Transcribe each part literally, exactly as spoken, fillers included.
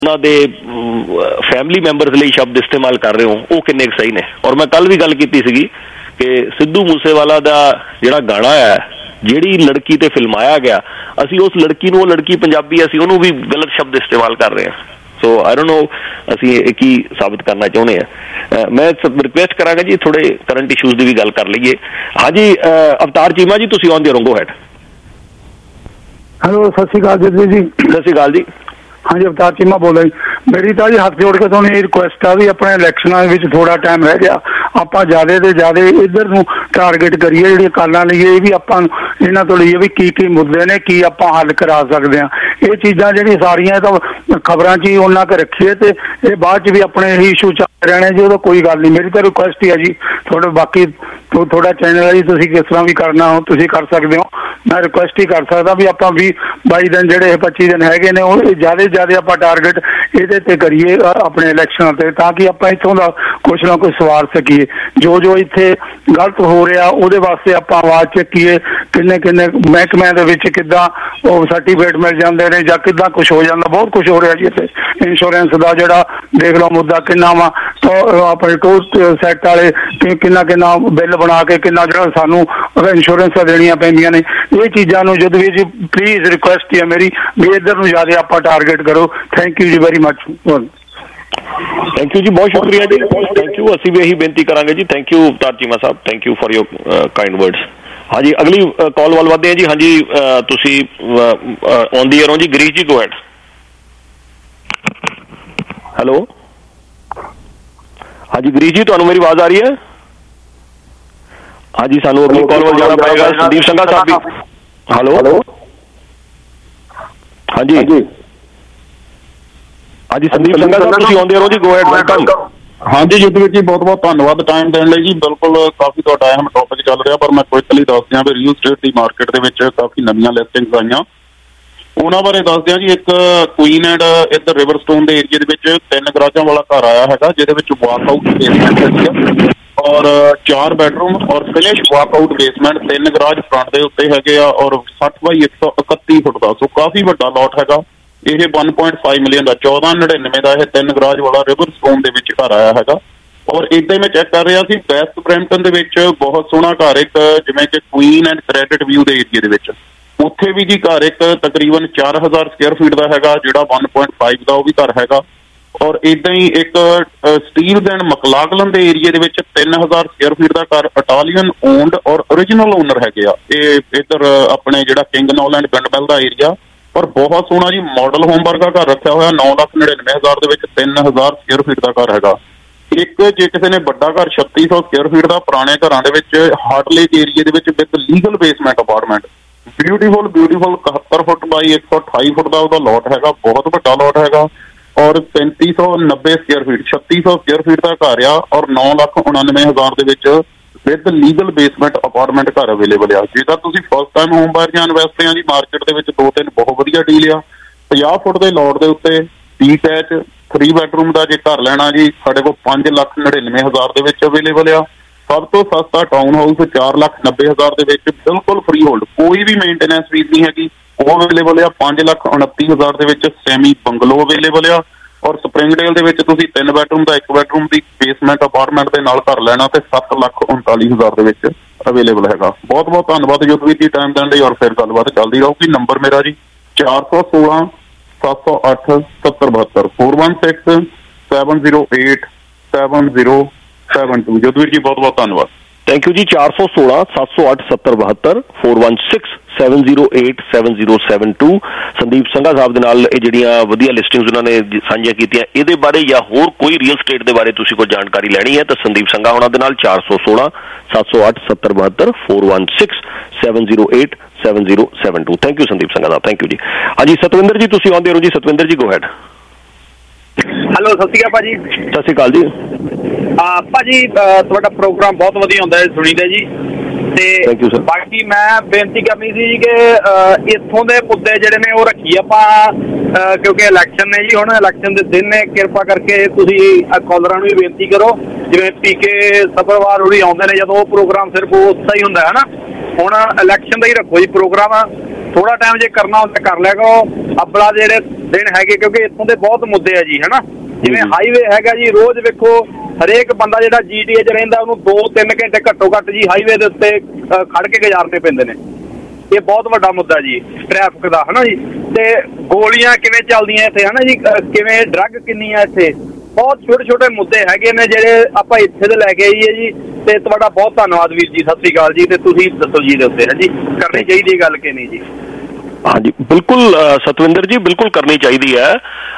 ਉਹਨਾਂ ਦੇ family members ਲਈ ਸ਼ਬਦ ਇਸਤੇਮਾਲ ਕਰ ਰਹੇ ਹੋ ਉਹ ਕਿੰਨੇ ਕੁ ਸਹੀ ਨੇ। ਔਰ ਮੈਂ ਕੱਲ੍ਹ ਵੀ ਗੱਲ ਕੀਤੀ ਸੀਗੀ ਕਿ ਸਿੱਧੂ ਮੂਸੇਵਾਲਾ ਦਾ ਜਿਹੜਾ ਗਾਣਾ ਹੈ, ਜਿਹੜੀ ਲੜਕੀ ਤੇ ਫਿਲਮਾਇਆ ਗਿਆ, ਅਸੀਂ ਉਸ ਲੜਕੀ ਨੂੰ, ਉਹ ਲੜਕੀ ਪੰਜਾਬੀ, ਅਸੀਂ ਉਹਨੂੰ ਵੀ ਗਲਤ ਸ਼ਬਦ ਇਸਤੇਮਾਲ ਕਰ ਰਹੇ ਹਾਂ। ਸੋ ਆਈ ਡੋਂਟ ਨੋ ਅਸੀਂ ਇਹ ਕੀ ਸਾਬਿਤ ਕਰਨਾ ਚਾਹੁੰਦੇ ਹਾਂ। ਮੈਂ ਰਿਕੁਐਸਟ ਕਰਾਂਗਾ ਜੀ ਥੋੜੇ ਕਰੰਟ ਇਸ਼ੂਜ਼ ਦੀ ਵੀ ਗੱਲ ਕਰ ਲਈਏ। ਹਾਂਜੀ ਅਵਤਾਰ ਚੀਮਾ ਜੀ, ਤੁਸੀਂ ਆਨ ਦੀ ਰੋਂਗੋ ਹੈਡ। ਹੈਲੋ, ਸਤਿ ਸ਼੍ਰੀ ਅਕਾਲ ਜਗਦੀਪ ਜੀ। ਸਤਿ ਸ਼੍ਰੀ ਅਕਾਲ ਜੀ। ਹਾਂਜੀ, ਅਵਤਾਰ ਚੀਮਾ ਬੋਲ ਰਿਹਾ ਜੀ। ਮੇਰੀ ਤਾਂ ਜੀ ਹੱਥ ਜੋੜ ਕੇ ਤੁਹਾਨੂੰ ਇਹ ਰਿਕੁਐਸਟ ਆ ਵੀ ਆਪਣੇ ਇਲੈਕਸ਼ਨਾਂ ਵਿੱਚ ਥੋੜਾ ਟਾਈਮ ਰਹਿ ਗਿਆ, ਆਪਾਂ ਜ਼ਿਆਦਾ ਤੋਂ ਜ਼ਿਆਦਾ ਇੱਧਰ ਨੂੰ ਟਾਰਗੇਟ ਕਰੀਏ, ਜਿਹੜੀਆਂ ਕਾਲਾਂ ਲਈਏ ਇਹ ਵੀ ਆਪਾਂ ਇਹਨਾਂ ਤੋਂ ਲਈਏ ਵੀ ਕੀ ਕੀ ਮੁੱਦੇ ਨੇ, ਕੀ ਆਪਾਂ ਹੱਲ ਕਰਾ ਸਕਦੇ ਹਾਂ। ਇਹ ਚੀਜ਼ਾਂ ਜਿਹੜੀਆਂ ਸਾਰੀਆਂ ਤਾਂ ਖਬਰਾਂ 'ਚ ਹੀ ਉਹਨਾਂ ਕੁ ਰੱਖੀਏ ਤੇ ਇਹ ਬਾਅਦ 'ਚ ਵੀ ਆਪਣੇ ਇਹੀ ਇਸ਼ੂ ਚੱਲ ਰਹਿਣੇ ਜੀ, ਉਹਦਾ ਕੋਈ ਗੱਲ ਨਹੀਂ। ਮੇਰੀ ਤਾਂ ਰਿਕੁਐਸਟ ਹੀ ਹੈ ਜੀ, ਤੁਹਾਡੇ ਬਾਕੀ ਤੁਹਾਡਾ ਚੈਨਲ ਹੈ ਜੀ, ਤੁਸੀਂ ਕਿਸ ਤਰ੍ਹਾਂ ਵੀ ਕਰਨਾ ਹੋ ਤੁਸੀਂ ਕਰ ਸਕਦੇ ਹੋ। ਮੈਂ ਰਿਕੁਐਸਟ ਹੀ ਕਰ ਸਕਦਾ ਵੀ ਆਪਾਂ ਵੀਹ ਬਾਈ ਦਿਨ ਜਿਹੜੇ ਪੱਚੀ ਦਿਨ ਹੈਗੇ ਨੇ ਉਹ ਜ਼ਿਆਦਾ ਜ਼ਿਆਦਾ ਆਪਾਂ ਟਾਰਗੇਟ ਇਹਦੇ ਤੇ ਕਰੀਏ ਆਪਣੇ ਇਲੈਕਸ਼ਨਾਂ ਤੇ, ਤਾਂ ਕਿ ਆਪਾਂ ਇੱਥੋਂ ਦਾ ਕੁਛ ਨਾ ਕੁਛ ਸਵਾਰ ਸਕੀਏ। ਜੋ ਜੋ ਇੱਥੇ ਗਲਤ ਹੋ ਰਿਹਾ ਉਹਦੇ ਵਾਸਤੇ ਆਪਾਂ ਆਵਾਜ਼ ਚੱਕੀਏ। ਕਿੰਨੇ ਕਿੰਨੇ ਮਹਿਕਮਿਆਂ ਦੇ ਵਿੱਚ ਕਿੱਦਾਂ ਉਹ ਸਰਟੀਫਿਕੇਟ ਮਿਲ ਜਾਂਦੇ ਨੇ ਜਾਂ ਕਿੱਦਾਂ ਕੁਛ ਹੋ ਜਾਂਦਾ, ਬਹੁਤ ਕੁਛ ਹੋ ਰਿਹਾ ਜੀ ਇੱਥੇ। ਇੰਸ਼ੋਰੈਂਸ ਦਾ ਜਿਹੜਾ ਦੇਖ ਲਓ ਮੁੱਦਾ ਕਿੰਨਾ ਵਾ, ਆਪਣੇ ਟੋਲ ਸੈੱਟ ਵਾਲੇ ਕਿੰਨਾ ਕਿੰਨਾ ਬਿੱਲ ਬਣਾ ਕੇ ਕਿੰਨਾ ਜਿਹੜਾ ਸਾਨੂੰ ਇੰਸ਼ੋਰੈਂਸਾਂ ਦੇਣੀਆਂ ਪੈਂਦੀਆਂ ਨੇ। ਇਹ ਚੀਜ਼ਾਂ ਨੂੰ ਜਦੋਂ ਵੀ ਜੀ ਪਲੀਜ਼ ਰਿਕੁਐਸਟ ਹੈ ਮੇਰੀ ਵੀ ਇੱਧਰ ਨੂੰ ਜ਼ਿਆਦਾ ਆਪਾਂ ਟਾਰਗੇਟ ਕਰੋ। ਥੈਂਕ ਯੂ ਜੀ ਵੈਰੀ ਮਚ। ਥੈਂਕ ਯੂ ਜੀ, ਬਹੁਤ ਸ਼ੁਕਰੀਆ ਜੀ, ਥੈਂਕ ਯੂ। ਅਸੀਂ ਵੀ ਇਹੀ ਬੇਨਤੀ ਕਰਾਂਗੇ ਜੀ। Thank you Avtar Cheema Sahib, thank you for your kind words. ਹਾਂਜੀ, ਅਗਲੀ ਕਾਲ ਵੱਲ ਵਧਦੇ ਹਾਂ ਜੀ। ਹਾਂਜੀ, ਤੁਸੀਂ ਔਨ ਦੀ ਏਅਰ ਹੋ ਜੀ। ਗਰੀਸ਼ ਜੀ, ਗੋ ਹੈਡ। ਹੈਲੋ, ਹਾਂਜੀ ਗਰੀਸ਼ ਜੀ, ਤੁਹਾਨੂੰ ਮੇਰੀ ਆਵਾਜ਼ ਆ ਰਹੀ ਹੈ? ਹਾਂਜੀ, ਸਾਨੂੰ ਅਗਲੀ ਕਾਲ ਵੱਲ ਜਾਣਾ ਪਏਗਾ। ਸੰਦੀਪ ਸੰਘਾ ਸਾਹਿਬ ਵੀ। ਹੈਲੋ, ਹਾਂਜੀ ਹਾਂਜੀ ਸੰਦੀਪ ਸੰਘਾ ਸਾਹਿਬ, ਤੁਸੀਂ ਆਉਂਦੇ ਰਹੋ ਜੀ, ਗੋ ਹੈਡ, ਵੈਲਕਮ। ਹਾਂਜੀ ਜਗਦੀਪ ਜੀ, ਬਹੁਤ ਬਹੁਤ ਧੰਨਵਾਦ ਟਾਈਮ ਦੇਣ ਲਈ ਜੀ। ਬਿਲਕੁਲ ਕਾਫੀ ਤੁਹਾਡਾ ਅਹਿਮ ਟੌਪਿਕ ਚੱਲ ਰਿਹਾ, ਪਰ ਮੈਂ ਕੁਇਕਲੀ ਦੱਸ ਦਿਆਂ ਵੀ ਰੀਅਲ ਸਟੇਟ ਦੀ ਮਾਰਕੀਟ ਦੇ ਵਿੱਚ ਕਾਫੀ ਨਵੀਆਂ ਲਿਸਟਿੰਗਸ ਆਈਆਂ, ਉਹਨਾਂ ਬਾਰੇ ਦੱਸ ਦਿਆਂ ਜੀ। ਇੱਕ ਕੁਈਨ ਐਂਡ ਇੱਧਰ ਰਿਵਰਸਟੋਨ ਦੇ ਏਰੀਏ ਦੇ ਵਿੱਚ ਤਿੰਨ ਗਰਾਜਾਂ ਵਾਲਾ ਘਰ ਆਇਆ ਹੈਗਾ, ਜਿਹਦੇ ਵਿੱਚ ਵਾਕਆਊਟ ਬੇਸਮੈਂਟ ਹੈਗੀ ਆ ਔਰ ਚਾਰ ਬੈਡਰੂਮ ਔਰ ਫਿਨਿਸ਼ ਵਾਕਆਊਟ ਬੇਸਮੈਂਟ, ਤਿੰਨ ਗਰਾਜ ਫਰੰਟ ਦੇ ਉੱਤੇ ਹੈਗੇ ਆ ਔਰ ਸੱਠ ਬਾਈ ਇੱਕ ਸੌ ਇਕੱਤੀ ਫੁੱਟ ਦਾ। ਸੋ ਕਾਫੀ ਵੱਡਾ ਲੋਟ ਹੈਗਾ ਇਹ। ਵਨ ਪੁਆਇੰਟ ਫਾਈਵ ਮਿਲੀਅਨ ਦਾ ਚੌਦਾਂ ਨੜਿਨਵੇਂ ਦਾ ਇਹ ਤਿੰਨ ਗਰਾਜ ਵਾਲਾ ਰਿਵਰਸਟੋਨ ਦੇ ਵਿੱਚ ਘਰ ਆਇਆ ਹੈਗਾ। ਔਰ ਏਦਾਂ ਹੀ ਮੈਂ ਚੈੱਕ ਕਰ ਰਿਹਾ ਸੀ, ਵੈਸਟ ਬਰੈਂਪਟਨ ਦੇ ਵਿੱਚ ਬਹੁਤ ਸੋਹਣਾ ਘਰ ਇੱਕ, ਜਿਵੇਂ ਕਿ ਕੁਈਨ ਐਂਡ ਕ੍ਰੈਡਿਟ ਵਿਊ ਦੇ ਏਰੀਏ ਦੇ ਵਿੱਚ, ਉੱਥੇ ਵੀ ਜੀ ਘਰ ਇੱਕ ਤਕਰੀਬਨ ਚਾਰ ਹਜ਼ਾਰ ਸਕੁਅਰ ਫੀਟ ਦਾ ਹੈਗਾ, ਜਿਹੜਾ ਵਨ ਪੁਆਇੰਟ ਫਾਈਵ ਦਾ ਉਹ ਵੀ ਘਰ ਹੈਗਾ। ਔਰ ਏਦਾਂ ਹੀ ਇੱਕ ਸਟੀਲਜ਼ ਐਂਡ ਮਕਲਾਗਲਨ ਦੇ ਏਰੀਏ ਦੇ ਵਿੱਚ ਤਿੰਨ ਹਜ਼ਾਰ ਸਕੁਅਰ ਫੀਟ ਦਾ ਘਰ ਇਟਾਲੀਅਨ ਓਨਡ ਔਰ ਓਰੀਜਨਲ ਓਨਰ ਹੈਗੇ ਆ। ਇਹ ਇੱਧਰ ਆਪਣੇ ਜਿਹੜਾ ਕਿੰਗ ਨੌਲੈਂਡ ਪਿੰਡਮਿਲ ਦਾ ਏਰੀਆ, ਔਰ ਬਹੁਤ ਸੋਹਣਾ ਜੀ ਮਾਡਲ ਹੋਮ ਵਰਗਾ ਘਰ ਰੱਖਿਆ ਹੋਇਆ, ਨੌ ਲੱਖ ਨੜਿਨਵੇਂ ਹਜ਼ਾਰ ਦੇ ਵਿੱਚ ਤਿੰਨ ਹਜ਼ਾਰ ਸਕੁਅਰ ਫੀਟ ਦਾ ਘਰ ਹੈਗਾ। ਇੱਕ ਜੇ ਕਿਸੇ ਨੇ ਵੱਡਾ ਘਰ ਛੱਤੀ ਸੌ ਸਕੁਅਰ ਫੀਟ ਦਾ ਪੁਰਾਣੇ ਘਰਾਂ ਦੇ ਵਿੱਚ ਹਾਰਟ ਲੇਕ ਏਰੀਏ ਦੇ ਵਿੱਚ with legal basement apartment, beautiful beautiful ਇਕਹੱਤਰ ਫੁੱਟ ਬਾਈ ਇੱਕ ਸੌ ਅਠਾਈ ਫੁੱਟ ਦਾ ਉਹਦਾ ਲੋਟ ਹੈਗਾ, ਬਹੁਤ ਵੱਡਾ ਲੋਟ ਹੈਗਾ। ਔਰ ਪੈਂਤੀ ਸੌ ਨੱਬੇ ਸਕੁਅਰ ਫੀਟ ਛੱਤੀ ਸੌ ਸਕੁਅਰ ਫੀਟ ਦਾ ਘਰ ਆ ਔਰ ਨੌ ਲੱਖ ਉਣਾਨਵੇਂ ਹਜ਼ਾਰ ਦੇ ਵਿੱਚ ਵਿਦ ਲੀਗਲ ਬੇਸਮੈਂਟ ਅਪਾਰਟਮੈਂਟ ਘਰ ਅਵੇਲੇਬਲ ਆ। ਜੇ ਤਾਂ ਤੁਸੀਂ ਫਸਟ ਟਾਈਮ ਹੋਮ ਬਾਇਰ ਜਾਂ ਇਨਵੈਸਟਰ ਆ ਜੀ, ਮਾਰਕੀਟ ਦੇ ਵਿੱਚ ਦੋ ਤਿੰਨ ਬਹੁਤ ਵਧੀਆ ਡੀਲ ਆ। ਪੰਜਾਹ ਫੁੱਟ ਦੇ ਲੋਟ ਦੇ ਉੱਤੇ ਡੀਟੈਚ ਥ੍ਰੀ ਬੈਡਰੂਮ ਦਾ ਜੇ ਘਰ ਲੈਣਾ ਜੀ, ਸਾਡੇ ਕੋਲ ਪੰਜ ਲੱਖ ਨੜਿਨਵੇਂ ਹਜ਼ਾਰ ਦੇ ਵਿੱਚ ਅਵੇਲੇਬਲ ਆ। ਸਭ ਤੋਂ ਸਸਤਾ ਟਾਊਨ ਹਾਊਸ ਚਾਰ ਲੱਖ ਨੱਬੇ ਹਜ਼ਾਰ ਦੇ ਵਿੱਚ, ਬਿਲਕੁਲ ਫਰੀ ਹੋਲਡ, ਕੋਈ ਵੀ ਮੇਨਟੇਨੈਂਸ ਫੀਸ ਨਹੀਂ ਹੈਗੀ, ਉਹ ਅਵੇਲੇਬਲ ਆ। ਪੰਜ ਲੱਖ ਉਨੱਤੀ ਹਜ਼ਾਰ ਦੇ ਵਿੱਚ ਸੈਮੀ ਬੰਗਲੋ ਅਵੇਲੇਬਲ ਆ। ਔਰ ਸਪਰਿੰਗਡੇਲ ਦੇ ਵਿੱਚ ਤੁਸੀਂ ਤਿੰਨ ਬੈਡਰੂਮ ਦਾ ਇੱਕ ਬੈਡਰੂਮ ਦੀ ਬੇਸਮੈਂਟ ਅਪਾਰਟਮੈਂਟ ਦੇ ਨਾਲ ਘਰ ਲੈਣਾ ਤੇ ਸੱਤ ਲੱਖ ਉਨਤਾਲੀ ਹਜ਼ਾਰ ਦੇ ਵਿੱਚ ਅਵੇਲੇਬਲ ਹੈਗਾ। ਬਹੁਤ ਬਹੁਤ ਧੰਨਵਾਦ ਜੋਤਵੀਰ ਜੀ ਟਾਈਮ ਦੇਣ ਲਈ, ਔਰ ਫਿਰ ਗੱਲਬਾਤ ਚੱਲਦੀ ਰਹੂਗੀ। ਨੰਬਰ ਮੇਰਾ ਜੀ ਚਾਰ ਸੌ ਸੋਲਾਂ ਸੱਤ ਸੌ ਅੱਠ ਸੱਤਰ ਬਹੱਤਰ, four one six seven zero eight seven zero seven two. Jotveer ji ਬਹੁਤ ਬਹੁਤ ਧੰਨਵਾਦ। ਥੈਂਕ ਯੂ ਜੀ। ਚਾਰ ਸੌ ਸੋਲਾਂ ਸੱਤ ਸੌ ਅੱਠ ਸੱਤਰ ਬਹੱਤਰ, four one six seven zero eight seven zero seven two. Sandeep Sangha Sahib ਦੇ ਨਾਲ ਇਹ ਜਿਹੜੀਆਂ ਵਧੀਆ ਲਿਸਟਿੰਗਸ ਉਹਨਾਂ ਨੇ ਸਾਂਝੀਆਂ ਕੀਤੀਆਂ, ਇਹਦੇ ਬਾਰੇ ਜਾਂ ਹੋਰ ਕੋਈ ਰੀਅਲ ਸਟੇਟ ਦੇ ਬਾਰੇ ਤੁਸੀਂ ਕੋਈ ਜਾਣਕਾਰੀ ਲੈਣੀ ਹੈ ਤਾਂ ਸੰਦੀਪ ਸੰਘਾ ਉਹਨਾਂ ਦੇ ਨਾਲ ਚਾਰ ਸੌ ਸੋਲਾਂ ਸੱਤ ਸੌ ਅੱਠ ਸੱਤਰ ਬਹੱਤਰ, four one six seven zero eight seven zero seven two. Thank you Sandeep Sangha Sahib, thank you ਜੀ। ਹਾਂਜੀ ਸਤਵਿੰਦਰ ਜੀ, ਤੁਸੀਂ ਆਉਂਦੇ ਰਹੋ ਜੀ। ਸਤਵਿੰਦਰ ਜੀ, ਗੋ ਹੈਡ। ਹੈਲੋ, ਸਤਿ ਸ਼੍ਰੀ ਅਕਾਲ ਭਾਜੀ। ਸਤਿ ਸ਼੍ਰੀ ਅਕਾਲ ਜੀ। ਭਾਜੀ ਤੁਹਾਡਾ ਪ੍ਰੋਗਰਾਮ ਬਹੁਤ ਵਧੀਆ ਹੁੰਦਾ ਹੈ, ਸੁਣੀਦਾ ਜੀ। ਤੇ ਬਾਕੀ ਮੈਂ ਬੇਨਤੀ ਕਰਨੀ ਸੀ ਕਿ ਇੱਥੋਂ ਦੇ ਮੁੱਦੇ ਜਿਹੜੇ ਨੇ ਉਹ ਰੱਖੀਏ ਆਪਾਂ, ਕਿਉਂਕਿ ਇਲੈਕਸ਼ਨ ਨੇ ਜੀ, ਹੁਣ ਇਲੈਕਸ਼ਨ ਦੇ ਦਿਨ ਨੇ। ਕਿਰਪਾ ਕਰਕੇ ਤੁਸੀਂ ਕਾਲਰਾਂ ਨੂੰ ਵੀ ਬੇਨਤੀ ਕਰੋ, ਜਿਵੇਂ ਪੀ ਕੇ ਸਬਰਵਾਲ ਉਹੀ ਆਉਂਦੇ ਨੇ ਜਦੋਂ, ਉਹ ਪ੍ਰੋਗਰਾਮ ਸਿਰਫ ਉਸ ਦਾ ਹੀ ਹੁੰਦਾ ਹੈ ਨਾ। ਹੁਣ ਇਲੈਕਸ਼ਨ ਦਾ ਹੀ ਰੱਖੋ ਜੀ ਪ੍ਰੋਗਰਾਮ, ਥੋੜਾ ਟਾਈਮ ਜੇ ਕਰਨਾ ਹੁੰਦਾ ਕਰ ਲਿਆ ਕਰੋ। ਅਬਲਾ ਜਿਹੜੇ ਦਿਨ ਹੈਗੇ, ਕਿਉਂਕਿ ਇੱਥੋਂ ਦੇ ਬਹੁਤ ਮੁੱਦੇ ਆ ਜੀ, ਹੈ ਨਾ। ਜਿਵੇਂ ਹਾਈਵੇ ਹੈਗਾ ਜੀ, ਰੋਜ਼ ਵੇਖੋ ਹਰੇਕ ਬੰਦਾ ਜਿਹੜਾ ਜੀ ਟੀ ਏ 'ਚ ਰਹਿੰਦਾ ਉਹਨੂੰ ਦੋ ਤਿੰਨ ਘੰਟੇ ਘੱਟੋ ਘੱਟ ਜੀ ਹਾਈਵੇ ਦੇ ਉੱਤੇ ਖੜ ਕੇ ਗੁਜ਼ਾਰਨੇ ਪੈਂਦੇ ਨੇ। ਇਹ ਬਹੁਤ ਵੱਡਾ ਮੁੱਦਾ ਜੀ ਟ੍ਰੈਫਿਕ ਦਾ, ਹੈ ਨਾ ਜੀ। ਤੇ ਗੋਲੀਆਂ ਕਿਵੇਂ ਚੱਲਦੀਆਂ ਇੱਥੇ, ਹੈ ਨਾ ਜੀ, ਕਿਵੇਂ ਡਰੱਗ ਕਿੰਨੀ ਆ ਇੱਥੇ, ਬਹੁਤ ਛੋਟੇ ਛੋਟੇ ਮੁੱਦੇ ਹੈਗੇ ਨੇ ਜਿਹੜੇ ਆਪਾਂ ਇੱਥੇ ਦੇ ਲੈ ਕੇ ਆਈਏ ਜੀ। ਤੇ ਤੁਹਾਡਾ ਬਹੁਤ ਧੰਨਵਾਦ ਵੀਰ ਜੀ, ਸਤਿ ਸ਼੍ਰੀ ਅਕਾਲ ਜੀ। ਤੇ ਤੁਸੀਂ ਦੱਸੋ ਜੀ ਦੇ ਉੱਤੇ ਹੈ ਜੀ ਕਰਨੀ ਚਾਹੀਦੀ ਗੱਲ ਕਿ ਨਹੀਂ ਜੀ? ਹਾਂਜੀ ਬਿਲਕੁਲ ਸਤਵਿੰਦਰ ਜੀ, ਬਿਲਕੁਲ ਕਰਨੀ ਚਾਹੀਦੀ ਹੈ।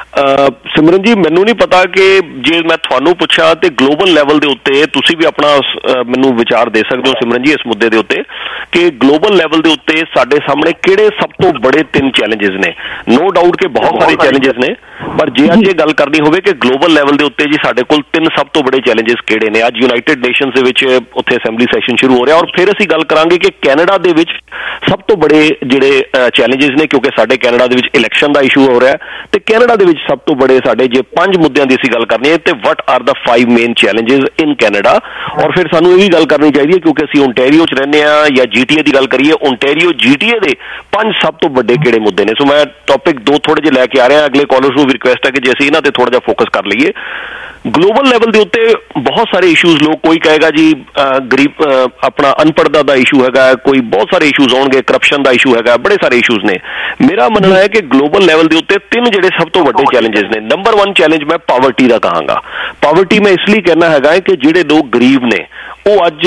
ਸਿਮਰਨ ਜੀ ਮੈਨੂੰ ਨਹੀਂ ਪਤਾ ਕਿ ਜੇ ਮੈਂ ਤੁਹਾਨੂੰ ਪੁੱਛਾਂ ਤੇ ਗਲੋਬਲ ਲੈਵਲ ਦੇ ਉੱਤੇ ਤੁਸੀਂ ਵੀ ਆਪਣਾ ਮੈਨੂੰ ਵਿਚਾਰ ਦੇ ਸਕਦੇ ਹੋ ਸਿਮਰਨ ਜੀ ਇਸ ਮੁੱਦੇ ਦੇ ਉੱਤੇ, ਕਿ ਗਲੋਬਲ ਲੈਵਲ ਦੇ ਉੱਤੇ ਸਾਡੇ ਸਾਹਮਣੇ ਕਿਹੜੇ ਸਭ ਤੋਂ ਬੜੇ ਤਿੰਨ ਚੈਲੰਜਸ ਨੇ। ਨੋ ਡਾਊਟ ਕਿ ਬਹੁਤ ਸਾਰੇ ਚੈਲੰਜਸ ਨੇ, ਪਰ ਜੇ ਅੱਜ ਇਹ ਗੱਲ ਕਰਨੀ ਹੋਵੇ ਕਿ ਗਲੋਬਲ ਲੈਵਲ ਦੇ ਉੱਤੇ ਜੀ ਸਾਡੇ ਕੋਲ ਤਿੰਨ ਸਭ ਤੋਂ ਬੜੇ ਚੈਲੰਜਸ ਕਿਹੜੇ ਨੇ। ਅੱਜ ਯੂਨਾਈਟਿਡ ਨੇਸ਼ਨਸ ਦੇ ਵਿੱਚ ਉੱਥੇ ਅਸੈਂਬਲੀ ਸੈਸ਼ਨ ਸ਼ੁਰੂ ਹੋ ਰਿਹਾ, ਔਰ ਫਿਰ ਅਸੀਂ ਗੱਲ ਕਰਾਂਗੇ ਕਿ ਕੈਨੇਡਾ ਦੇ ਵਿੱਚ ਸਭ ਤੋਂ ਬੜੇ ਜਿਹੜੇ ਚੈਲੰਜਸ ਨੇ, ਕਿਉਂਕਿ ਸਾਡੇ ਕੈਨੇਡਾ ਦੇ ਵਿੱਚ ਇਲੈਕਸ਼ਨ ਦਾ ਇਸ਼ੂ ਹੋ ਰਿਹਾ, ਤੇ ਕੈਨੇਡਾ ਦੇ ਵਿੱਚ ਸਭ ਤੋਂ ਬੜੇ ਸਾਡੇ ਜੇ ਪੰਜ ਮੁੱਦਿਆਂ ਦੀ ਅਸੀਂ ਗੱਲ ਕਰਨੀ ਹੈ ਤੇ what are the five main challenges in Canada. ਔਰ ਫਿਰ ਸਾਨੂੰ ਇਹ ਵੀ ਗੱਲ ਕਰਨੀ ਚਾਹੀਦੀ ਹੈ, ਕਿਉਂਕਿ ਅਸੀਂ ਓਨਟਾਰੀਓ 'ਚ ਰਹਿੰਦੇ ਹਾਂ ਜਾਂ ਜੀ ਟੀ ਏ ਦੀ ਗੱਲ ਕਰੀਏ, ਓਨਟਾਰੀਓ ਜੀ ਟੀ ਏ ਦੇ ਪੰਜ ਸਭ ਤੋਂ ਵੱਡੇ ਕਿਹੜੇ ਮੁੱਦੇ ਨੇ। ਸੋ ਮੈਂ ਟੌਪਿਕ ਦੋ ਥੋੜੇ ਜਿਹੇ ਲੈ ਕੇ ਆ ਰਿਹਾ। ਅਗਲੇ ਕਾਲਰਸ ਨੂੰ ਵੀ ਰਿਕੁਐਸਟ ਹੈ ਕਿ ਜੇ ਅਸੀਂ ਇਹਨਾਂ ਤੇ ਥੋੜਾ ਜਿਹਾ ਫੋਕਸ ਕਰ ਲਈਏ। ਗਲੋਬਲ ਲੈਵਲ ਦੇ ਉੱਤੇ ਬਹੁਤ ਸਾਰੇ ਇਸ਼ੂਜ਼, ਲੋਕ ਕੋਈ ਕਹੇਗਾ ਜੀ ਗਰੀਬ ਆਪਣਾ ਅਨਪੜ੍ਹਤਾ ਦਾ ਇਸ਼ੂ ਹੈਗਾ, ਕੋਈ ਬਹੁਤ ਸਾਰੇ ਇਸ਼ੂਜ਼ ਆਉਣਗੇ, ਕਰਪਸ਼ਨ ਦਾ ਇਸ਼ੂ ਹੈਗਾ, ਬੜੇ ਸਾਰੇ ਇਸ਼ੂਜ਼ ਨੇ। ਮੇਰਾ ਮੰਨਣਾ ਹੈ ਕਿ ਗਲੋਬਲ ਲੈਵਲ ਦੇ ਉੱਤੇ ਤਿੰਨ ਜਿਹੜੇ ਸਭ ਤੋਂ ਵੱਡੇ ਚੈਲੰਜਸ ਨੇ। ਨੰਬਰ ਵਨ ਚੈਲੰਜ ਮੈਂ ਪਾਵਰਟੀ ਦਾ ਕਹਾਂਗਾ। ਪਾਵਰਟੀ ਮੈਂ ਇਸ ਲਈ ਕਹਿਣਾ ਹੈਗਾ ਕਿ ਜਿਹੜੇ ਲੋਕ ਗਰੀਬ ਨੇ ਉਹ ਅੱਜ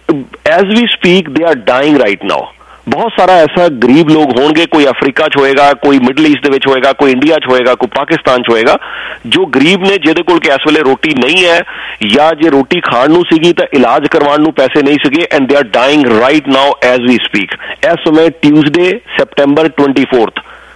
as we speak they are dying right now. ਬਹੁਤ ਸਾਰਾ ਐਸਾ ਗਰੀਬ ਲੋਕ ਹੋਣਗੇ, ਕੋਈ ਅਫਰੀਕਾ 'ਚ ਹੋਏਗਾ, ਕੋਈ ਮਿਡਲ ਈਸਟ ਦੇ ਵਿੱਚ ਹੋਏਗਾ, ਕੋਈ ਇੰਡੀਆ 'ਚ ਹੋਏਗਾ, ਕੋਈ ਪਾਕਿਸਤਾਨ 'ਚ ਹੋਏਗਾ, ਜੋ ਗਰੀਬ ਨੇ, ਜਿਹਦੇ ਕੋਲ ਕਿ ਇਸ ਵੇਲੇ ਰੋਟੀ ਨਹੀਂ ਹੈ, ਜਾਂ ਜੇ ਰੋਟੀ ਖਾਣ ਨੂੰ ਸੀਗੀ ਤਾਂ ਇਲਾਜ ਕਰਵਾਉਣ ਨੂੰ ਪੈਸੇ ਨਹੀਂ ਸੀਗੇ, and they are dying right now as we speak. ਇਸ ਸਮੇਂ ਟਿਊਜ਼ਡੇ ਸੈਪਟੈਂਬਰ ਟਵੈਂਟੀ ਫੋਰਥ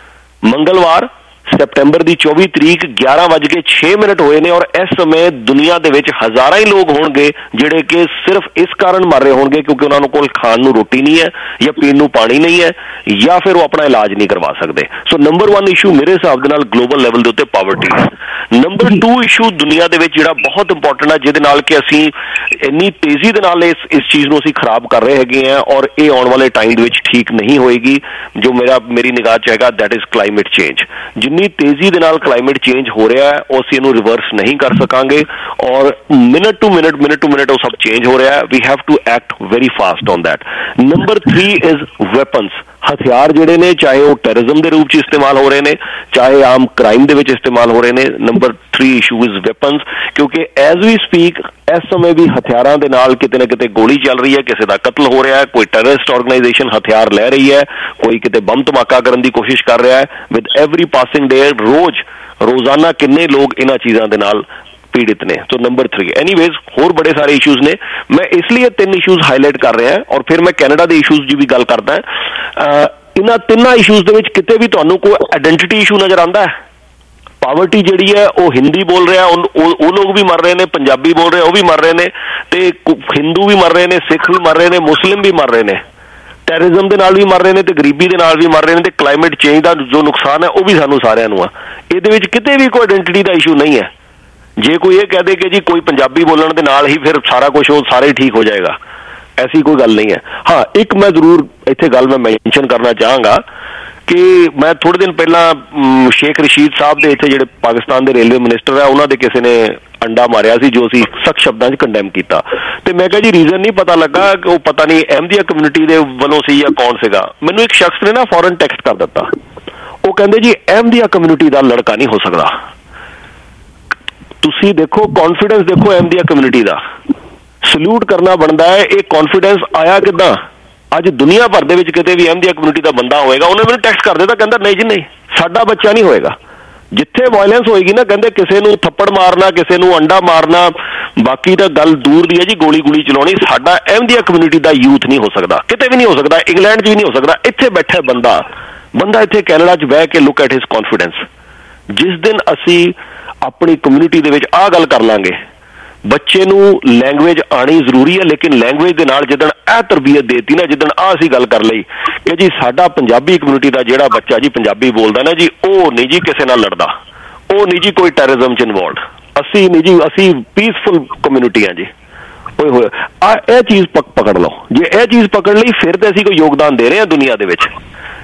ਮੰਗਲਵਾਰ ਸੈਪਟੈਂਬਰ ਦੀ ਚੌਵੀ ਤਰੀਕ ਗਿਆਰਾਂ ਵੱਜ ਕੇ ਛੇ ਮਿੰਟ ਹੋਏ ਨੇ, ਔਰ ਇਸ ਸਮੇਂ ਦੁਨੀਆ ਦੇ ਵਿੱਚ ਹਜ਼ਾਰਾਂ ਹੀ ਲੋਕ ਹੋਣਗੇ ਜਿਹੜੇ ਕਿ ਸਿਰਫ ਇਸ ਕਾਰਨ ਮਰ ਰਹੇ ਹੋਣਗੇ ਕਿਉਂਕਿ ਉਹਨਾਂ ਨੂੰ ਕੋਲ ਖਾਣ ਨੂੰ ਰੋਟੀ ਨਹੀਂ ਹੈ, ਜਾਂ ਪੀਣ ਨੂੰ ਪਾਣੀ ਨਹੀਂ ਹੈ, ਜਾਂ ਫਿਰ ਉਹ ਆਪਣਾ ਇਲਾਜ ਨਹੀਂ ਕਰਵਾ ਸਕਦੇ। ਸੋ ਨੰਬਰ ਵਨ ਇਸ਼ੂ ਮੇਰੇ ਹਿਸਾਬ ਦੇ ਨਾਲ ਗਲੋਬਲ ਲੈਵਲ ਦੇ ਉੱਤੇ ਪਾਵਰਟੀ ਹੈ। ਨੰਬਰ ਟੂ ਇਸ਼ੂ ਦੁਨੀਆ ਦੇ ਵਿੱਚ ਜਿਹੜਾ ਬਹੁਤ ਇੰਪੋਰਟੈਂਟ ਹੈ, ਜਿਹਦੇ ਨਾਲ ਕਿ ਅਸੀਂ ਇੰਨੀ ਤੇਜ਼ੀ ਦੇ ਨਾਲ ਇਸ ਇਸ ਚੀਜ਼ ਨੂੰ ਅਸੀਂ ਖਰਾਬ ਕਰ ਰਹੇ ਹੈਗੇ ਹਾਂ, ਔਰ ਇਹ ਆਉਣ ਵਾਲੇ ਟਾਈਮ ਦੇ ਵਿੱਚ ਠੀਕ ਨਹੀਂ ਹੋਏਗੀ, ਜੋ ਮੇਰਾ ਮੇਰੀ ਨਿਗਾਹ 'ਚ ਹੈਗਾ, ਦੈਟ ਇਜ਼ ਕਲਾਈਮੇਟ ਚੇਂਜ। ਜਿੰਨੀ ਤੇਜ਼ੀ ਦੇ ਨਾਲ ਕਲਾਈਮੇਟ ਚੇਂਜ ਹੋ ਰਿਹਾ ਹੈ ਉਹ ਅਸੀਂ ਇਹਨੂੰ ਰਿਵਰਸ ਨਹੀਂ ਕਰ ਸਕਾਂਗੇ, ਔਰ minute to minute minute to minute ਉਹ ਸਭ ਚੇਂਜ ਹੋ ਰਿਹਾ ਹੈ। We have to act very fast on that. Number three is weapons. ਹਥਿਆਰ ਜਿਹੜੇ ਨੇ, ਚਾਹੇ ਉਹ ਟੈਰਰਿਜ਼ਮ ਦੇ ਰੂਪ 'ਚ ਇਸਤੇਮਾਲ ਹੋ ਰਹੇ ਨੇ, ਚਾਹੇ ਆਮ ਕ੍ਰਾਈਮ ਦੇ ਵਿੱਚ ਇਸਤੇਮਾਲ ਹੋ ਰਹੇ ਨੇ। Number three issue is weapons, ਕਿਉਂਕਿ ਐਜ਼ ਵੀ ਸਪੀਕ ਇਸ ਸਮੇਂ ਵੀ ਹਥਿਆਰਾਂ ਦੇ ਨਾਲ ਕਿਤੇ ਨਾ ਕਿਤੇ ਗੋਲੀ ਚੱਲ ਰਹੀ ਹੈ, ਕਿਸੇ ਦਾ ਕਤਲ ਹੋ ਰਿਹਾ ਹੈ, ਕੋਈ ਟੈਰਰਿਸਟ ਆਰਗੇਨਾਈਜੇਸ਼ਨ ਹਥਿਆਰ ਲੈ ਰਹੀ ਹੈ, ਕੋਈ ਕਿਤੇ ਬੰਬ ਧਮਾਕਾ ਕਰਨ ਦੀ ਕੋਸ਼ਿਸ਼ ਕਰ ਰਿਹਾ ਹੈ। ਵਿਦ ਐਵਰੀ ਪਾਸਿੰਗ ਡੇ, ਰੋਜ਼ ਰੋਜ਼ਾਨਾ ਕਿੰਨੇ ਲੋਕ ਇਹਨਾਂ ਚੀਜ਼ਾਂ ਦੇ ਨਾਲ ਪੀੜਿਤ ਨੇ। ਸੋ ਨੰਬਰ ਥ੍ਰੀ। ਐਨੀਵੇਜ਼ ਹੋਰ ਬੜੇ ਸਾਰੇ ਇਸ਼ੂਜ਼ ਨੇ, ਮੈਂ ਇਸ ਲਈ ਤਿੰਨ ਇਸ਼ੂਜ਼ ਹਾਈਲਾਈਟ ਕਰ ਰਿਹਾ, ਔਰ ਫਿਰ ਮੈਂ ਕੈਨੇਡਾ ਦੇ ਇਸ਼ੂਜ਼ ਦੀ ਵੀ ਗੱਲ ਕਰਦਾ। ਇਹਨਾਂ ਤਿੰਨਾਂ ਇਸ਼ੂਜ਼ ਦੇ ਵਿੱਚ ਕਿਤੇ ਵੀ ਤੁਹਾਨੂੰ ਕੋਈ ਆਇਡੈਂਟੀਟੀ ਇਸ਼ੂ ਨਜ਼ਰ ਆਉਂਦਾ ਹੈ? ਪਾਵਰਟੀ ਜਿਹੜੀ ਹੈ ਉਹ ਹਿੰਦੀ ਬੋਲ ਰਿਹਾ, ਉਹ ਲੋਕ ਵੀ ਮਰ ਰਹੇ ਨੇ, ਪੰਜਾਬੀ ਬੋਲ ਰਹੇ ਉਹ ਵੀ ਮਰ ਰਹੇ ਨੇ, ਤੇ ਹਿੰਦੂ ਵੀ ਮਰ ਰਹੇ ਨੇ, ਸਿੱਖ ਵੀ ਮਰ ਰਹੇ ਨੇ, ਮੁਸਲਿਮ ਵੀ ਮਰ ਰਹੇ ਨੇ, ਟੈਰਰਿਜ਼ਮ ਦੇ ਨਾਲ ਵੀ ਮਰ ਰਹੇ ਨੇ, ਤੇ ਗਰੀਬੀ ਦੇ ਨਾਲ ਵੀ ਮਰ ਰਹੇ ਨੇ, ਤੇ ਕਲਾਈਮੇਟ ਚੇਂਜ ਦਾ ਜੋ ਨੁਕਸਾਨ ਹੈ ਉਹ ਵੀ ਸਾਨੂੰ ਸਾਰਿਆਂ ਨੂੰ ਆ। ਇਹਦੇ ਵਿੱਚ ਕਿਤੇ ਵੀ ਕੋਈ ਆਇਡੈਂਟੀਟੀ ਦਾ ਇਸ਼ੂ ਨਹੀਂ ਹੈ। ਜੇ ਕੋਈ ਇਹ ਕਹਿ ਦੇ ਕਿ ਜੀ ਕੋਈ ਪੰਜਾਬੀ ਬੋਲਣ ਦੇ ਨਾਲ ਹੀ ਫਿਰ ਸਾਰਾ ਕੁਝ ਉਹ ਸਾਰੇ ਠੀਕ ਹੋ ਜਾਏਗਾ, ਐਸੀ ਕੋਈ ਗੱਲ ਨਹੀਂ ਹੈ। ਹਾਂ, ਇੱਕ ਮੈਂ ਜ਼ਰੂਰ ਇੱਥੇ ਗੱਲ ਮੈਂ ਮੈਂਸ਼ਨ ਕਰਨਾ ਚਾਹਾਂਗਾ ਕਿ ਮੈਂ ਥੋੜੇ ਦਿਨ ਪਹਿਲਾਂ ਸ਼ੇਖ ਰਸ਼ੀਦ ਸਾਹਿਬ ਦੇ ਇੱਥੇ ਜਿਹੜੇ ਪਾਕਿਸਤਾਨ ਦੇ ਰੇਲਵੇ ਮਿਨਿਸਟਰ ਹੈ, ਉਹਨਾਂ ਦੇ ਕਿਸੇ ਨੇ ਅੰਡਾ ਮਾਰਿਆ ਸੀ, ਜੋ ਅਸੀਂ ਸਖਤ ਸ਼ਬਦਾਂ 'ਚ ਕੰਡੈਮ ਕੀਤਾ। ਤੇ ਮੈਂ ਕਿਹਾ ਜੀ ਰੀਜ਼ਨ ਨਹੀਂ ਪਤਾ ਲੱਗਾ ਕਿ ਉਹ ਪਤਾ ਨਹੀਂ ਅਹਿਮਦੀਆ ਕਮਿਊਨਿਟੀ ਦੇ ਵੱਲੋਂ ਸੀ ਜਾਂ ਕੌਣ ਸੀਗਾ। ਮੈਨੂੰ ਇੱਕ ਸ਼ਖਸ ਨੇ ਨਾ ਫੌਰਨ ਟੈਕਸਟ ਕਰ ਦਿੱਤਾ, ਉਹ ਕਹਿੰਦੇ ਜੀ ਅਹਿਮਦੀਆ ਕਮਿਊਨਿਟੀ ਦਾ ਲੜਕਾ ਨਹੀਂ ਹੋ ਸਕਦਾ। ਤੁਸੀਂ ਦੇਖੋ, ਕੌਨਫੀਡੈਂਸ ਦੇਖੋ ਅਹਿਮਦੀਆ ਕਮਿਊਨਿਟੀ ਦਾ, ਸਲੂਟ ਕਰਨਾ ਬਣਦਾ ਹੈ। ਇਹ ਕੌਨਫੀਡੈਂਸ ਆਇਆ ਕਿੱਦਾਂ? ਅੱਜ ਦੁਨੀਆ ਭਰ ਦੇ ਵਿੱਚ ਕਿਤੇ ਵੀ ਅਹਿਮਦੀਆ ਕਮਿਊਨਿਟੀ ਦਾ ਬੰਦਾ ਹੋਏਗਾ, ਉਹਨੇ ਮੈਨੂੰ ਟੈਕਸਟ ਕਰ ਦਿੱਤਾ, ਕਹਿੰਦਾ ਨਹੀਂ ਜੀ ਨਹੀਂ, ਸਾਡਾ ਬੱਚਾ ਨਹੀਂ ਹੋਏਗਾ। ਜਿੱਥੇ ਵਾਇਲੈਂਸ ਹੋਏਗੀ ਨਾ, ਕਹਿੰਦੇ ਕਿਸੇ ਨੂੰ ਥੱਪੜ ਮਾਰਨਾ, ਕਿਸੇ ਨੂੰ ਅੰਡਾ ਮਾਰਨਾ, ਬਾਕੀ ਤਾਂ ਗੱਲ ਦੂਰ ਦੀ ਹੈ ਜੀ, ਗੋਲੀ ਗੋਲੀ ਚਲਾਉਣੀ, ਸਾਡਾ ਅਹਿਮਦੀਆ ਕਮਿਊਨਿਟੀ ਦਾ ਯੂਥ ਨਹੀਂ ਹੋ ਸਕਦਾ, ਕਿਤੇ ਵੀ ਨਹੀਂ ਹੋ ਸਕਦਾ, ਇੰਗਲੈਂਡ 'ਚ ਵੀ ਨਹੀਂ ਹੋ ਸਕਦਾ। ਇੱਥੇ ਬੈਠਾ ਬੰਦਾ ਬੰਦਾ ਇੱਥੇ ਕੈਨੇਡਾ 'ਚ ਬਹਿ ਕੇ ਲੁੱਕ ਐਟ ਹਿਸ ਕੌਨਫੀਡੈਂਸ। ਜਿਸ ਦਿਨ ਅਸੀਂ ਆਪਣੀ ਕਮਿਊਨਿਟੀ ਦੇ ਵਿੱਚ ਆਹ ਗੱਲ ਕਰ ਲਾਂਗੇ, ਬੱਚੇ ਨੂੰ ਲੈਂਗੁਏਜ ਆਉਣੀ ਜ਼ਰੂਰੀ ਹੈ, ਲੇਕਿਨ ਲੈਂਗੁਏਜ ਦੇ ਨਾਲ ਜਿੱਦਣ ਇਹ ਤਰਬੀਅਤ ਦੇਤੀ ਨਾ, ਜਿੱਦਣ ਆਹ ਅਸੀਂ ਗੱਲ ਕਰ ਲਈ ਕਿ ਜੀ ਸਾਡਾ ਪੰਜਾਬੀ ਕਮਿਊਨਿਟੀ ਦਾ ਜਿਹੜਾ ਬੱਚਾ ਜੀ ਪੰਜਾਬੀ ਬੋਲਦਾ ਨਾ ਜੀ, ਉਹ ਨਹੀਂ ਜੀ ਕਿਸੇ ਨਾਲ ਲੜਦਾ, ਉਹ ਨਹੀਂ ਜੀ ਕੋਈ ਟੈਰਰਿਜ਼ਮ 'ਚ ਇਨਵੋਲਵਡ, ਅਸੀਂ ਨਹੀਂ ਜੀ, ਅਸੀਂ ਪੀਸਫੁਲ ਕਮਿਊਨਿਟੀ ਹਾਂ ਜੀ। ਹੋਏ ਹੋਏ ਆ ਇਹ ਚੀਜ਼ ਪਕ ਪਕੜ ਲਓ। ਜੇ ਇਹ ਚੀਜ਼ ਪਕੜ ਲਈ ਫਿਰ ਤੇ ਅਸੀਂ ਕੋਈ ਯੋਗਦਾਨ ਦੇ ਰਹੇ ਹਾਂ ਦੁਨੀਆ ਦੇ ਵਿੱਚ।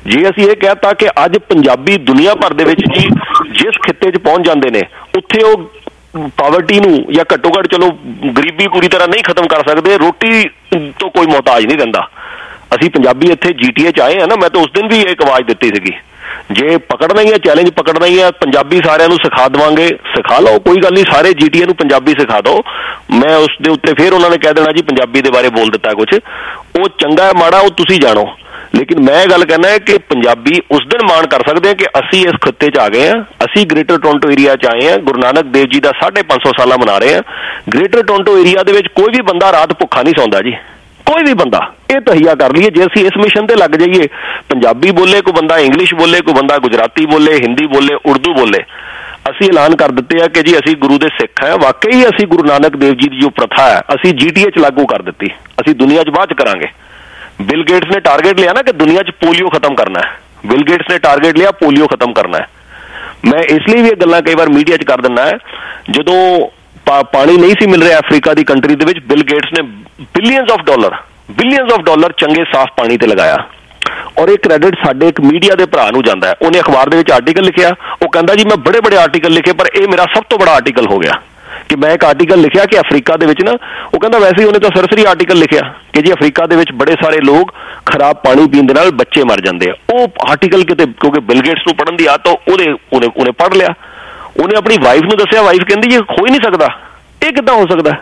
ਜੇ ਅਸੀਂ ਇਹ ਕਹਿਤਾ ਕਿ ਅੱਜ ਪੰਜਾਬੀ ਦੁਨੀਆ ਭਰ ਦੇ ਵਿੱਚ ਜੀ ਜਿਸ ਖਿੱਤੇ 'ਚ ਪਹੁੰਚ ਜਾਂਦੇ ਨੇ ਉੱਥੇ ਉਹ ਪਾਵਰਟੀ ਨੂੰ ਜਾਂ ਘੱਟੋ ਘੱਟ ਚਲੋ ਗਰੀਬੀ ਪੂਰੀ ਤਰ੍ਹਾਂ ਨਹੀਂ ਖਤਮ ਕਰ ਸਕਦੇ, ਰੋਟੀ ਤੋਂ ਕੋਈ ਮੁਹਤਾਜ ਨਹੀਂ ਰਹਿੰਦਾ। ਅਸੀਂ ਪੰਜਾਬੀ ਇੱਥੇ ਜੀ ਟੀ ਏ 'ਚ ਆਏ ਹਾਂ ਨਾ, ਮੈਂ ਤਾਂ ਉਸ ਦਿਨ ਵੀ ਇੱਕ ਆਵਾਜ਼ ਦਿੱਤੀ ਸੀਗੀ, ਜੇ ਪਕੜਨਾ ਹੀ ਹੈ ਚੈਲੰਜ ਪਕੜਨਾ ਹੀ ਹੈ, ਪੰਜਾਬੀ ਸਾਰਿਆਂ ਨੂੰ ਸਿਖਾ ਦੇਵਾਂਗੇ, ਸਿਖਾ ਲਓ ਕੋਈ ਗੱਲ ਨਹੀਂ, ਸਾਰੇ ਜੀ ਟੀ ਏ ਨੂੰ ਪੰਜਾਬੀ ਸਿਖਾ ਦਿਓ। ਮੈਂ ਉਸ ਦੇ ਉੱਤੇ ਫਿਰ ਉਹਨਾਂ ਨੇ ਕਹਿ ਦੇਣਾ ਜੀ ਪੰਜਾਬੀ ਦੇ ਬਾਰੇ ਬੋਲ ਦਿੱਤਾ ਕੁਛ, ਉਹ ਚੰਗਾ ਹੈ ਮਾੜਾ ਉਹ ਤੁਸੀਂ ਜਾਣੋ। ਲੇਕਿਨ ਮੈਂ ਇਹ ਗੱਲ ਕਹਿਣਾ ਹੈ ਕਿ ਪੰਜਾਬੀ ਉਸ ਦਿਨ ਮਾਣ ਕਰ ਸਕਦੇ ਹਾਂ ਕਿ ਅਸੀਂ ਇਸ ਖਿੱਤੇ 'ਚ ਆ ਗਏ ਹਾਂ, ਅਸੀਂ ਗ੍ਰੇਟਰ ਟੋਰਾਂਟੋ ਏਰੀਆ 'ਚ ਆਏ ਹਾਂ, ਗੁਰੂ ਨਾਨਕ ਦੇਵ ਜੀ ਦਾ ਸਾਢੇ ਪੰਜ ਸੌ ਸਾਲਾ ਮਨਾ ਰਹੇ ਹਾਂ। ਗ੍ਰੇਟਰ ਟੋਰਾਂਟੋ ਏਰੀਆ ਦੇ ਵਿੱਚ ਕੋਈ ਵੀ ਬੰਦਾ ਰਾਤ ਭੁੱਖਾ ਨਹੀਂ ਸੌਂਦਾ ਜੀ, ਕੋਈ ਵੀ ਬੰਦਾ। ਇਹ ਤਹੀਆ ਕਰ ਲਈਏ ਜੇ ਅਸੀਂ ਇਸ ਮਿਸ਼ਨ ਤੇ ਲੱਗ ਜਾਈਏ, ਪੰਜਾਬੀ ਬੋਲੇ ਕੋਈ ਬੰਦਾ, ਇੰਗਲਿਸ਼ ਬੋਲੇ ਕੋਈ ਬੰਦਾ, ਗੁਜਰਾਤੀ ਬੋਲੇ, ਹਿੰਦੀ ਬੋਲੇ, ਉਰਦੂ ਬੋਲੇ, ਅਸੀਂ ਐਲਾਨ ਕਰ ਦਿੱਤੇ ਆ ਕਿ ਜੀ ਅਸੀਂ ਗੁਰੂ ਦੇ ਸਿੱਖ ਹਾਂ। ਵਾਕਈ ਅਸੀਂ ਗੁਰੂ ਨਾਨਕ ਦੇਵ ਜੀ ਦੀ ਜੋ ਪ੍ਰਥਾ ਹੈ ਅਸੀਂ ਜੀ ਟੀ ਏ 'ਚ ਲਾਗੂ ਕਰ ਦਿੱਤੀ, ਅਸੀਂ ਦੁਨੀਆ 'ਚ ਬਾਅਦ 'ਚ ਕਰਾਂਗੇ। ਬਿਲ ਗੇਟਸ ਨੇ ਟਾਰਗੇਟ ਲਿਆ ਨਾ ਕਿ ਦੁਨੀਆ 'ਚ ਪੋਲੀਓ ਖਤਮ ਕਰਨਾ ਹੈ, ਬਿਲ ਗੇਟਸ ਨੇ ਟਾਰਗੇਟ ਲਿਆ ਪੋਲੀਓ ਖਤਮ ਕਰਨਾ ਹੈ। ਮੈਂ ਇਸ ਲਈ ਵੀ ਇਹ ਗੱਲਾਂ ਕਈ ਵਾਰ ਮੀਡੀਆ 'ਚ ਕਰ ਦਿੰਦਾ ਹੈ, ਜਦੋਂ ਪਾ ਪਾਣੀ ਨਹੀਂ ਸੀ ਮਿਲ ਰਿਹਾ ਅਫਰੀਕਾ ਦੀ ਕੰਟਰੀ ਦੇ ਵਿੱਚ, ਬਿਲ ਗੇਟਸ ਨੇ billions of dollar billions of dollar ਚੰਗੇ ਸਾਫ਼ ਪਾਣੀ ਤੇ ਲਗਾਇਆ, ਔਰ ਇਹ ਕ੍ਰੈਡਿਟ ਸਾਡੇ ਇੱਕ ਮੀਡੀਆ ਦੇ ਭਰਾ ਨੂੰ ਜਾਂਦਾ ਹੈ। ਉਹਨੇ ਅਖਬਾਰ ਦੇ ਵਿੱਚ ਆਰਟੀਕਲ ਲਿਖਿਆ, ਉਹ ਕਹਿੰਦਾ ਜੀ ਮੈਂ ਬੜੇ ਬੜੇ ਆਰਟੀਕਲ ਲਿਖੇ ਪਰ ਇਹ ਮੇਰਾ ਸਭ ਤੋਂ ਬੜਾ ਆਰਟੀਕਲ ਹੋ ਗਿਆ ਕਿ ਮੈਂ ਇੱਕ ਆਰਟੀਕਲ ਲਿਖਿਆ ਕਿ ਅਫਰੀਕਾ ਦੇ ਵਿੱਚ ਨਾ, ਉਹ ਕਹਿੰਦਾ ਵੈਸੇ ਹੀ ਉਹਨੇ ਤਾਂ ਸਰਸਰੀ ਆਰਟੀਕਲ ਲਿਖਿਆ ਕਿ ਜੀ ਅਫਰੀਕਾ ਦੇ ਵਿੱਚ ਬੜੇ ਸਾਰੇ ਲੋਕ ਖਰਾਬ ਪਾਣੀ ਪੀਣ ਦੇ ਨਾਲ ਬੱਚੇ ਮਰ ਜਾਂਦੇ ਆ। ਉਹ ਆਰਟੀਕਲ ਕਿਤੇ ਕਿਉਂਕਿ ਬਿਲ ਗੇਟਸ ਨੂੰ ਪੜ੍ਹਨ ਦੀ ਆਦਤ ਉਹਦੇ ਉਹਨੇ ਉਹਨੇ ਪੜ੍ਹ ਲਿਆ, ਉਹਨੇ ਆਪਣੀ ਵਾਈਫ ਨੂੰ ਦੱਸਿਆ, ਵਾਈਫ ਕਹਿੰਦੀ ਜੀ ਹੋ ਹੀ ਨਹੀਂ ਸਕਦਾ, ਇਹ ਕਿੱਦਾਂ ਹੋ ਸਕਦਾ।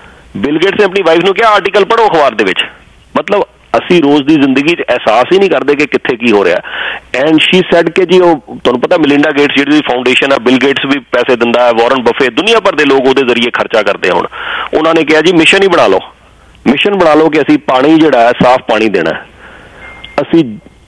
ਬਿਲ ਗੇਟਸ ਨੇ ਆਪਣੀ ਵਾਈਫ ਨੂੰ ਕਿਹਾ ਆਰਟੀਕਲ ਪੜ੍ਹੋ ਅਖਬਾਰ ਦੇ ਵਿੱਚ। ਮਤਲਬ ਅਸੀਂ ਰੋਜ਼ ਦੀ ਜ਼ਿੰਦਗੀ 'ਚ ਅਹਿਸਾਸ ਹੀ ਨਹੀਂ ਕਰਦੇ ਕਿ ਕਿੱਥੇ ਕੀ ਹੋ ਰਿਹਾ। ਐਂਡ ਸ਼ੀ ਸੈਡ ਕਿ ਜੀ ਉਹ ਤੁਹਾਨੂੰ ਪਤਾ ਮਿਲਿੰਡਾ ਗੇਟਸ ਜਿਹੜੀ ਫਾਊਂਡੇਸ਼ਨ ਆ, ਬਿਲ ਗੇਟਸ ਵੀ ਪੈਸੇ ਦਿੰਦਾ ਹੈ, ਵਾਰਨ ਬਫੇ, ਦੁਨੀਆ ਭਰ ਦੇ ਲੋਕ ਉਹਦੇ ਜ਼ਰੀਏ ਖਰਚਾ ਕਰਦੇ ਹੁਣ। ਉਹਨਾਂ ਨੇ ਕਿਹਾ ਜੀ ਮਿਸ਼ਨ ਹੀ ਬਣਾ ਲਓ, ਮਿਸ਼ਨ ਬਣਾ ਲਓ ਕਿ ਅਸੀਂ ਪਾਣੀ ਜਿਹੜਾ ਹੈ ਸਾਫ਼ ਪਾਣੀ ਦੇਣਾ। ਅਸੀਂ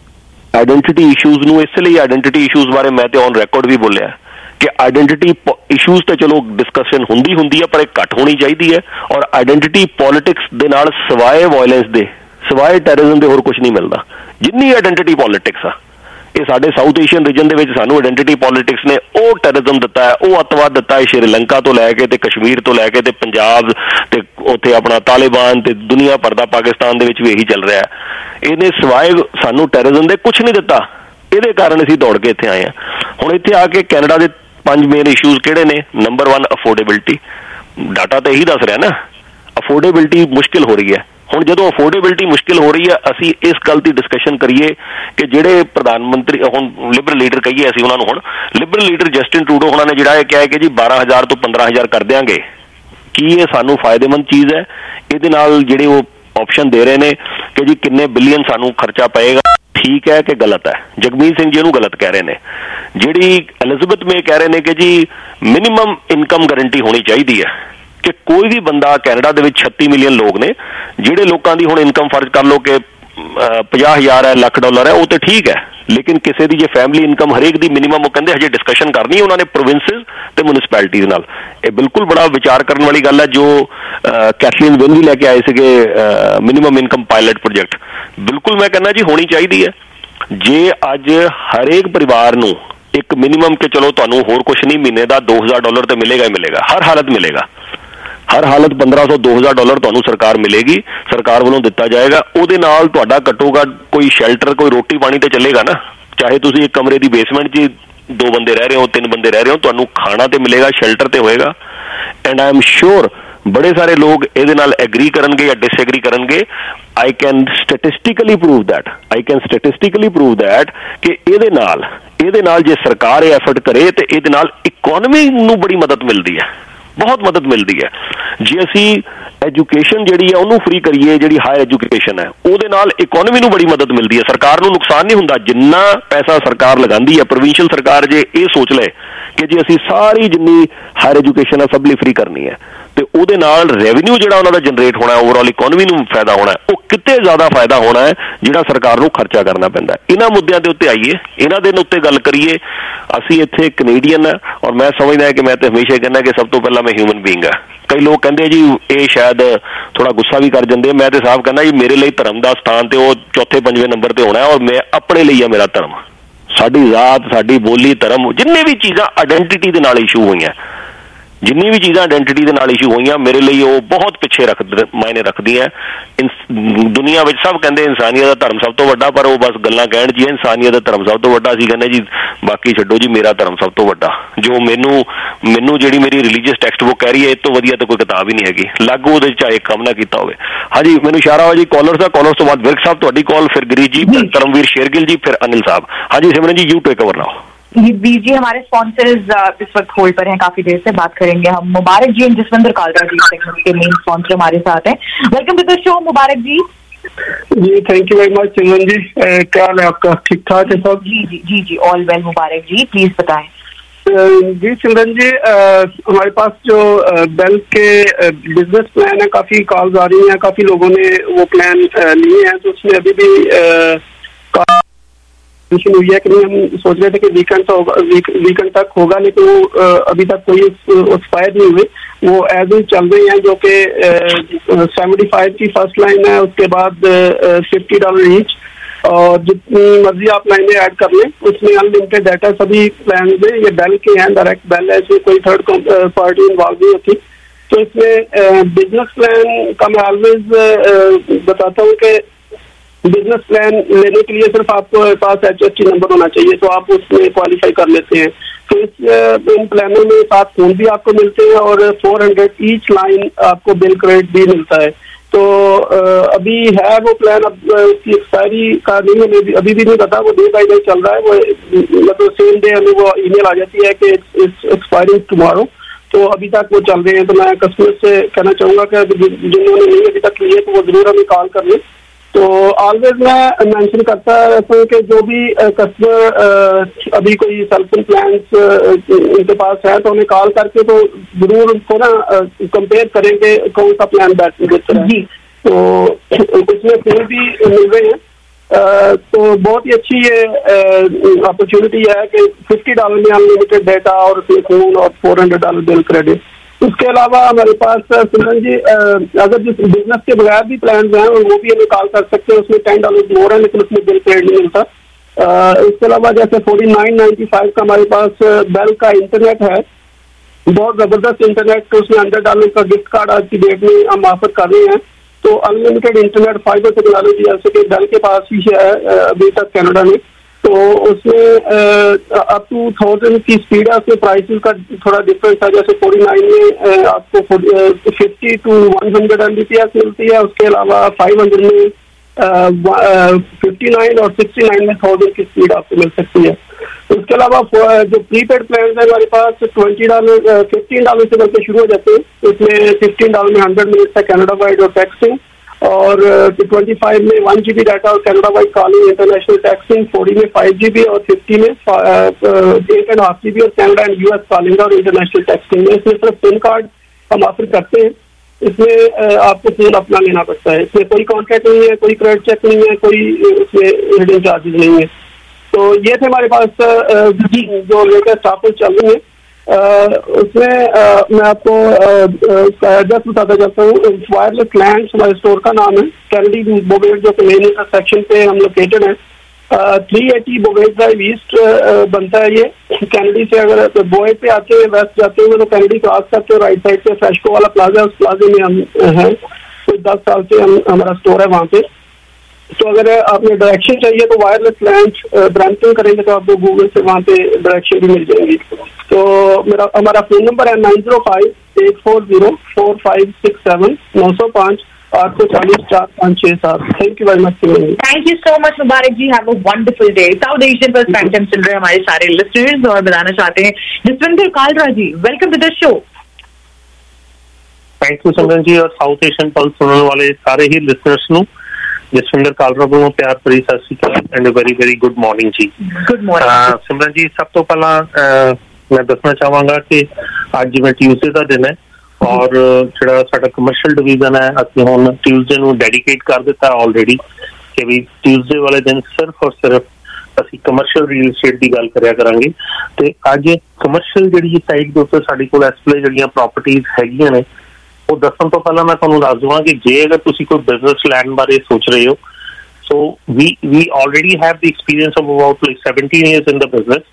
ਆਈਡੈਂਟੀਟੀ ਇਸ਼ੂਜ਼ ਨੂੰ ਇਸ ਲਈ ਆਈਡੈਂਟੀਟੀ ਇਸ਼ੂਜ਼ ਬਾਰੇ ਮੈਂ ਤੇ ਔਨ ਰਿਕਾਰਡ ਵੀ ਬੋਲਿਆ ਕਿ ਆਈਡੈਂਟੀਟੀ ਇਸ਼ੂਜ਼ ਤੇ ਚਲੋ ਡਿਸਕਸ਼ਨ ਹੁੰਦੀ ਹੁੰਦੀ ਹੈ ਪਰ ਇਹ ਘੱਟ ਹੋਣੀ ਚਾਹੀਦੀ ਹੈ। ਔਰ ਆਈਡੈਂਟੀਟੀ ਪੋਲਿਟਿਕਸ ਦੇ ਨਾਲ ਸਿਵਾਏ ਵਾਇਲੈਂਸ ਦੇ, ਸਿਵਾਏ ਟੈਰਰਿਜ਼ਮ ਦੇ ਹੋਰ ਕੁਝ ਨਹੀਂ ਮਿਲਦਾ। ਜਿੰਨੀ ਆਈਡੈਂਟੀਟੀ ਪੋਲਿਟਿਕਸ ਆ, ਇਹ ਸਾਡੇ ਸਾਊਥ ਏਸ਼ੀਅਨ ਰੀਜਨ ਦੇ ਵਿੱਚ ਸਾਨੂੰ ਆਈਡੈਂਟੀਟੀ ਪੋਲਿਟਿਕਸ ਨੇ ਉਹ ਟੈਰਰਿਜ਼ਮ ਦਿੱਤਾ ਹੈ, ਉਹ ਅੱਤਵਾਦ ਦਿੱਤਾ ਹੈ, ਸ਼੍ਰੀਲੰਕਾ ਤੋਂ ਲੈ ਕੇ ਤੇ ਕਸ਼ਮੀਰ ਤੋਂ ਲੈ ਕੇ ਤੇ ਪੰਜਾਬ ਤੇ ਉੱਥੇ ਆਪਣਾ ਤਾਲਿਬਾਨ ਤੇ ਦੁਨੀਆ ਭਰ ਦਾ, ਪਾਕਿਸਤਾਨ ਦੇ ਵਿੱਚ ਵੀ ਇਹੀ ਚੱਲ ਰਿਹਾ। ਇਹਨੇ ਸਿਵਾਏ ਸਾਨੂੰ ਟੈਰਰਿਜ਼ਮ ਦੇ ਕੁਝ ਨਹੀਂ ਦਿੱਤਾ, ਇਹਦੇ ਕਾਰਨ ਅਸੀਂ ਦੌੜ ਕੇ ਇੱਥੇ ਆਏ ਹਾਂ। ਹੁਣ ਇੱਥੇ ਆ ਕੇ ਕੈਨੇਡਾ ਦੇ ਪੰਜ ਮੇਨ ਇਸ਼ੂਜ਼ ਕਿਹੜੇ ਨੇ? ਨੰਬਰ ਵਨ ਅਫੋਰਡੇਬਿਲਟੀ, ਡਾਟਾ ਤਾਂ ਇਹੀ ਦੱਸ ਰਿਹਾ ਨਾ, ਅਫੋਰਡੇਬਿਲਟੀ ਮੁਸ਼ਕਿਲ ਹੋ ਰਹੀ ਹੈ। ਹੁਣ ਜਦੋਂ ਅਫੋਰਡੇਬਿਲਟੀ ਮੁਸ਼ਕਿਲ ਹੋ ਰਹੀ ਹੈ, ਅਸੀਂ ਇਸ ਗੱਲ ਦੀ ਡਿਸਕਸ਼ਨ ਕਰੀਏ ਕਿ ਜਿਹੜੇ ਪ੍ਰਧਾਨ ਮੰਤਰੀ ਹੁਣ ਲਿਬਰਲ ਲੀਡਰ ਕਹੀਏ ਅਸੀਂ ਉਹਨਾਂ ਨੂੰ, ਹੁਣ ਲਿਬਰਲ ਲੀਡਰ ਜਸਟਿਨ ਟਰੂਡੋ ਉਹਨਾਂ ਨੇ ਜਿਹੜਾ ਇਹ ਕਿਹਾ ਕਿ ਜੀ ਬਾਰਾਂ ਹਜ਼ਾਰ ਤੋਂ ਪੰਦਰਾਂ ਹਜ਼ਾਰ ਕਰ ਦਿਆਂਗੇ, ਕੀ ਇਹ ਸਾਨੂੰ ਫਾਇਦੇਮੰਦ ਚੀਜ਼ ਹੈ? ਇਹਦੇ ਨਾਲ ਜਿਹੜੇ ਉਹ ਆਪਸ਼ਨ ਦੇ ਰਹੇ ਨੇ ਕਿ ਜੀ ਕਿੰਨੇ ਬਿਲੀਅਨ ਸਾਨੂੰ ਖਰਚਾ ਪਏਗਾ, ਠੀਕ ਹੈ ਕਿ ਗਲਤ ਹੈ? ਜਗਮੀਤ ਸਿੰਘ ਜੀ ਇਹਨੂੰ ਗਲਤ ਕਹਿ ਰਹੇ ਨੇ। ਜਿਹੜੀ ਐਲਿਜ਼ਬeth ਮੇ ਕਹਿ ਰਹੇ ਨੇ ਕਿ ਜੀ ਮਿਨੀਮਮ ਇਨਕਮ ਗਰੰਟੀ ਹੋਣੀ ਚਾਹੀਦੀ ਹੈ ਕਿ ਕੋਈ ਵੀ ਬੰਦਾ, ਕੈਨੇਡਾ ਦੇ ਵਿੱਚ ਛੱਤੀ ਮਿਲੀਅਨ ਲੋਕ ਨੇ, ਜਿਹੜੇ ਲੋਕਾਂ ਦੀ ਹੁਣ ਇਨਕਮ ਫਰਜ਼ ਕਰ ਲਓ ਕਿ ਪੰਜਾਹ ਹਜ਼ਾਰ ਹੈ, ਲੱਖ ਡਾਲਰ ਹੈ, ਉਹ ਤਾਂ ਠੀਕ ਹੈ, ਲੇਕਿਨ ਕਿਸੇ ਦੀ ਜੇ ਫੈਮਿਲੀ ਇਨਕਮ ਹਰੇਕ ਦੀ ਮਿਨੀਮਮ, ਉਹ ਕਹਿੰਦੇ ਹਜੇ ਡਿਸਕਸ਼ਨ ਕਰਨੀ ਉਹਨਾਂ ਨੇ ਪ੍ਰੋਵਿੰਸਿਸ ਤੇ ਮਿਊਨਿਸਪੈਲਿਟੀਜ਼ ਨਾਲ। ਇਹ ਬਿਲਕੁਲ ਬੜਾ ਵਿਚਾਰ ਕਰਨ ਵਾਲੀ ਗੱਲ ਹੈ ਜੋ ਕੈਥਲੀਨ ਵਿਨ ਵੀ ਲੈ ਕੇ ਆਏ ਸੀਗੇ ਮਿਨੀਮਮ ਇਨਕਮ ਪਾਇਲਟ ਪ੍ਰੋਜੈਕਟ। ਬਿਲਕੁਲ ਮੈਂ ਕਹਿੰਦਾ ਜੀ ਹੋਣੀ ਚਾਹੀਦੀ ਹੈ। ਜੇ ਅੱਜ ਹਰੇਕ ਪਰਿਵਾਰ ਨੂੰ ਇੱਕ ਮਿਨੀਮਮ ਕਿ ਚਲੋ ਤੁਹਾਨੂੰ ਹੋਰ ਕੁਛ ਨਹੀਂ, ਮਹੀਨੇ ਦਾ ਦੋ ਹਜ਼ਾਰ ਡਾਲਰ ਤੇ ਮਿਲੇਗਾ ਹੀ ਮਿਲੇਗਾ, ਹਰ ਹਾਲਤ ਮਿਲੇਗਾ, ਹਰ ਹਾਲਤ ਪੰਦਰਾਂ ਸੌ ਦੋ ਹਜ਼ਾਰ ਡਾਲਰ ਤੁਹਾਨੂੰ ਸਰਕਾਰ ਮਿਲੇਗੀ, ਸਰਕਾਰ ਵੱਲੋਂ ਦਿੱਤਾ ਜਾਏਗਾ। ਉਹਦੇ ਨਾਲ ਤੁਹਾਡਾ ਘੱਟੋ ਘੱਟ ਕੋਈ ਸ਼ੈਲਟਰ, ਕੋਈ ਰੋਟੀ ਪਾਣੀ ਤੇ ਚੱਲੇਗਾ ਨਾ। ਚਾਹੇ ਤੁਸੀਂ ਇੱਕ ਕਮਰੇ ਦੀ ਬੇਸਮੈਂਟ 'ਚ ਦੋ ਬੰਦੇ ਰਹਿ ਰਹੇ ਹੋ, ਤਿੰਨ ਬੰਦੇ ਰਹਿ ਰਹੇ ਹੋ, ਤੁਹਾਨੂੰ ਖਾਣਾ ਤੇ ਮਿਲੇਗਾ, ਸ਼ੈਲਟਰ ਤੇ ਹੋਏਗਾ। ਐਂਡ ਆਈ ਐਮ ਸ਼ੋਰ ਬੜੇ ਸਾਰੇ ਲੋਕ ਇਹਦੇ ਨਾਲ ਐਗਰੀ ਕਰਨਗੇ ਜਾਂ ਡਿਸਐਗਰੀ ਕਰਨਗੇ। I can statistically prove that I can statistically prove that ਕਿ ਇਹਦੇ ਨਾਲ ਇਹਦੇ ਨਾਲ ਜੇ ਸਰਕਾਰ ਇਹ ਐਫਰਟ ਕਰੇ ਤੇ ਇਹਦੇ ਨਾਲ ਇਕੋਨਮੀ ਨੂੰ ਬੜੀ ਮਦਦ ਮਿਲਦੀ ਹੈ, ਬਹੁਤ ਮਦਦ ਮਿਲਦੀ ਹੈ। ਜੇ ਅਸੀਂ ਐਜੂਕੇਸ਼ਨ ਜਿਹੜੀ ਹੈ ਉਹਨੂੰ ਫ੍ਰੀ ਕਰੀਏ, ਜਿਹੜੀ ਹਾਇਰ ਐਜੂਕੇਸ਼ਨ ਹੈ, ਉਹਦੇ ਨਾਲ ਇਕੋਨਮੀ ਨੂੰ ਬੜੀ ਮਦਦ ਮਿਲਦੀ ਹੈ, ਸਰਕਾਰ ਨੂੰ ਨੁਕਸਾਨ ਨਹੀਂ ਹੁੰਦਾ। ਜਿੰਨਾ ਪੈਸਾ ਸਰਕਾਰ ਲਗਾਉਂਦੀ ਹੈ, ਪ੍ਰੋਵਿੰਸ਼ੀਅਲ ਸਰਕਾਰ ਜੇ ਇਹ ਸੋਚ ਲਏ ਕਿ ਜੇ ਅਸੀਂ ਸਾਰੀ ਜਿੰਨੀ ਹਾਇਰ ਐਜੂਕੇਸ਼ਨ ਹੈ ਸਭ ਲਈ ਫ੍ਰੀ ਕਰਨੀ ਹੈ, ਤੇ ਉਹਦੇ ਨਾਲ ਰੈਵਨਿਊ ਜਿਹੜਾ ਉਹਨਾਂ ਦਾ ਜਨਰੇਟ ਹੋਣਾ, ਓਵਰਆਲ ਇਕੋਨਮੀ ਨੂੰ ਫਾਇਦਾ ਹੋਣਾ, ਉਹ ਕਿਤੇ ਜ਼ਿਆਦਾ ਫਾਇਦਾ ਹੋਣਾ ਹੈ ਜਿਹੜਾ ਸਰਕਾਰ ਨੂੰ ਖਰਚਾ ਕਰਨਾ ਪੈਂਦਾ। ਇਹਨਾਂ ਮੁੱਦਿਆਂ ਦੇ ਉੱਤੇ ਆਈਏ, ਇਹਨਾਂ ਦੇ ਉੱਤੇ ਗੱਲ ਕਰੀਏ। ਅਸੀਂ ਇੱਥੇ ਕੈਨੇਡੀਅਨ ਹੈ, ਔਰ ਮੈਂ ਸਮਝਦਾ ਕਿ ਮੈਂ ਤਾਂ ਹਮੇਸ਼ਾ ਕਹਿੰਦਾ ਕਿ ਸਭ ਤੋਂ ਪਹਿਲਾਂ ਮੈਂ ਹਿਊਮਨ ਬੀਇੰਗ ਹਾਂ। ਕਈ ਲੋਕ ਕਹਿੰਦੇ ਜੀ ਇਹ ਸ਼ਾਇਦ ਥੋੜਾ ਗੁੱਸਾ ਵੀ ਕਰ ਜਾਂਦੇ, ਮੈਂ ਤੇ ਸਾਫ਼ ਕਹਿੰਦਾ ਜੀ ਮੇਰੇ ਲਈ ਧਰਮ ਦਾ ਸਥਾਨ ਤੇ ਉਹ ਚੌਥੇ ਪੰਜਵੇਂ ਨੰਬਰ ਤੇ ਹੋਣਾ, ਔਰ ਮੈਂ ਆਪਣੇ ਲਈ ਆ ਮੇਰਾ ਧਰਮ। ਸਾਡੀ ਜ਼ਾਤ, ਸਾਡੀ ਬੋਲੀ, ਧਰਮ, ਜਿੰਨੇ ਵੀ ਚੀਜ਼ਾਂ ਆਇਡੈਂਟੀਟੀ ਦੇ ਨਾਲ ਇਸ਼ੂ ਹੋਈਆਂ, ਜਿੰਨੀ ਵੀ ਚੀਜ਼ਾਂ ਆਇਡੈਂਟੀਟੀ ਦੇ ਨਾਲ ਇਸ਼ੂ ਹੋਈਆਂ ਮੇਰੇ ਲਈ ਉਹ ਬਹੁਤ ਪਿੱਛੇ ਰੱਖ ਮਾਇਨੇ ਰੱਖਦੀਆਂ। ਦੁਨੀਆ ਵਿੱਚ ਸਭ ਕਹਿੰਦੇ ਇਨਸਾਨੀਅਤ ਦਾ ਧਰਮ ਸਭ ਤੋਂ ਵੱਡਾ, ਪਰ ਉਹ ਬਸ ਗੱਲਾਂ ਕਹਿਣ ਜੀ ਇਨਸਾਨੀਅਤ ਦਾ ਧਰਮ ਸਭ ਤੋਂ ਵੱਡਾ। ਅਸੀਂ ਕਹਿੰਦੇ ਜੀ ਬਾਕੀ ਛੱਡੋ ਜੀ, ਮੇਰਾ ਧਰਮ ਸਭ ਤੋਂ ਵੱਡਾ, ਜੋ ਮੈਨੂੰ ਮੈਨੂੰ ਜਿਹੜੀ ਮੇਰੀ ਰਿਲੀਜੀਅਸ ਟੈਕਸਟ ਬੁੱਕ ਕਹਿ ਰਹੀ ਹੈ, ਇਹ ਤੋਂ ਵਧੀਆ ਤਾਂ ਕੋਈ ਕਿਤਾਬ ਹੀ ਨਹੀਂ ਹੈਗੀ, ਲਾਗੂ ਉਹਦੇ ਚਾਹੇ ਕੰਮ ਨਾ ਕੀਤਾ ਹੋਵੇ। ਹਾਂਜੀ ਮੈਨੂੰ ਇਸ਼ਾਰਾ ਹੋਇਆ ਜੀ ਕਾਲਰ ਦਾ, ਕਾਲਰ ਤੋਂ ਬਾਅਦ ਵਿਰਕ ਸਾਹਿਬ ਤੁਹਾਡੀ ਕਾਲ, ਫਿਰ ਗਿਰੀਸ਼ ਜੀ, ਫਿਰ ਕਰਮਵੀਰ ਸ਼ੇਰगिल जी, फिर अनिल साहब। हाँ जी Simran ji you take over now. Veer ji हमारे स्पॉन्सर्स इस वक्त होल्ड पर हैं, काफी देर से बात करेंगे हम। मुबारक जी जसविंदर कालरा जी के मेन स्पॉन्सर हमारे साथ हैं। Welcome to the show Mubarak ji. जी thank you very much Simran ji, क्या हाल है आपका? ठीक ठाक है सब? जी जी जी जी all well Mubarak ji, please बताएं। जी सिमरन जी हमारे पास जो बेल के बिजनेस प्लान है, काफी कॉल्स आ रही हैं, काफी लोगों ने वो प्लान लिए हैं, तो उसमें अभी भी टेंशन हुई है कि नहीं, हम सोच रहे थे कि वीकेंड तो होगा, वीक, वीकेंड तक होगा, लेकिन वो अभी तक कोई एक्सपायर नहीं हुए, वो एज इज चल रही हैं, जो कि सेवेंटी फाइव की फर्स्ट लाइन है, उसके बाद फिफ्टी डॉलर ईच, और जितनी मर्जी आप लाइनें ऐड कर लें, उसमें अनलिमिटेड डाटा सभी प्लान में। ये बेल के हैं, डायरेक्ट बेल है, इसमें कोई थर्ड पार्टी इन्वॉल्व नहीं होती। तो इसमें बिजनेस प्लान का मैं ऑलवेज बताता हूँ कि बिजनेस प्लान लेने के लिए सिर्फ आपको पास एच एस टी नंबर होना चाहिए, तो आप उसमें क्वालिफाई कर लेते हैं। तो इस इन प्लानों में सात फोन भी आपको मिलते हैं और फोर हंड्रेड ईच लाइन आपको बिल क्रेडिट भी मिलता है। तो अभी है वो प्लान, अब उसकी एक्सपायरी का नहीं हमें अभी भी नहीं पता, वो डे बाई डे चल रहा है। वो मतलब सेम डे हमें वो ईमेल आ जाती है कि इट्स एक्सपायरिंग टुमारो, तो अभी तक वो चल रहे हैं। तो मैं कस्टमर से कहना चाहूँगा कि जिन्होंने नहीं अभी तक लिए तो वो जरूर हमें कॉल कर लें। तो ऑलवेज मैं मेंशन करता रहता हूँ कि जो भी कस्टमर अभी कोई सेल्फ प्लान्स उनके पास है तो उन्हें कॉल करके तो जरूर उनको ना कंपेयर करें कि कौन सा प्लान बेहतर है। तो उसमें फोन भी मिल रहे हैं, तो बहुत ही अच्छी ये अपॉर्चुनिटी है कि फिफ्टी डॉलर में अनलिमिटेड डेटा और उसमें फोन और four hundred dollar bill credit. उसके अलावा हमारे पास सिमरन जी अगर जिस बिजनेस के बगैर भी प्लान हैं वो भी हमें कॉल कर सकते हैं, उसमें टेन डॉलर मोर है लेकिन उसमें बिल क्रेडिट नहीं मिलता। इसके अलावा जैसे फोर्टी नाइन नाइन्टी फाइव का हमारे पास बेल का इंटरनेट है, बहुत जबरदस्त इंटरनेट, तो उसमें हंड्रेड डॉलर का गिफ्ट कार्ड आज की डेट में हम ऑफर कर रहे हैं। तो अनलिमिटेड इंटरनेट फाइबर टेक्नोलॉजी जैसे कि बेल के पास ही है अभी तक कनाडा में, तो उसमें अप टू थाउजेंड की स्पीड है, उसमें प्राइसेस का थोड़ा डिफरेंस है। जैसे फोर्टी नाइन में आपको fifty to one hundred M B P S मिलती है, उसके अलावा फाइव हंड्रेड में फिफ्टी नाइन और सिक्सटी नाइन में थाउजेंड की स्पीड आपको मिल सकती है। उसके अलावा जो प्रीपेड प्लान है हमारे पास ट्वेंटी डॉलर फिफ्टीन डॉलर से करके शुरू हो जाते हैं, उसमें फिफ्टीन डॉलर में हंड्रेड मिनट्स है कनाडा वाइड और टैक्सिंग, और ट्वेंटी फाइव में वन जी बी डाटा और Canada wide calling international texting, forty में फाइव जी बी और फिफ्टी में eight and half G B और कनाडा एंड यूएस कॉलिंग और इंटरनेशनल टैक्सिंग में। इसमें सिर्फ सिम कार्ड हम ऑफर करते हैं, इसमें आपको फोन अपना लेना पड़ता है, इसमें कोई कॉन्ट्रैक्ट नहीं है, कोई क्रेडिट चेक नहीं है, कोई उसमें हिडन चार्जेस नहीं है। तो ये थे हमारे पास जो लेटेस्ट ऑफर चल रही है। Uh, उसमें uh, मैं आपको उसका एड्रेस बताता जाता हूँ। वायरलेस लैंड हमारे स्टोर का नाम है, कैनेडी बोवेट जो कि मेन इंटरसेक्शन पे हम लोकेटेड है। Three eighty Bovaird drive east बनता है ये कैनेडी से। अगर बोवेट पे आते हुए वेस्ट जाते हुए तो कैनेडी क्रॉस करते हुए राइट साइड पे फ्रेशको वाला प्लाजा, उस प्लाजे में हम हैं, कुछ दस साल से हम हमारा स्टोर है वहाँ पे। तो अगर आपने डायरेक्शन चाहिए तो वायरलेस लैंड ब्रांचिंग करेंगे तो आपको गूगल से वहाँ पे डायरेक्शन भी मिल जाएंगी। तो मेरा हमारा फोन नंबर है nine zero five eight four zero four five six seven, नौ सौ पाँच आठ सौ चालीस चार पाँच छः सात। Thank you very much. Thank you so much Mubarak ji, have a wonderful day. South Asian पर स्पेक्ट्रम सुन रहे हमारे सारे लिसनर्स और बताना चाहते हैं Jaswinder Kalra ji, welcome to the show. Thank you Simran ji, और साउथ एशियन पल्स सुनने वाले सारे ही लिसनर्स ਨੂੰ जसविंदर कालरा ਨੂੰ ਪਿਆਰ ਭਰੀ ਸਤਿ ਸ਼੍ਰੀ ਅਕਾਲ and very very good morning ਜੀ। ਗੁੱਡ ਮਾਰਨਿੰਗ ਸਿਮਰਨ ਜੀ, ਸਭ ਤੋਂ ਪਹਿਲਾਂ ਮੈਂ ਦੱਸਣਾ ਚਾਹਾਂਗਾ ਕਿ ਅੱਜ ਜਿਵੇਂ ਟਿਊਜ਼ਡੇ ਦਾ ਦਿਨ ਹੈ ਔਰ ਜਿਹੜਾ ਸਾਡਾ ਕਮਰਸ਼ੀਅਲ ਡਿਵੀਜ਼ਨ ਹੈ ਅਸੀਂ ਹੁਣ ਟਿਊਜ਼ਡੇ ਨੂੰ ਡੈਡੀਕੇਟ ਕਰ ਦਿੱਤਾ ਆਲਰੇਡੀ ਕਿ ਵੀ ਟਿਊਜ਼ਡੇ ਵਾਲੇ ਦਿਨ ਸਿਰਫ ਔਰ ਸਿਰਫ ਅਸੀਂ ਕਮਰਸ਼ੀਅਲ ਰੀਅਲ ਏਸਟੇਟ ਦੀ ਗੱਲ ਕਰਿਆ ਕਰਾਂਗੇ। ਤੇ ਅੱਜ ਕਮਰਸ਼ੀਅਲ ਜਿਹੜੀ ਸਾਈਡ ਦੇ ਉੱਤੇ ਸਾਡੇ ਕੋਲ ਇਸ ਵੇਲੇ ਜਿਹੜੀਆਂ ਪ੍ਰਾਪਰਟੀਜ਼ ਹੈਗੀਆਂ ਨੇ ਉਹ ਦੱਸਣ ਤੋਂ ਪਹਿਲਾਂ ਮੈਂ ਤੁਹਾਨੂੰ ਦੱਸ ਦਵਾਂ ਕਿ ਜੇ ਅਗਰ ਤੁਸੀਂ ਕੋਈ ਬਿਜ਼ਨਸ ਲੈਣ ਬਾਰੇ ਸੋਚ ਰਹੇ ਹੋ, so we we already have the experience of about like seventeen years in the business,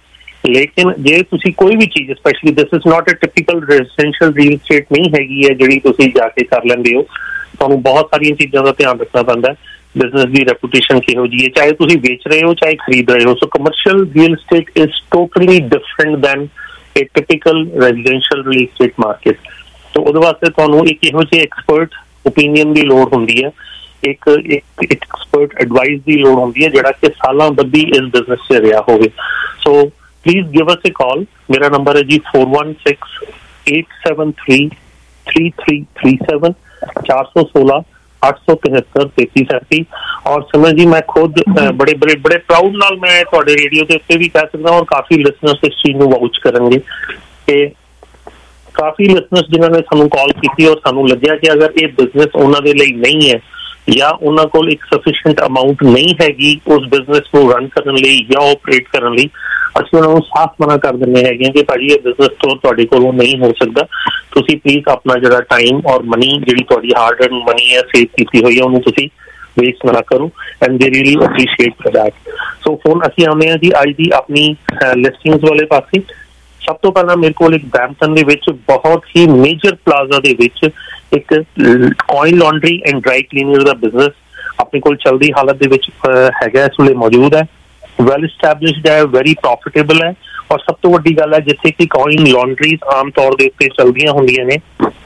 लेकिन जे तुसी कोई भी चीज़ specially this is not a typical residential real estate नहीं हैगी है जिहड़ी तुसी जाके कर लैंदे हो तुहानूं बहुत सारियां चीज़ां दा ध्यान रखना पैंदा है बिजनेस की रेपूटेशन किहो जी है चाहे तुसी बेच रहे हो चाहे खरीद रहे हो so commercial real estate is totally different than a typical residential real estate market तो उहदे वास्ते तुहानूं एक इहो जिहे एक्सपर्ट ओपीनियन की लोड़ हुंदी है एक एक एक्सपर्ट एडवाइस की लोड़ होंगी है जिहड़ा कि सालां बद्धी इस बिजनेस से रहा होवे so please give us a call मेरा नंबर है जी four one six eight seven three three three three seven चार सौ सोलह आठ सौ तिहत्तर तैंतीस सैंती और समझ जी मैं खुद बड़े बड़े बड़े प्राउड नाल मैं तुहाडे रेडियो के उत्ते भी कह सकदा और काफ़ी लिसनर्स इस चीज़ नूं वाउच करनगे कि काफ़ी लिसनर्स जिन्होंने सानू कॉल की और सानू लग्या कि अगर ये बिजनेस उन्होंने लिए नहीं है या उन्होंने को एक सफिशिएंट अमाउंट नहीं हैगी उस बिजनेस को रन करने लिए या ऑपरेट करने लिए ਅਸੀਂ ਉਹਨਾਂ ਨੂੰ ਸਾਫ਼ ਮਨਾ ਕਰ ਦਿੰਦੇ ਹੈਗੇ ਕਿ ਭਾਜੀ ਇਹ ਬਿਜ਼ਨਸ ਤੋਂ ਤੁਹਾਡੇ ਕੋਲੋਂ ਨਹੀਂ ਹੋ ਸਕਦਾ ਤੁਸੀਂ ਪਲੀਜ਼ ਆਪਣਾ ਜਿਹੜਾ ਟਾਈਮ ਔਰ ਮਨੀ ਜਿਹੜੀ ਤੁਹਾਡੀ ਹਾਰਡ ਅਰਨ ਮਨੀ ਹੈ ਸੇਵ ਕੀਤੀ ਹੋਈ ਹੈ ਉਹਨੂੰ ਤੁਸੀਂ ਵੇਸਟ ਨਾ ਕਰੋ and they really appreciate for that so phone ਅਸੀਂ ਆਉਂਦੇ ਹਾਂ ਜੀ ਅੱਜ ਦੀ ਆਪਣੀ ਲਿਸਟਿੰਗਸ ਵਾਲੇ ਪਾਸੇ ਸਭ ਤੋਂ ਪਹਿਲਾਂ ਮੇਰੇ ਕੋਲ ਇੱਕ ਬ੍ਰੈਂਪਟਨ ਦੇ ਵਿੱਚ ਬਹੁਤ ਹੀ ਮੇਜਰ ਪਲਾਜ਼ਾ ਦੇ ਵਿੱਚ ਇੱਕ coin laundry and dry cleaner ਦਾ ਬਿਜ਼ਨਸ ਆਪਣੇ ਕੋਲ ਚਲਦੀ ਹਾਲਤ ਦੇ ਵਿੱਚ ਹੈਗਾ ਇਸ ਵੇਲੇ ਮੌਜੂਦ ਹੈ ਵੈਲ ਐਸਟੈਬਲਿਸ਼ਡ ਹੈ ਵੈਰੀ ਪ੍ਰੋਫਿਟੇਬਲ ਹੈ ਔਰ ਸਭ ਤੋਂ ਵੱਡੀ ਗੱਲ ਹੈ ਜਿੱਥੇ ਕਿ ਕੋਇਨ ਲਾਂਡਰੀਜ਼ ਆਮ ਤੌਰ ਦੇ ਉੱਤੇ ਚਲਦੀਆਂ ਹੁੰਦੀਆਂ ਨੇ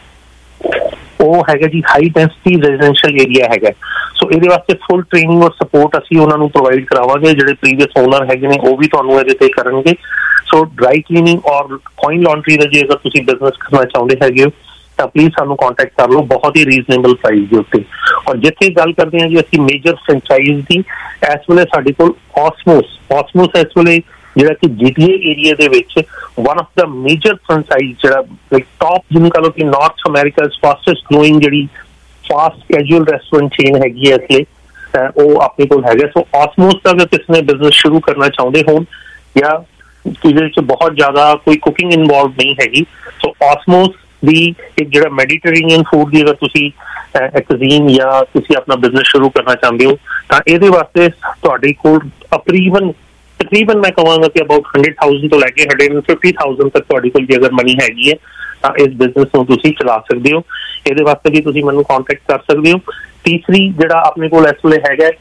ਉਹ ਹੈਗਾ ਜੀ ਹਾਈ ਡੈਂਸਿਟੀ ਰੈਜ਼ੀਡੈਂਸ਼ੀਅਲ ਏਰੀਆ ਹੈਗਾ ਸੋ ਇਹਦੇ ਵਾਸਤੇ ਫੁੱਲ ਟ੍ਰੇਨਿੰਗ ਔਰ ਸਪੋਰਟ ਅਸੀਂ ਉਹਨਾਂ ਨੂੰ ਪ੍ਰੋਵਾਈਡ ਕਰਾਵਾਂਗੇ ਜਿਹੜੇ ਪ੍ਰੀਵੀਅਸ ਓਨਰ ਹੈਗੇ ਨੇ ਉਹ ਵੀ ਤੁਹਾਨੂੰ ਇਹਦੇ ਤੇ ਕਰਨਗੇ ਸੋ ਡਰਾਈ ਕਲੀਨਿੰਗ ਔਰ ਕੋਇਨ ਲਾਂਡਰੀ ਦਾ ਜੇ ਅਗਰ ਤੁਸੀਂ ਬਿਜ਼ਨਸ ਕਰਨਾ ਚਾਹੁੰਦੇ ਹੈਗੇ ਹੋ ਤਾਂ ਪਲੀਜ਼ ਸਾਨੂੰ ਕੰਟੈਕਟ ਕਰ ਲਓ ਬਹੁਤ ਹੀ ਰੀਜ਼ਨੇਬਲ ਪ੍ਰਾਈਸ ਦੇ ਉੱਤੇ ਔਰ ਜਿੱਥੇ ਗੱਲ ਕਰਦੇ ਹਾਂ ਜੀ ਅਸੀਂ ਮੇਜਰ ਫਰੈਂਚਾਈਜ਼ ਦੀ ਇਸ ਵੇਲੇ ਸਾਡੇ ਕੋਲ ਆਸਮੋਸ ਆਸਮੋਸ ਇਸ ਵੇਲੇ ਜਿਹੜਾ ਕਿ ਜੀਟੀਏ ਏਰੀਆ ਦੇ ਵਿੱਚ one of the major franchise ਜਿਹੜਾ ਲਾਈਕ ਟੌਪ ਜਿਹਨੂੰ ਕਹ ਲਓ ਕਿ ਨਾਰਥ ਅਮਰੀਕਾ's ਫਾਸਟੈਸਟ ਗਰੋਇੰਗ ਜਿਹੜੀ ਫਾਸਟ ਕੈਜੂਅਲ ਰੈਸਟੋਰੈਂਟ ਚੇਨ ਹੈਗੀ ਹੈ ਇਸ ਲਈ ਉਹ ਆਪਣੇ ਕੋਲ ਹੈਗਾ ਸੋ ਆਸਮੋਸ ਦਾ ਅਗਰ ਕਿਸੇ ਨੇ ਬਿਜ਼ਨਸ ਸ਼ੁਰੂ ਕਰਨਾ ਚਾਹੁੰਦੇ ਹੋਣ ਜਾਂ ਜਿਹਦੇ ਵਿੱਚ ਬਹੁਤ ਜ਼ਿਆਦਾ ਕੋਈ ਕੁਕਿੰਗ ਇਨਵੋਲਵ ਨਹੀਂ ਹੈਗੀ ਸੋ ਆਸਮੋਸ ਦੀ ਇੱਕ ਜਿਹੜਾ ਮੈਡੀਟੇਰੀਅਨ ਫੂਡ ਦੀ ਅਗਰ ਤੁਸੀਂ ਕੁਜ਼ੀਨ ਜਾਂ ਤੁਸੀਂ ਆਪਣਾ ਬਿਜ਼ਨਸ ਸ਼ੁਰੂ ਕਰਨਾ ਚਾਹੁੰਦੇ ਹੋ ਤਾਂ ਇਹਦੇ ਵਾਸਤੇ ਤੁਹਾਡੇ ਕੋਲ ਤਕਰੀਬਨ ਤਕਰੀਬਨ ਮੈਂ ਕਹਾਂਗਾ ਕਿ ਅਬਾਊਟ ਹੰਡਰਡ ਥਾਊਜ਼ੈਂਡ ਤੋਂ ਲੈ ਕੇ ਹੰਡਰਡ ਫਿਫਟੀ ਥਾਊਜ਼ੈਂਡ ਤੱਕ ਤੁਹਾਡੇ ਕੋਲ ਜੇ ਅਗਰ ਮਨੀ ਹੈਗੀ ਹੈ ਤਾਂ ਇਸ ਬਿਜ਼ਨਸ ਨੂੰ ਤੁਸੀਂ ਚਲਾ ਸਕਦੇ ਹੋ ਇਹਦੇ ਵਾਸਤੇ ਵੀ ਤੁਸੀਂ ਮੈਨੂੰ ਕੰਟੈਕਟ ਕਰ ਸਕਦੇ ਹੋ ਤੀਸਰੀ ਜਿਹੜਾ ਆਪਣੇ ਕੋਲ ਇਸ ਵੇਲੇ ਹੈਗਾ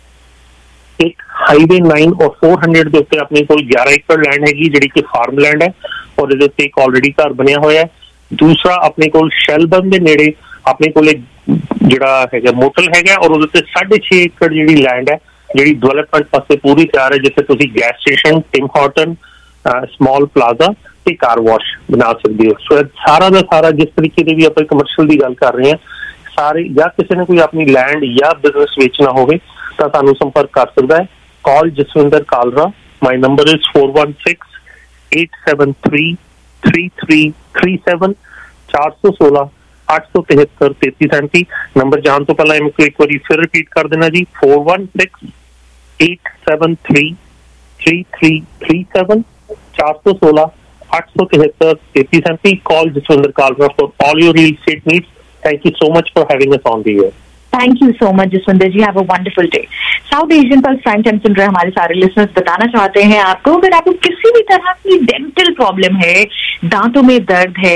ਇੱਕ ਹਾਈਵੇ ਨਾइन ਔਰ फोर हंड्रेड ਦੇ ਉੱਤੇ ਆਪਣੇ ਕੋਲ ਗਿਆਰਾਂ ਏਕੜ ਲੈਂਡ ਹੈਗੀ ਜਿਹੜੀ ਕਿ ਫਾਰਮ ਲੈਂਡ ਹੈ ਔਰ ਇਹਦੇ ਉੱਤੇ ਇੱਕ ਆਲਰੇਡੀ ਘਰ ਬਣਿਆ ਹੋਇਆ ਹੈ ਦੂਸਰਾ ਆਪਣੇ ਕੋਲ ਸ਼ੈਲਬਨ ਦੇ ਨੇੜੇ ਆਪਣੇ ਕੋਲ ਜਿਹੜਾ ਹੈਗਾ ਮੋਟਲ ਹੈਗਾ ਔਰ ਉਹਦੇ ਉੱਤੇ ਸਾਢੇ ਛੇ ਏਕੜ ਜਿਹੜੀ ਲੈਂਡ ਹੈ ਜਿਹੜੀ ਡਿਵੈਲਪਮੈਂਟ ਪਾਸੇ ਪੂਰੀ ਤਿਆਰ ਹੈ ਜਿੱਥੇ ਤੁਸੀਂ gas station Tim Horton small plaza ਤੇ ਕਾਰ ਵਾਸ਼ ਬਣਾ ਸਕਦੇ ਹੋ ਸੋ ਸਾਰਾ ਦਾ ਸਾਰਾ ਜਿਸ ਤਰੀਕੇ ਦੇ ਵੀ ਆਪਾਂ ਕਮਰਸ਼ੀਅਲ ਦੀ ਗੱਲ ਕਰ ਰਹੇ ਹਾਂ ਸਾਰੇ ਜਾਂ ਕਿਸੇ ਨੇ ਕੋਈ ਆਪਣੀ ਲੈਂਡ ਜਾਂ ਬਿਜ਼ਨਸ ਵੇਚਣਾ ਹੋਵੇ ਤਾਂ ਸਾਨੂੰ ਸੰਪਰਕ ਕਰ ਸਕਦਾ ਹੈ call Jaswinder Kalra my number is four one six eight seven three three three three seven चार सौ सोलह आठ सौ तिहत्तर तैतीस सैंती नंबर जान तो पहला इनको एक बार फिर रिपीट कर देना जी four one six eight seven three three three three seven चार सौ सोलह आठ सौ तिहत्तर तैतीस सैंती call Jaswinder Kalra for all your real estate needs thank you so much for having us on the air thank you so much Jaswinder ji have a wonderful day South Asian Pulse prime time सुन रहे हमारे सारे लिसनर्स बताना चाहते हैं आपको अगर आपको किसी भी तरह की डेंटल प्रॉब्लम है दांतों में दर्द है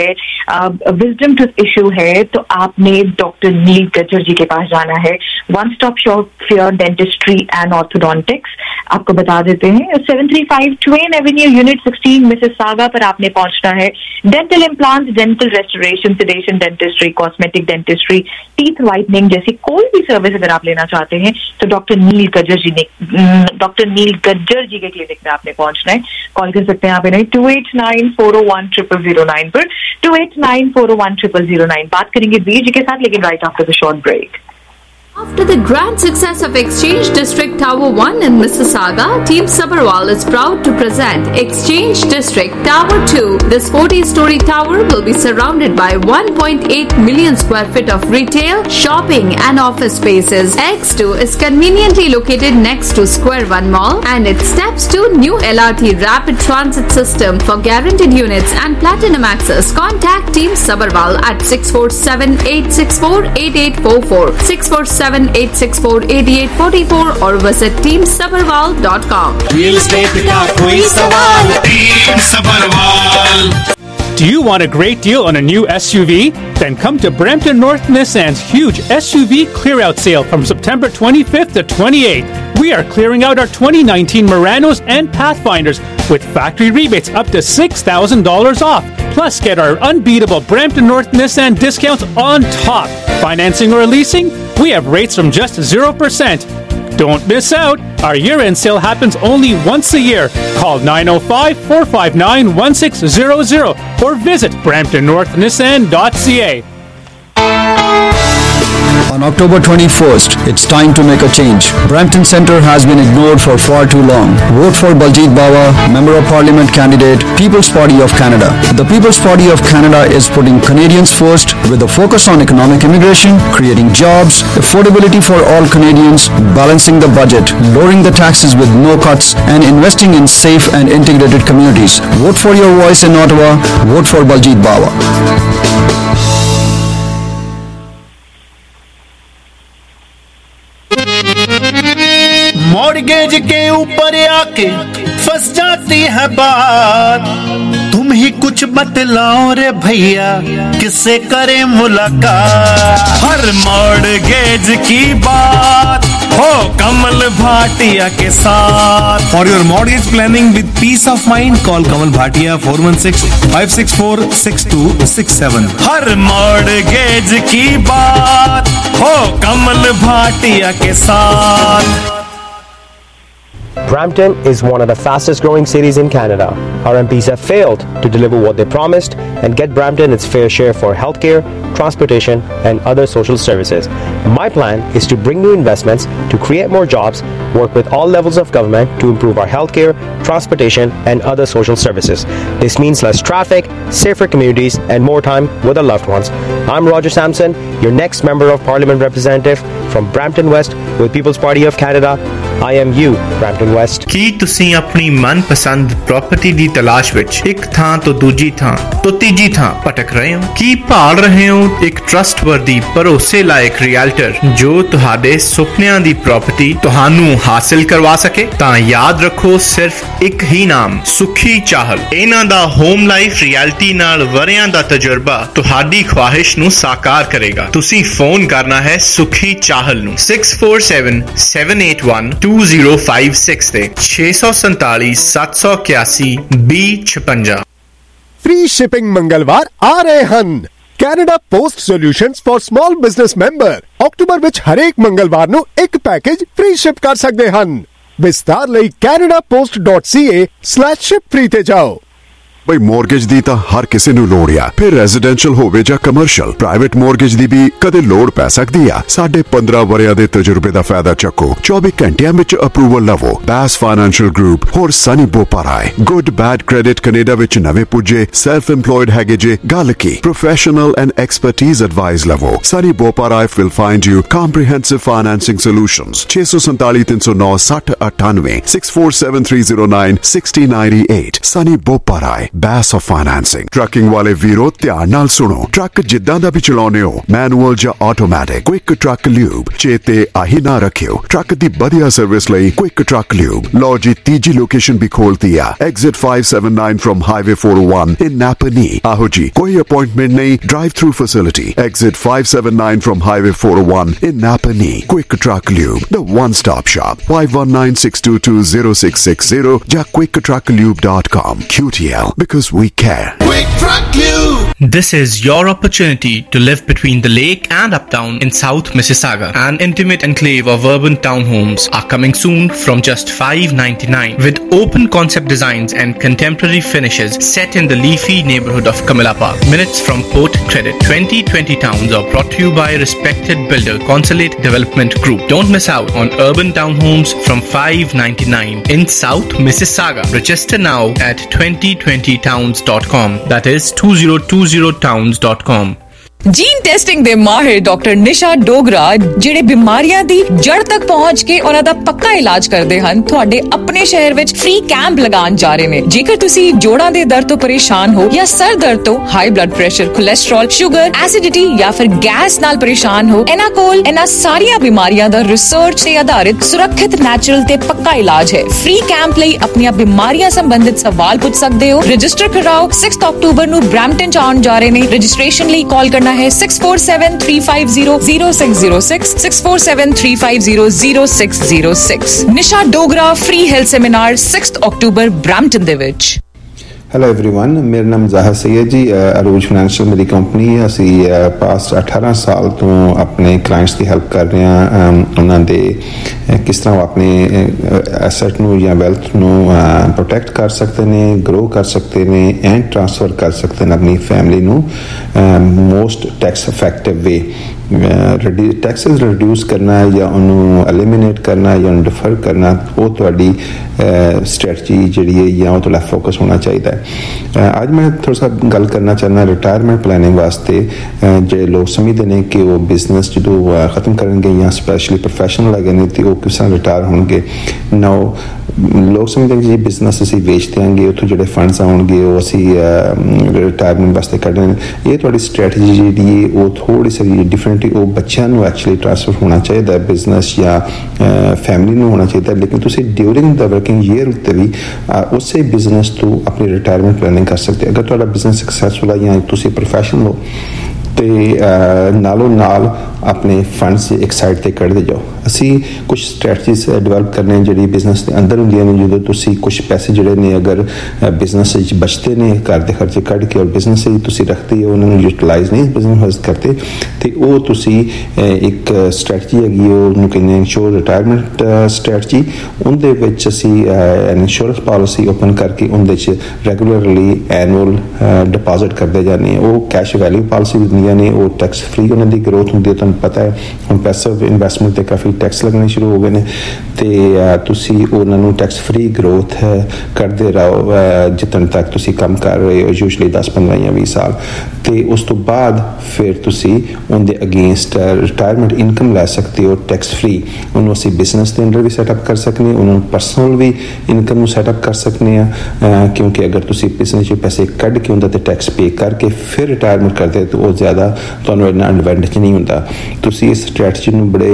विजडम टूथ इश्यू है तो आपने डॉक्टर नील गज्जर जी के पास जाना है one stop shop for dentistry and orthodontics आपको बता देते हैं seven three five Twain avenue unit sixteen Mississauga पर आपने पहुंचना है dental implant dental restoration sedation dentistry cosmetic dentistry teeth whitening जैसी कोई भी सर्विस अगर आप लेना चाहते हैं तो डॉक्टर नील गज्जर जी ने डॉक्टर नील गज्जर जी के क्लिनिक में आपने पहुंचना है कॉल कर सकते हैं आप इन्हें two eight nine four O one triple zero nine पर two eight nine four O one triple zero nine बात करेंगे वीर जी के साथ लेकिन right after the short break After the grand success of Exchange District Tower one in Mississauga, Team Sabharwal is proud to present Exchange District Tower two. This forty-story tower will be surrounded by one point eight million square feet of retail, shopping and office spaces. X two is conveniently located next to Square One Mall and it steps to new L R T rapid transit system. For guaranteed units and platinum access, contact Team Sabharwal at six four seven eight six four eight eight four four, six four seven seven eight six four eight eight four four or visit team sabarwal dot com. Real estate का कोई सवाल, Team Sabarwal. Do you want a great deal on a new S U V? Then come to Brampton North Nissan's huge S U V clear-out sale from September twenty-fifth to twenty-eighth. We are clearing out our twenty nineteen Muranos and Pathfinders with factory rebates up to six thousand dollars off. Plus, get our unbeatable Brampton North Nissan discounts on top. Financing or leasing? We have rates from just zero percent. Don't miss out. Our year-end sale happens only once a year. Call nine oh five, four five nine, one six zero zero or visit brampton north nissan dot c a. On October twenty-first, it's time to make a change. Brampton Centre has been ignored for far too long. Vote for Baljeet Bawa, Member of Parliament candidate, People's Party of Canada. The People's Party of Canada is putting Canadians first with a focus on economic immigration, creating jobs, affordability for all Canadians, balancing the budget, lowering the taxes with no cuts, and investing in safe and integrated communities. Vote for your voice in Ottawa. Vote for Baljeet Bawa. Mortgage के ऊपर आके फंस जाती है बात, तुम ही कुछ बतलाओ रे भैया किससे करें मुलाकात। हर मॉर्गेज की बात हो कमल भाटिया के साथ। For your mortgage planning with peace of mind, call Kamal Bhatia four one six, five six four, six two six seven. हर मॉर्गेज की बात हो कमल भाटिया के साथ। Brampton is one of the fastest growing cities in Canada. Our M Ps have failed to deliver what they promised and get Brampton its fair share for healthcare, transportation, and other social services. My plan is to bring new investments to create more jobs, work with all levels of government to improve our healthcare, transportation, and other social services. This means less traffic, safer communities, and more time with our loved ones. I'm Roger Sampson, your next Member of Parliament representative from Brampton West with People's Party of Canada. I am you, Brampton West. ਕੀ ਤੁਸੀਂ ਆਪਣੀ ਮਨਪਸੰਦ property ਦੀ ਤਲਾਸ਼ ਵਿੱਚ ਇੱਕ ਥਾਂ ਤੋਂ ਦੂਜੀ ਥਾਂ ਤੋਂ ਤੀਜੀ ਥਾਂ ਭਟਕ ਰਹੇ ਹੋ? ਕੀ ਭਾਲ ਰਹੇ ਹੋ ਇੱਕ ਟਰਸਟਵਰਦੀ ਭਰੋਸੇ ਲਾਇਕ ਰੀਅਲਟਰ ਜੋ ਤੁਹਾਡੇ ਸੁਪਨਿਆਂ ਦੀ ਪ੍ਰਾਪਰਟੀ ਤੁਹਾਨੂੰ ਹਾਸਲ ਕਰਵਾ ਸਕੇ? ਤਾਂ ਯਾਦ ਰੱਖੋ ਸਿਰਫ ਇੱਕ ਹੀ ਨਾਮ, ਸੁਖੀ ਚਾਹਲ। ਇਹਨਾਂ ਦਾ ਹੋਮ ਲਾਈਫ ਰਿਐਲਿਟੀ ਨਾਲ ਵਰਿਆਂ ਦਾ ਤਜਰਬਾ ਤੁਹਾਡੀ ਖੁਆਇਸ਼ ਨੂੰ ਸਾਕਾਰ ਕਰੇਗਾ। ਤੁਸੀਂ ਫੋਨ ਕਰਨਾ ਹੈ ਸੁਖੀ ਚਾਹਲ ਨੂੰ six four seven, seven eight one, two zero five six ਤੇ six four seven, seven one one, B छप्पन। फ्री शिपिंग मंगलवार आ रहे हन। Canada Post solutions for small business member अक्टूबर विच हरेक मंगलवार ਨੂੰ ਇੱਕ ਪੈਕੇਜ फ्री शिप कर सकते ਹਨ। विस्तार ਲਈ canada post dot c a slash ship free ਤੇ ਜਾਓ। ਬਈ ਮੌਰਗੇਜ ਦੀ ਤਾਂ ਹਰ ਕਿਸੇ ਨੂੰ ਲੋੜ ਆ, ਫਿਰ ਰੈਜ਼ੀਡੈਂਸ਼ੀਅਲ ਹੋਵੇ ਜਾਂ ਕਮਰਸ਼ੀਅਲ। ਪ੍ਰਾਈਵੇਟ ਮੌਰਗੇਜ ਦੀ ਵੀ ਕਦੇ ਲੋੜ ਪੈ ਸਕਦੀ ਆ। ਸਾਡੇ ਪੰਦਰਾਂ ਵਰਿਆਂ ਦੇ ਤਜਰਬੇ ਦਾ ਫਾਇਦਾ ਚੱਕੋ। ਚੌਵੀ ਘੰਟਿਆਂ ਵਿੱਚ ਅਪਰੂਵਲ ਲਵੋ। ਬੈਸ ਫਾਈਨੈਂਸ਼ੀਅਲ ਗਰੁੱਪ ਹੋਰ Sunny Boparai good bad credit Canada ਵਿੱਚ ਨਵੇਂ ਪੁੱਜੇ ਸੈਲਫ ਇੰਪਲੋਇਡ ਹੈਗੇ ਜੇ। ਗੱਲ ਕੀ ਪ੍ਰੋਫੈਸ਼ਨਲ ਐਂਡ ਐਕਸਪਰਟੀਜ਼ ਐਡਵਾਈਸ ਲਵੋ। Sunny Boparai will find you comprehensive financing solutions. six four seven, three oh nine, six oh eight nine, six four seven, three oh nine, six oh nine eight. Sani Boparae, Bass of Financing. Trucking ਵਾਲੇ ਵੀਰੋ ਧਿਆਨ ਨਾਲ ਸੁਣੋ। Truck ਜਿੱਦਾਂ ਦਾ ਵੀ ਚਲਾਉਨੇ ਹੋ, manual ਜਾਂ automatic, quick truck lube ਚੇਤੇ ਆਹੀ ਨਾ ਰੱਖਿਓ। ਟਰੱਕ ਦੀ ਵਧੀਆ ਸਰਵਿਸ ਲਈ ਕੁਇਕ ਟਰੱਕ ਲਿਊਬ। ਲਓ ਜੀ ਤੀਜੀ ਲੋਕੇਸ਼ਨ ਵੀ ਖੋਲਤੀ ਆ। Exit five seven nine from Highway four oh one in Napanee। ਆਹੋ ਜੀ ਕੋਈ ਅਪਾਇੰਟਮੈਂਟ ਨਹੀਂ, drive through facility. Exit five seven nine from Highway four oh one in Napanee। Quick truck lube, the one stop shop। five one nine, six two two, zero six six zero ਜਾਂ quick truck lube dot com। Q T L, because we care. Quick Truck Lube. This is your opportunity to live between the lake and uptown in South Mississauga. An intimate enclave of urban townhomes are coming soon from just five ninety-nine with open concept designs and contemporary finishes set in the leafy neighborhood of Camilla Park, minutes from Port Credit. twenty twenty towns are brought to you by respected builder Consulate Development Group. Don't miss out on urban townhomes from five ninety-nine in South Mississauga. Register now at twenty twenty towns dot com. That is two thousand twenty towns dot com. Gene testing ਦੇ ਮਾਹਿਰ doctor ਨਿਸ਼ਾ ਡੋਗਰਾ ਜਿਹੜੇ ਬਿਮਾਰੀਆਂ ਦੀ ਜੜ ਤੱਕ ਪਹੁੰਚ ਕੇ ਉਹਨਾਂ ਦਾ ਪੱਕਾ ਇਲਾਜ ਕਰਦੇ ਹਨ, ਤੁਹਾਡੇ ਆਪਣੇ ਸ਼ਹਿਰ ਵਿੱਚ ਫ੍ਰੀ ਕੈਂਪ ਲਗਾਉਣ ਜਾ ਰਹੇ ਨੇ। ਜੇਕਰ ਤੁਸੀਂ ਜੋੜਾਂ ਦੇ ਦਰਦ ਤੋਂ ਪਰੇਸ਼ਾਨ ਹੋ ਜਾਂ ਸਰ ਦਰਦ ਤੋਂ, high blood pressure, cholesterol, sugar, acidity ਜਾਂ ਫਿਰ ਗੈਸ ਨਾਲ ਪਰੇਸ਼ਾਨ ਹੋ, ਇਹਨਾਂ ਕੋਲ ਇਹਨਾਂ ਸਾਰੀਆਂ ਬਿਮਾਰੀਆਂ ਦਾ ਰਿਸਰਚ ਤੇ ਆਧਾਰਿਤ ਸੁਰੱਖਿਅਤ ਨੈਚੁਰਲ ਤੇ ਪੱਕਾ ਇਲਾਜ ਹੈ। ਫ੍ਰੀ ਕੈਂਪ ਲਈ ਆਪਣੀਆਂ ਬਿਮਾਰੀਆਂ ਸੰਬੰਧਿਤ ਸਵਾਲ ਪੁੱਛ ਸਕਦੇ ਹੋ। ਰਜਿਸਟਰ ਕਰਾਓ। ਛੇ ਅਕਤੂਬਰ ਨੂੰ ਬ੍ਰੈਂਪਟਨ ਚ ਆਉਣ ਜਾ ਰਹੇ ਨੇ। ਰਜਿਸਟ੍ਰੇਸ਼ਨ ਲਈ ਕਾਲ ਕਰਨਾ ਹੈ six four seven three five zero zero six zero six six four seven three five zero zero six zero six। Nisha Dogra free health seminar ਛੇ ਅਕਤੂਬਰ ਬ੍ਰੈਂਪਟਨ ਦੇ ਵਿੱਚ। ਹੈਲੋ एवरीवन, ਮੇਰਾ ਨਾਮ ਜ਼ਾਹਿਰ ਸੈयद ਜੀ। ਅਰੂਜ ਫਾਈਨੈਂਸ਼ੀਅਲ ਮੇਰੀ ਕੰਪਨੀ ਹੈ। ਅਸੀਂ ਪਾਸਟ ਅਠਾਰਾਂ ਸਾਲ ਤੋਂ ਆਪਣੇ ਕਲਾਇੰਟਸ ਦੀ ਹੈਲਪ ਕਰ ਰਹੇ ਹਾਂ। ਉਹਨਾਂ ਦੇ ਕਿਸ ਤਰ੍ਹਾਂ ਉਹ ਆਪਣੇ ਐਸੈਟ ਨੂੰ ਜਾਂ ਵੈਲਥ ਨੂੰ ਪ੍ਰੋਟੈਕਟ ਕਰ ਸਕਦੇ ਨੇ, ਗਰੋ ਕਰ ਸਕਦੇ ਨੇ ਐਂਡ ਟ੍ਰਾਂਸਫਰ ਕਰ ਸਕਦੇ ਨੇ ਆਪਣੀ ਫੈਮਿਲੀ ਨੂੰ most tax effective way. Taxes reduce ਕਰਨਾ ਜਾਂ ਉਹਨੂੰ ਐਲੀਮੀਨੇਟ ਕਰਨਾ ਜਾਂ ਉਹਨੂੰ ਡਿਫਰ ਕਰਨਾ, ਉਹ ਤੁਹਾਡੀ ਸਟ੍ਰੈਟਜੀ ਜਿਹੜੀ ਹੈ ਜਾਂ ਉਹ ਤੁਹਾਡਾ ਫੋਕਸ ਹੋਣਾ ਚਾਹੀਦਾ ਹੈ। ਅੱਜ ਮੈਂ ਥੋੜ੍ਹਾ ਸਾ ਗੱਲ ਕਰਨਾ ਚਾਹੁੰਦਾ ਰਿਟਾਇਰਮੈਂਟ ਪਲੈਨਿੰਗ ਵਾਸਤੇ। ਜਿਹੜੇ ਲੋਕ ਸਮਝਦੇ ਨੇ ਕਿ ਉਹ ਬਿਜ਼ਨਸ ਜਦੋਂ ਖਤਮ ਕਰਨਗੇ ਜਾਂ ਸਪੈਸ਼ਲੀ ਪ੍ਰੋਫੈਸ਼ਨਲ ਹੈਗੇ ਨੇ ਤੇ ਉਹ ਕਿਸ ਤਰ੍ਹਾਂ ਰਿਟਾਇਰ ਹੋਣਗੇ। ਨਾ ਲੋਕ ਸਮਝਦੇ ਨੇ ਜੀ ਬਿਜ਼ਨਸ ਅਸੀਂ ਵੇਚ ਦਿਆਂਗੇ, ਉੱਥੋਂ ਜਿਹੜੇ ਫੰਡਸ ਆਉਣਗੇ ਉਹ ਅਸੀਂ ਰਿਟਾਇਰਮੈਂਟ ਵਾਸਤੇ ਕੱਢਣੇ। ਇਹ ਤੁਹਾਡੀ ਸਟ੍ਰੈਟਜੀ ਜਿਹੜੀ ਉਹ ਥੋੜ੍ਹੀ ਸਾਰੀ ਡਿਫਰੈਂਟ, ਉਹ ਬੱਚਿਆਂ ਨੂੰ ਐਕਚੁਅਲੀ ਟ੍ਰਾਂਸਫਰ ਹੋਣਾ ਚਾਹੀਦਾ ਬਿਜ਼ਨਸ ਜਾਂ ਫੈਮਿਲੀ ਨੂੰ ਹੋਣਾ ਚਾਹੀਦਾ। ਲੇਕਿਨ ਤੁਸੀਂ ਡਿਊਰਿੰਗ ਦਾ ਵਰਕਿੰਗ ਈਅਰ ਉੱਤੇ ਵੀ ਉਸੇ ਬਿਜ਼ਨਸ ਤੋਂ ਆਪਣੀ ਰਿਟਾਇਰਮੈਂਟ ਪਲੈਨਿੰਗ ਕਰ ਸਕਦੇ। ਅਗਰ ਤੁਹਾਡਾ ਬਿਜ਼ਨਸ ਸਕਸੈਸਫੁਲ ਹੈ ਜਾਂ ਤੁਸੀਂ ਪ੍ਰੋਫੈਸ਼ਨਲ ਹੋ ਤੇ ਨਾਲੋਂ ਨਾਲ ਆਪਣੇ ਫੰਡਸ ਇੱਕ ਸਾਈਡ 'ਤੇ ਕੱਢਦੇ ਜਾਓ। ਅਸੀਂ ਕੁਝ ਸਟ੍ਰੈਟਜੀਜ਼ ਡਿਵੈਲਪ ਕਰਨੇ ਜਿਹੜੀ ਬਿਜ਼ਨਸ ਦੇ ਅੰਦਰ ਹੁੰਦੀਆਂ ਨੇ। ਜਦੋਂ ਤੁਸੀਂ ਕੁਝ ਪੈਸੇ ਜਿਹੜੇ ਨੇ ਅਗਰ ਬਿਜ਼ਨਸ ਵਿੱਚ ਬਚਦੇ ਨੇ, ਘਰ ਦੇ ਖਰਚੇ ਕੱਢ ਕੇ ਔਰ ਬਿਜ਼ਨਸ ਵਿੱਚ ਤੁਸੀਂ ਰੱਖਦੇ ਹੋ, ਉਹਨਾਂ ਨੂੰ ਯੂਟੀਲਾਈਜ਼ ਨਹੀਂ ਬਿਜ਼ਨਸ ਕਰਦੇ, ਅਤੇ ਉਹ ਤੁਸੀਂ ਇੱਕ ਸਟ੍ਰੈਟਜੀ ਹੈਗੀ ਉਹਨੂੰ ਕਹਿੰਦੇ ਇੰਸ਼ੋਰ ਰਿਟਾਇਰਮੈਂਟ ਸਟ੍ਰੈਟਜੀ। ਉਹਦੇ ਵਿੱਚ ਅਸੀਂ ਇੰਸ਼ੋਰੈਂਸ ਪਾਲਿਸੀ ਓਪਨ ਕਰਕੇ ਉਹਦੇ 'ਚ ਰੈਗੂਲਰਲੀ ਐਨੂਅਲ ਡਿਪੋਜ਼ਿਟ ਕਰਦੇ ਜਾਂਦੇ। ਉਹ ਕੈਸ਼ ਵੈਲਿਊ ਪਾਲਿਸੀ ਹੁੰਦੀਆਂ ਨੇ, ਉਹ ਟੈਕਸ ਫ੍ਰੀ ਉਹਨਾਂ ਦੀ ਗਰੋਥ ਹੁੰਦੀ ਹੈ। ਤੁਹਾਨੂੰ ਪਤਾ ਹੈ ਹੁਣ ਪੈਸਿਵ ਇਨਵੈਸਟਮੈਂਟ 'ਤੇ ਕਾਫੀ ਟੈਕਸ ਲੱਗਣੇ ਸ਼ੁਰੂ ਹੋ ਗਏ ਨੇ, ਅਤੇ ਤੁਸੀਂ ਉਹਨਾਂ ਨੂੰ ਟੈਕਸ ਫ੍ਰੀ ਗਰੋਥ ਕਰਦੇ ਰਹੋ ਜਿੱਦਣ ਤੱਕ ਤੁਸੀਂ ਕੰਮ ਕਰ ਰਹੇ ਹੋ, ਯੂਜਲੀ ਦਸ ਪੰਦਰਾਂ ਜਾਂ ਵੀਹ ਸਾਲ। ਅਤੇ ਉਸ ਤੋਂ ਬਾਅਦ ਫਿਰ ਤੁਸੀਂ ਉਹਦੇ ਅਗੇਂਸਟ ਰਿਟਾਇਰਮੈਂਟ ਇਨਕਮ ਲੈ ਸਕਦੇ ਹੋ ਟੈਕਸ ਫ੍ਰੀ। ਉਹਨੂੰ ਅਸੀਂ ਬਿਜ਼ਨਸ ਦੇ ਅੰਡਰ ਵੀ ਸੈਟਅਪ ਕਰ ਸਕਦੇ ਹਾਂ, ਉਹਨਾਂ ਨੂੰ ਪਰਸਨਲ ਵੀ ਇਨਕਮ ਨੂੰ ਸੈਟਅਪ ਕਰ ਸਕਦੇ ਹਾਂ। ਕਿਉਂਕਿ ਅਗਰ ਤੁਸੀਂ ਬਿਜ਼ਨਸ 'ਚ ਪੈਸੇ ਕੱਢ ਕੇ ਉਹਦਾ 'ਤੇ ਟੈਕਸ ਪੇ ਕਰਕੇ ਫਿਰ ਰਿਟਾਇਰਮੈਂਟ ਕਰਦੇ ਤਾਂ ਉਹ ਜ਼ਿਆਦਾ ਤੁਹਾਨੂੰ ਇੰਨਾ ਐਡਵਾਂਟੇਜ ਨਹੀਂ ਹੁੰਦਾ। ਤੁਸੀਂ ਇਸ ਸਟ੍ਰੈਟਜੀ ਨੂੰ ਬੜੇ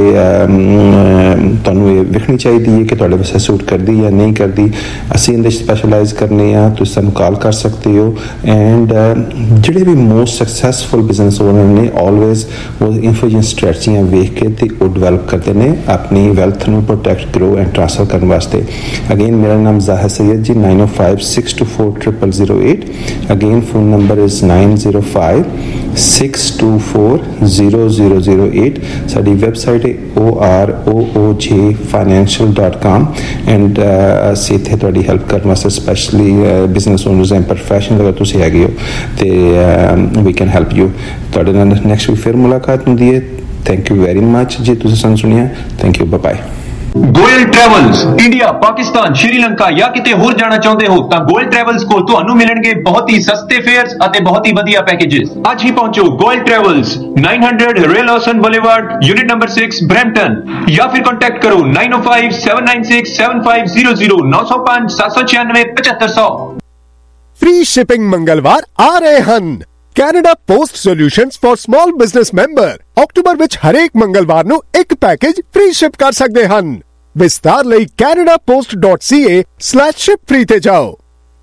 ਤੁਹਾਨੂੰ ਇਹ ਵੇਖਣੀ ਚਾਹੀਦੀ ਹੈ ਕਿ ਤੁਹਾਡੇ ਵਾਸਤੇ ਸੂਟ ਕਰਦੀ ਜਾਂ ਨਹੀਂ ਕਰਦੀ। ਅਸੀਂ ਇਹਦੇ 'ਚ ਸਪੈਸ਼ਲਾਈਜ਼ ਕਰਨੇ ਆ, ਤੁਸੀਂ ਸਾਨੂੰ ਕਾਲ ਕਰ ਸਕਦੇ ਹੋ। ਐਂਡ ਜਿਹੜੇ ਵੀ ਮੋਸਟ ਸਕਸੈਸਫੁਲ ਬਿਜ਼ਨਸ ਓਨਰ ਨੇ ਆਲਵੇਜ਼ ਉਹ ਇਨਫੋਜਨ ਸਟ੍ਰੈਟਜੀਆਂ ਵੇਖ ਕੇ ਤੇ ਉਹ ਡਿਵੈਲਪ ਕਰਦੇ ਨੇ ਆਪਣੀ ਵੈਲਥ ਨੂੰ ਪ੍ਰੋਟੈਕਟ, ਗਰੋ ਐਂਡ ਟ੍ਰਾਂਸਫਰ ਕਰਨ ਵਾਸਤੇ। ਅਗੇਨ ਮੇਰਾ ਨਾਮ Zahir Syed ji. Nine O five six two four triple zero eight. Again phone number is nine zero five six two four zero zero zero eight. ਸਾਡੀ ਵੈਬਸਾਈਟ ਹੈ ਓ ਆਰ ਓ ਓ ਜੇ financial dot com. And ਅਸੀਂ ਇੱਥੇ ਤੁਹਾਡੀ help ਕਰਨ ਵਾਸਤੇ specially business owners and professional ਅਗਰ ਤੁਸੀਂ ਹੈਗੇ ਹੋ ਤੇ ਵੀ ਕੈਨ ਹੈਲਪ ਯੂ। ਤੁਹਾਡੇ ਨਾਲ ਨੈਕਸਟ ਵੀਕ ਫਿਰ ਮੁਲਾਕਾਤ ਹੁੰਦੀ ਹੈ। ਥੈਂਕ ਯੂ ਵੈਰੀ ਮਚ ਜੀ, ਤੁਸੀਂ ਸਾਨੂੰ ਸੁਣਿਆ। Thank you, bye bye. Goyal travels India, Pakistan, Sri Lanka ਜਾਂ ਕਿਤੇ ਹੋਰ ਜਾਣਾ ਚਾਹੁੰਦੇ ਹੋ ਤਾਂ ਗੋਇਲ ਟਰੈਵਲਸ ਕੋਲ ਤੁਹਾਨੂੰ ਮਿਲਣਗੇ ਬਹੁਤ ਹੀ ਸਸਤੇ ਫੇਅਰਸ ਅਤੇ ਬਹੁਤ ਹੀ ਵਧੀਆ ਪੈਕੇजेस। ਅੱਜ ਹੀ ਪਹੁੰਚੋ Goyal travels, nine hundred Railson boulevard, unit number six, Brampton, ਜਾਂ ਫਿਰ ਕੰਟੈਕਟ ਕਰੋ nine oh five seven nine six seven five zero zero nine oh five seven six nine five five zero zero। Free shipping ਮੰਗਲਵਾਰ ਆ ਰਹੇ ਹਨ। Canada Post solutions for small business member ਅਕਤੂਬਰ ਵਿੱਚ ਹਰੇਕ ਮੰਗਲਵਾਰ ਨੂੰ ਇੱਕ ਪੈਕੇਜ ਫ੍ਰੀ ਸ਼ਿਪ ਕਰ ਸਕਦੇ ਹਨ। ਵਿਸਤਾਰ ਲਈ canada post dot c a slash ship free ਤੇ ਜਾਓ।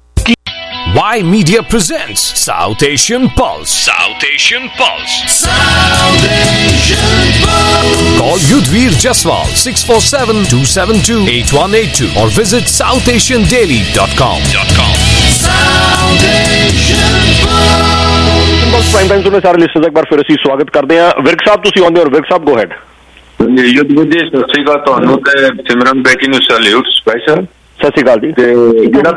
Y Media presents South Asian Pulse. South Asian Pulse. South Asian Pulse. Call Yudhvir Jaswal six four seven two seven two eight one eight two or visit south asian daily dot com. South Asian Pulse prime time ਸੁਣਨੇ ਸਾਰੇ listeners ਇੱਕ ਵਾਰ ਫਿਰ ਅਸੀਂ ਸਵਾਗਤ ਕਰਦੇ ਹਾਂ। ਵਿਰਕ ਸਾਹਿਬ ਤੁਸੀਂ ਆਉਂਦੇ ਹੋ। ਵਿਰਕ ਸਾਹਿਬ ਗੋ ਹੈਡ। ਯੁੱਧਵੀਰ ਜੀ ਸਤਿ ਸ਼੍ਰੀ ਅਕਾਲ ਤੁਹਾਨੂੰ ਤੇ ਸਿਮਰਨ ਬੇਟੀ ਨੂੰ ਸੈਲੂਟ ਸਪੈਸ਼ਲ। ਸਤਿ ਸ਼੍ਰੀ ਅਕਾਲ ਜੀ। ਤੇ ਜਿਹੜਾ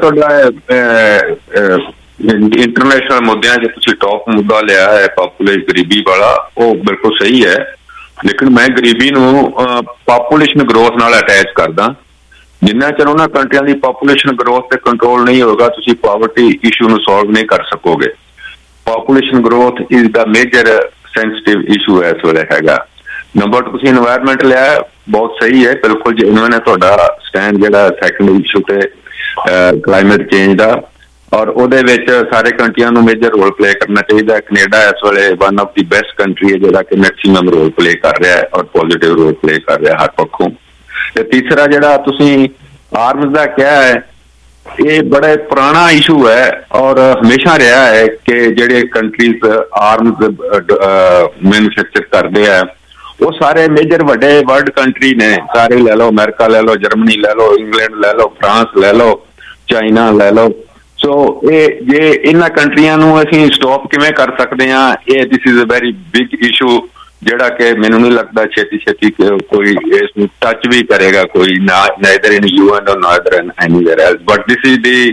ਤੁਹਾਡਾ ਇੰਟਰਨੈਸ਼ਨਲ ਮੁੱਦਿਆਂ 'ਚ ਤੁਸੀਂ ਟੌਪ ਮੁੱਦਾ ਲਿਆ ਹੈ ਪਾਪੂਲੇਸ਼ਨ ਗਰੀਬੀ ਵਾਲਾ, ਉਹ ਬਿਲਕੁਲ ਸਹੀ ਹੈ। ਲੇਕਿਨ ਮੈਂ ਗਰੀਬੀ ਨੂੰ ਪਾਪੂਲੇਸ਼ਨ ਗਰੋਥ ਨਾਲ ਅਟੈਚ ਕਰਦਾ। ਜਿੰਨਾ ਚਿਰ ਉਹਨਾਂ ਕੰਟਰੀਆਂ ਦੀ ਪਾਪੂਲੇਸ਼ਨ ਗਰੋਥ ਤੇ ਕੰਟਰੋਲ ਨਹੀਂ ਹੋਵੇਗਾ ਤੁਸੀਂ ਪਾਵਰਟੀ ਇਸ਼ੂ ਨੂੰ ਸੋਲਵ ਨਹੀਂ ਕਰ ਸਕੋਗੇ। Population growth is the major sensitive issue ਹੈ ਇਸ ਵੇਲੇ ਹੈਗਾ। ਨੰਬਰ ਟੂ ਤੁਸੀਂ ਇਨਵਾਇਰਨਮੈਂਟ ਲਿਆ, ਬਹੁਤ ਸਹੀ ਹੈ, ਬਿਲਕੁਲ ਜੈਨੂਇਨ ਹੈ ਤੁਹਾਡਾ ਸਟੈਂਡ ਜਿਹੜਾ ਸੈਕੰਡ ਇਸ਼ੂ ਤੇ ਕਲਾਈਮੇਟ ਚੇਂਜ ਦਾ, ਔਰ ਉਹਦੇ ਵਿੱਚ ਸਾਰੇ ਕੰਟਰੀਆਂ ਨੂੰ ਮੇਜਰ ਰੋਲ ਪਲੇ ਕਰਨਾ ਚਾਹੀਦਾ। ਕੈਨੇਡਾ ਇਸ ਵੇਲੇ one of the best country ਹੈ ਜਿਹੜਾ ਕਿ ਮੈਕਸੀਮਮ ਰੋਲ ਪਲੇ ਕਰ ਰਿਹਾ ਹੈ ਔਰ ਪੋਜ਼ਿਟਿਵ ਰੋਲ ਪਲੇ ਕਰ ਰਿਹਾ ਹਰ ਪੱਖੋਂ। ਤੇ ਤੀਸਰਾ ਜਿਹੜਾ ਤੁਸੀਂ ਆਰਮਸ ਦਾ ਕਿਹਾ ਹੈ, ਇਹ ਬੜਾ ਪੁਰਾਣਾ ਇਸ਼ੂ ਹੈ ਔਰ ਹਮੇਸ਼ਾ ਰਿਹਾ ਹੈ ਕਿ ਜਿਹੜੇ ਕੰਟਰੀਜ਼ ਆਰਮਸ ਮੈਨੂਫੈਕਚਰ ਕਰਦੇ ਆ ਉਹ ਸਾਰੇ ਮੇਜਰ ਵੱਡੇ ਵਰਲਡ ਕੰਟਰੀ ਨੇ, ਸਾਰੇ ਲੈ ਲਓ, ਅਮਰੀਕਾ ਲੈ ਲਓ, ਜਰਮਨੀ ਲੈ ਲਓ, ਇੰਗਲੈਂਡ ਲੈ ਲਓ, ਫਰਾਂਸ ਲੈ ਲਓ, ਚਾਈਨਾ ਲੈ ਲਓ। ਸੋ ਇਹ ਜੇ ਇਹਨਾਂ ਕੰਟਰੀਆਂ ਨੂੰ ਅਸੀਂ ਸਟਾਪ ਕਿਵੇਂ ਕਰ ਸਕਦੇ ਹਾਂ, ਇਹ this is a very big issue ਜਿਹੜਾ ਕਿ ਮੈਨੂੰ ਨਹੀਂ ਲੱਗਦਾ ਛੇਤੀ ਛੇਤੀ ਕੋਈ ਇਸ ਨੂੰ ਟੱਚ ਵੀ ਕਰੇਗਾ ਕੋਈ, ਨਾ neither in U N or neither in anywhere else. But this is the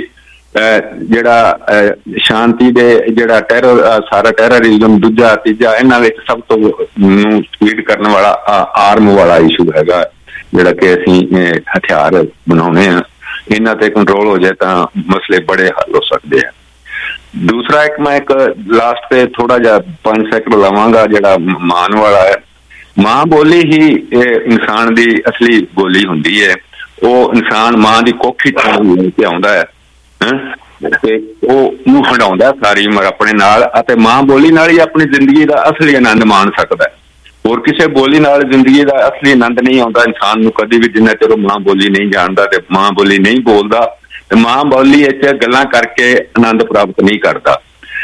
ਜਿਹੜਾ ਸ਼ਾਂਤੀ ਦੇ ਜਿਹੜਾ ਟੈਰਰ ਸਾਰਾ ਟੈਰਰਿਜ਼ਮ ਦੂਜਾ ਤੀਜਾ ਇਹਨਾਂ ਵਿੱਚ ਸਭ ਤੋਂ ਨੂੰ ਸਪੀਡ ਕਰਨ ਵਾਲਾ ਆਰਮ ਵਾਲਾ ਇਸ਼ੂ ਹੈਗਾ ਜਿਹੜਾ ਕਿ ਅਸੀਂ ਹਥਿਆਰ ਬਣਾਉਣੇ ਆ, ਇਹਨਾਂ ਤੇ ਕੰਟਰੋਲ ਹੋ ਜਾਏ ਤਾਂ ਮਸਲੇ ਬੜੇ ਹੱਲ ਹੋ ਸਕਦੇ ਆ। ਦੂਸਰਾ ਇੱਕ ਮੈਂ ਇੱਕ ਲਾਸਟ ਤੇ ਥੋੜਾ ਜਿਹਾ ਪੰਜ ਸੈਕਿੰਡ ਲਵਾਂਗਾ ਜਿਹੜਾ ਮਾਨ ਵਾਲਾ ਹੈ। ਮਾਂ ਬੋਲੀ ਹੀ ਇਹ ਇਨਸਾਨ ਦੀ ਅਸਲੀ ਬੋਲੀ ਹੁੰਦੀ ਹੈ। ਉਹ ਇਨਸਾਨ ਮਾਂ ਦੀ ਕੋਖੀ ਤੇ ਆਉਂਦਾ ਹੈ ਤੇ ਉਹ ਨੂੰ ਹੰਡਾਉਂਦਾ ਸਾਰੀ ਉਮਰ ਆਪਣੇ ਨਾਲ, ਅਤੇ ਮਾਂ ਬੋਲੀ ਨਾਲ ਹੀ ਆਪਣੀ ਜ਼ਿੰਦਗੀ ਦਾ ਅਸਲੀ ਆਨੰਦ ਮਾਣ ਸਕਦਾ ਹੈ। ਹੋਰ ਕਿਸੇ ਬੋਲੀ ਨਾਲ ਜ਼ਿੰਦਗੀ ਦਾ ਅਸਲੀ ਆਨੰਦ ਨਹੀਂ ਆਉਂਦਾ ਇਨਸਾਨ ਨੂੰ ਕਦੀ ਵੀ, ਜਿੰਨਾ ਚਿਰ ਉਹ ਮਾਂ ਬੋਲੀ ਨਹੀਂ ਜਾਣਦਾ ਤੇ ਮਾਂ ਬੋਲੀ ਨਹੀਂ ਬੋਲਦਾ ਤੇ ਮਾਂ ਬੋਲੀ ਵਿੱਚ ਗੱਲਾਂ ਕਰਕੇ ਆਨੰਦ ਪ੍ਰਾਪਤ ਨਹੀਂ ਕਰਦਾ।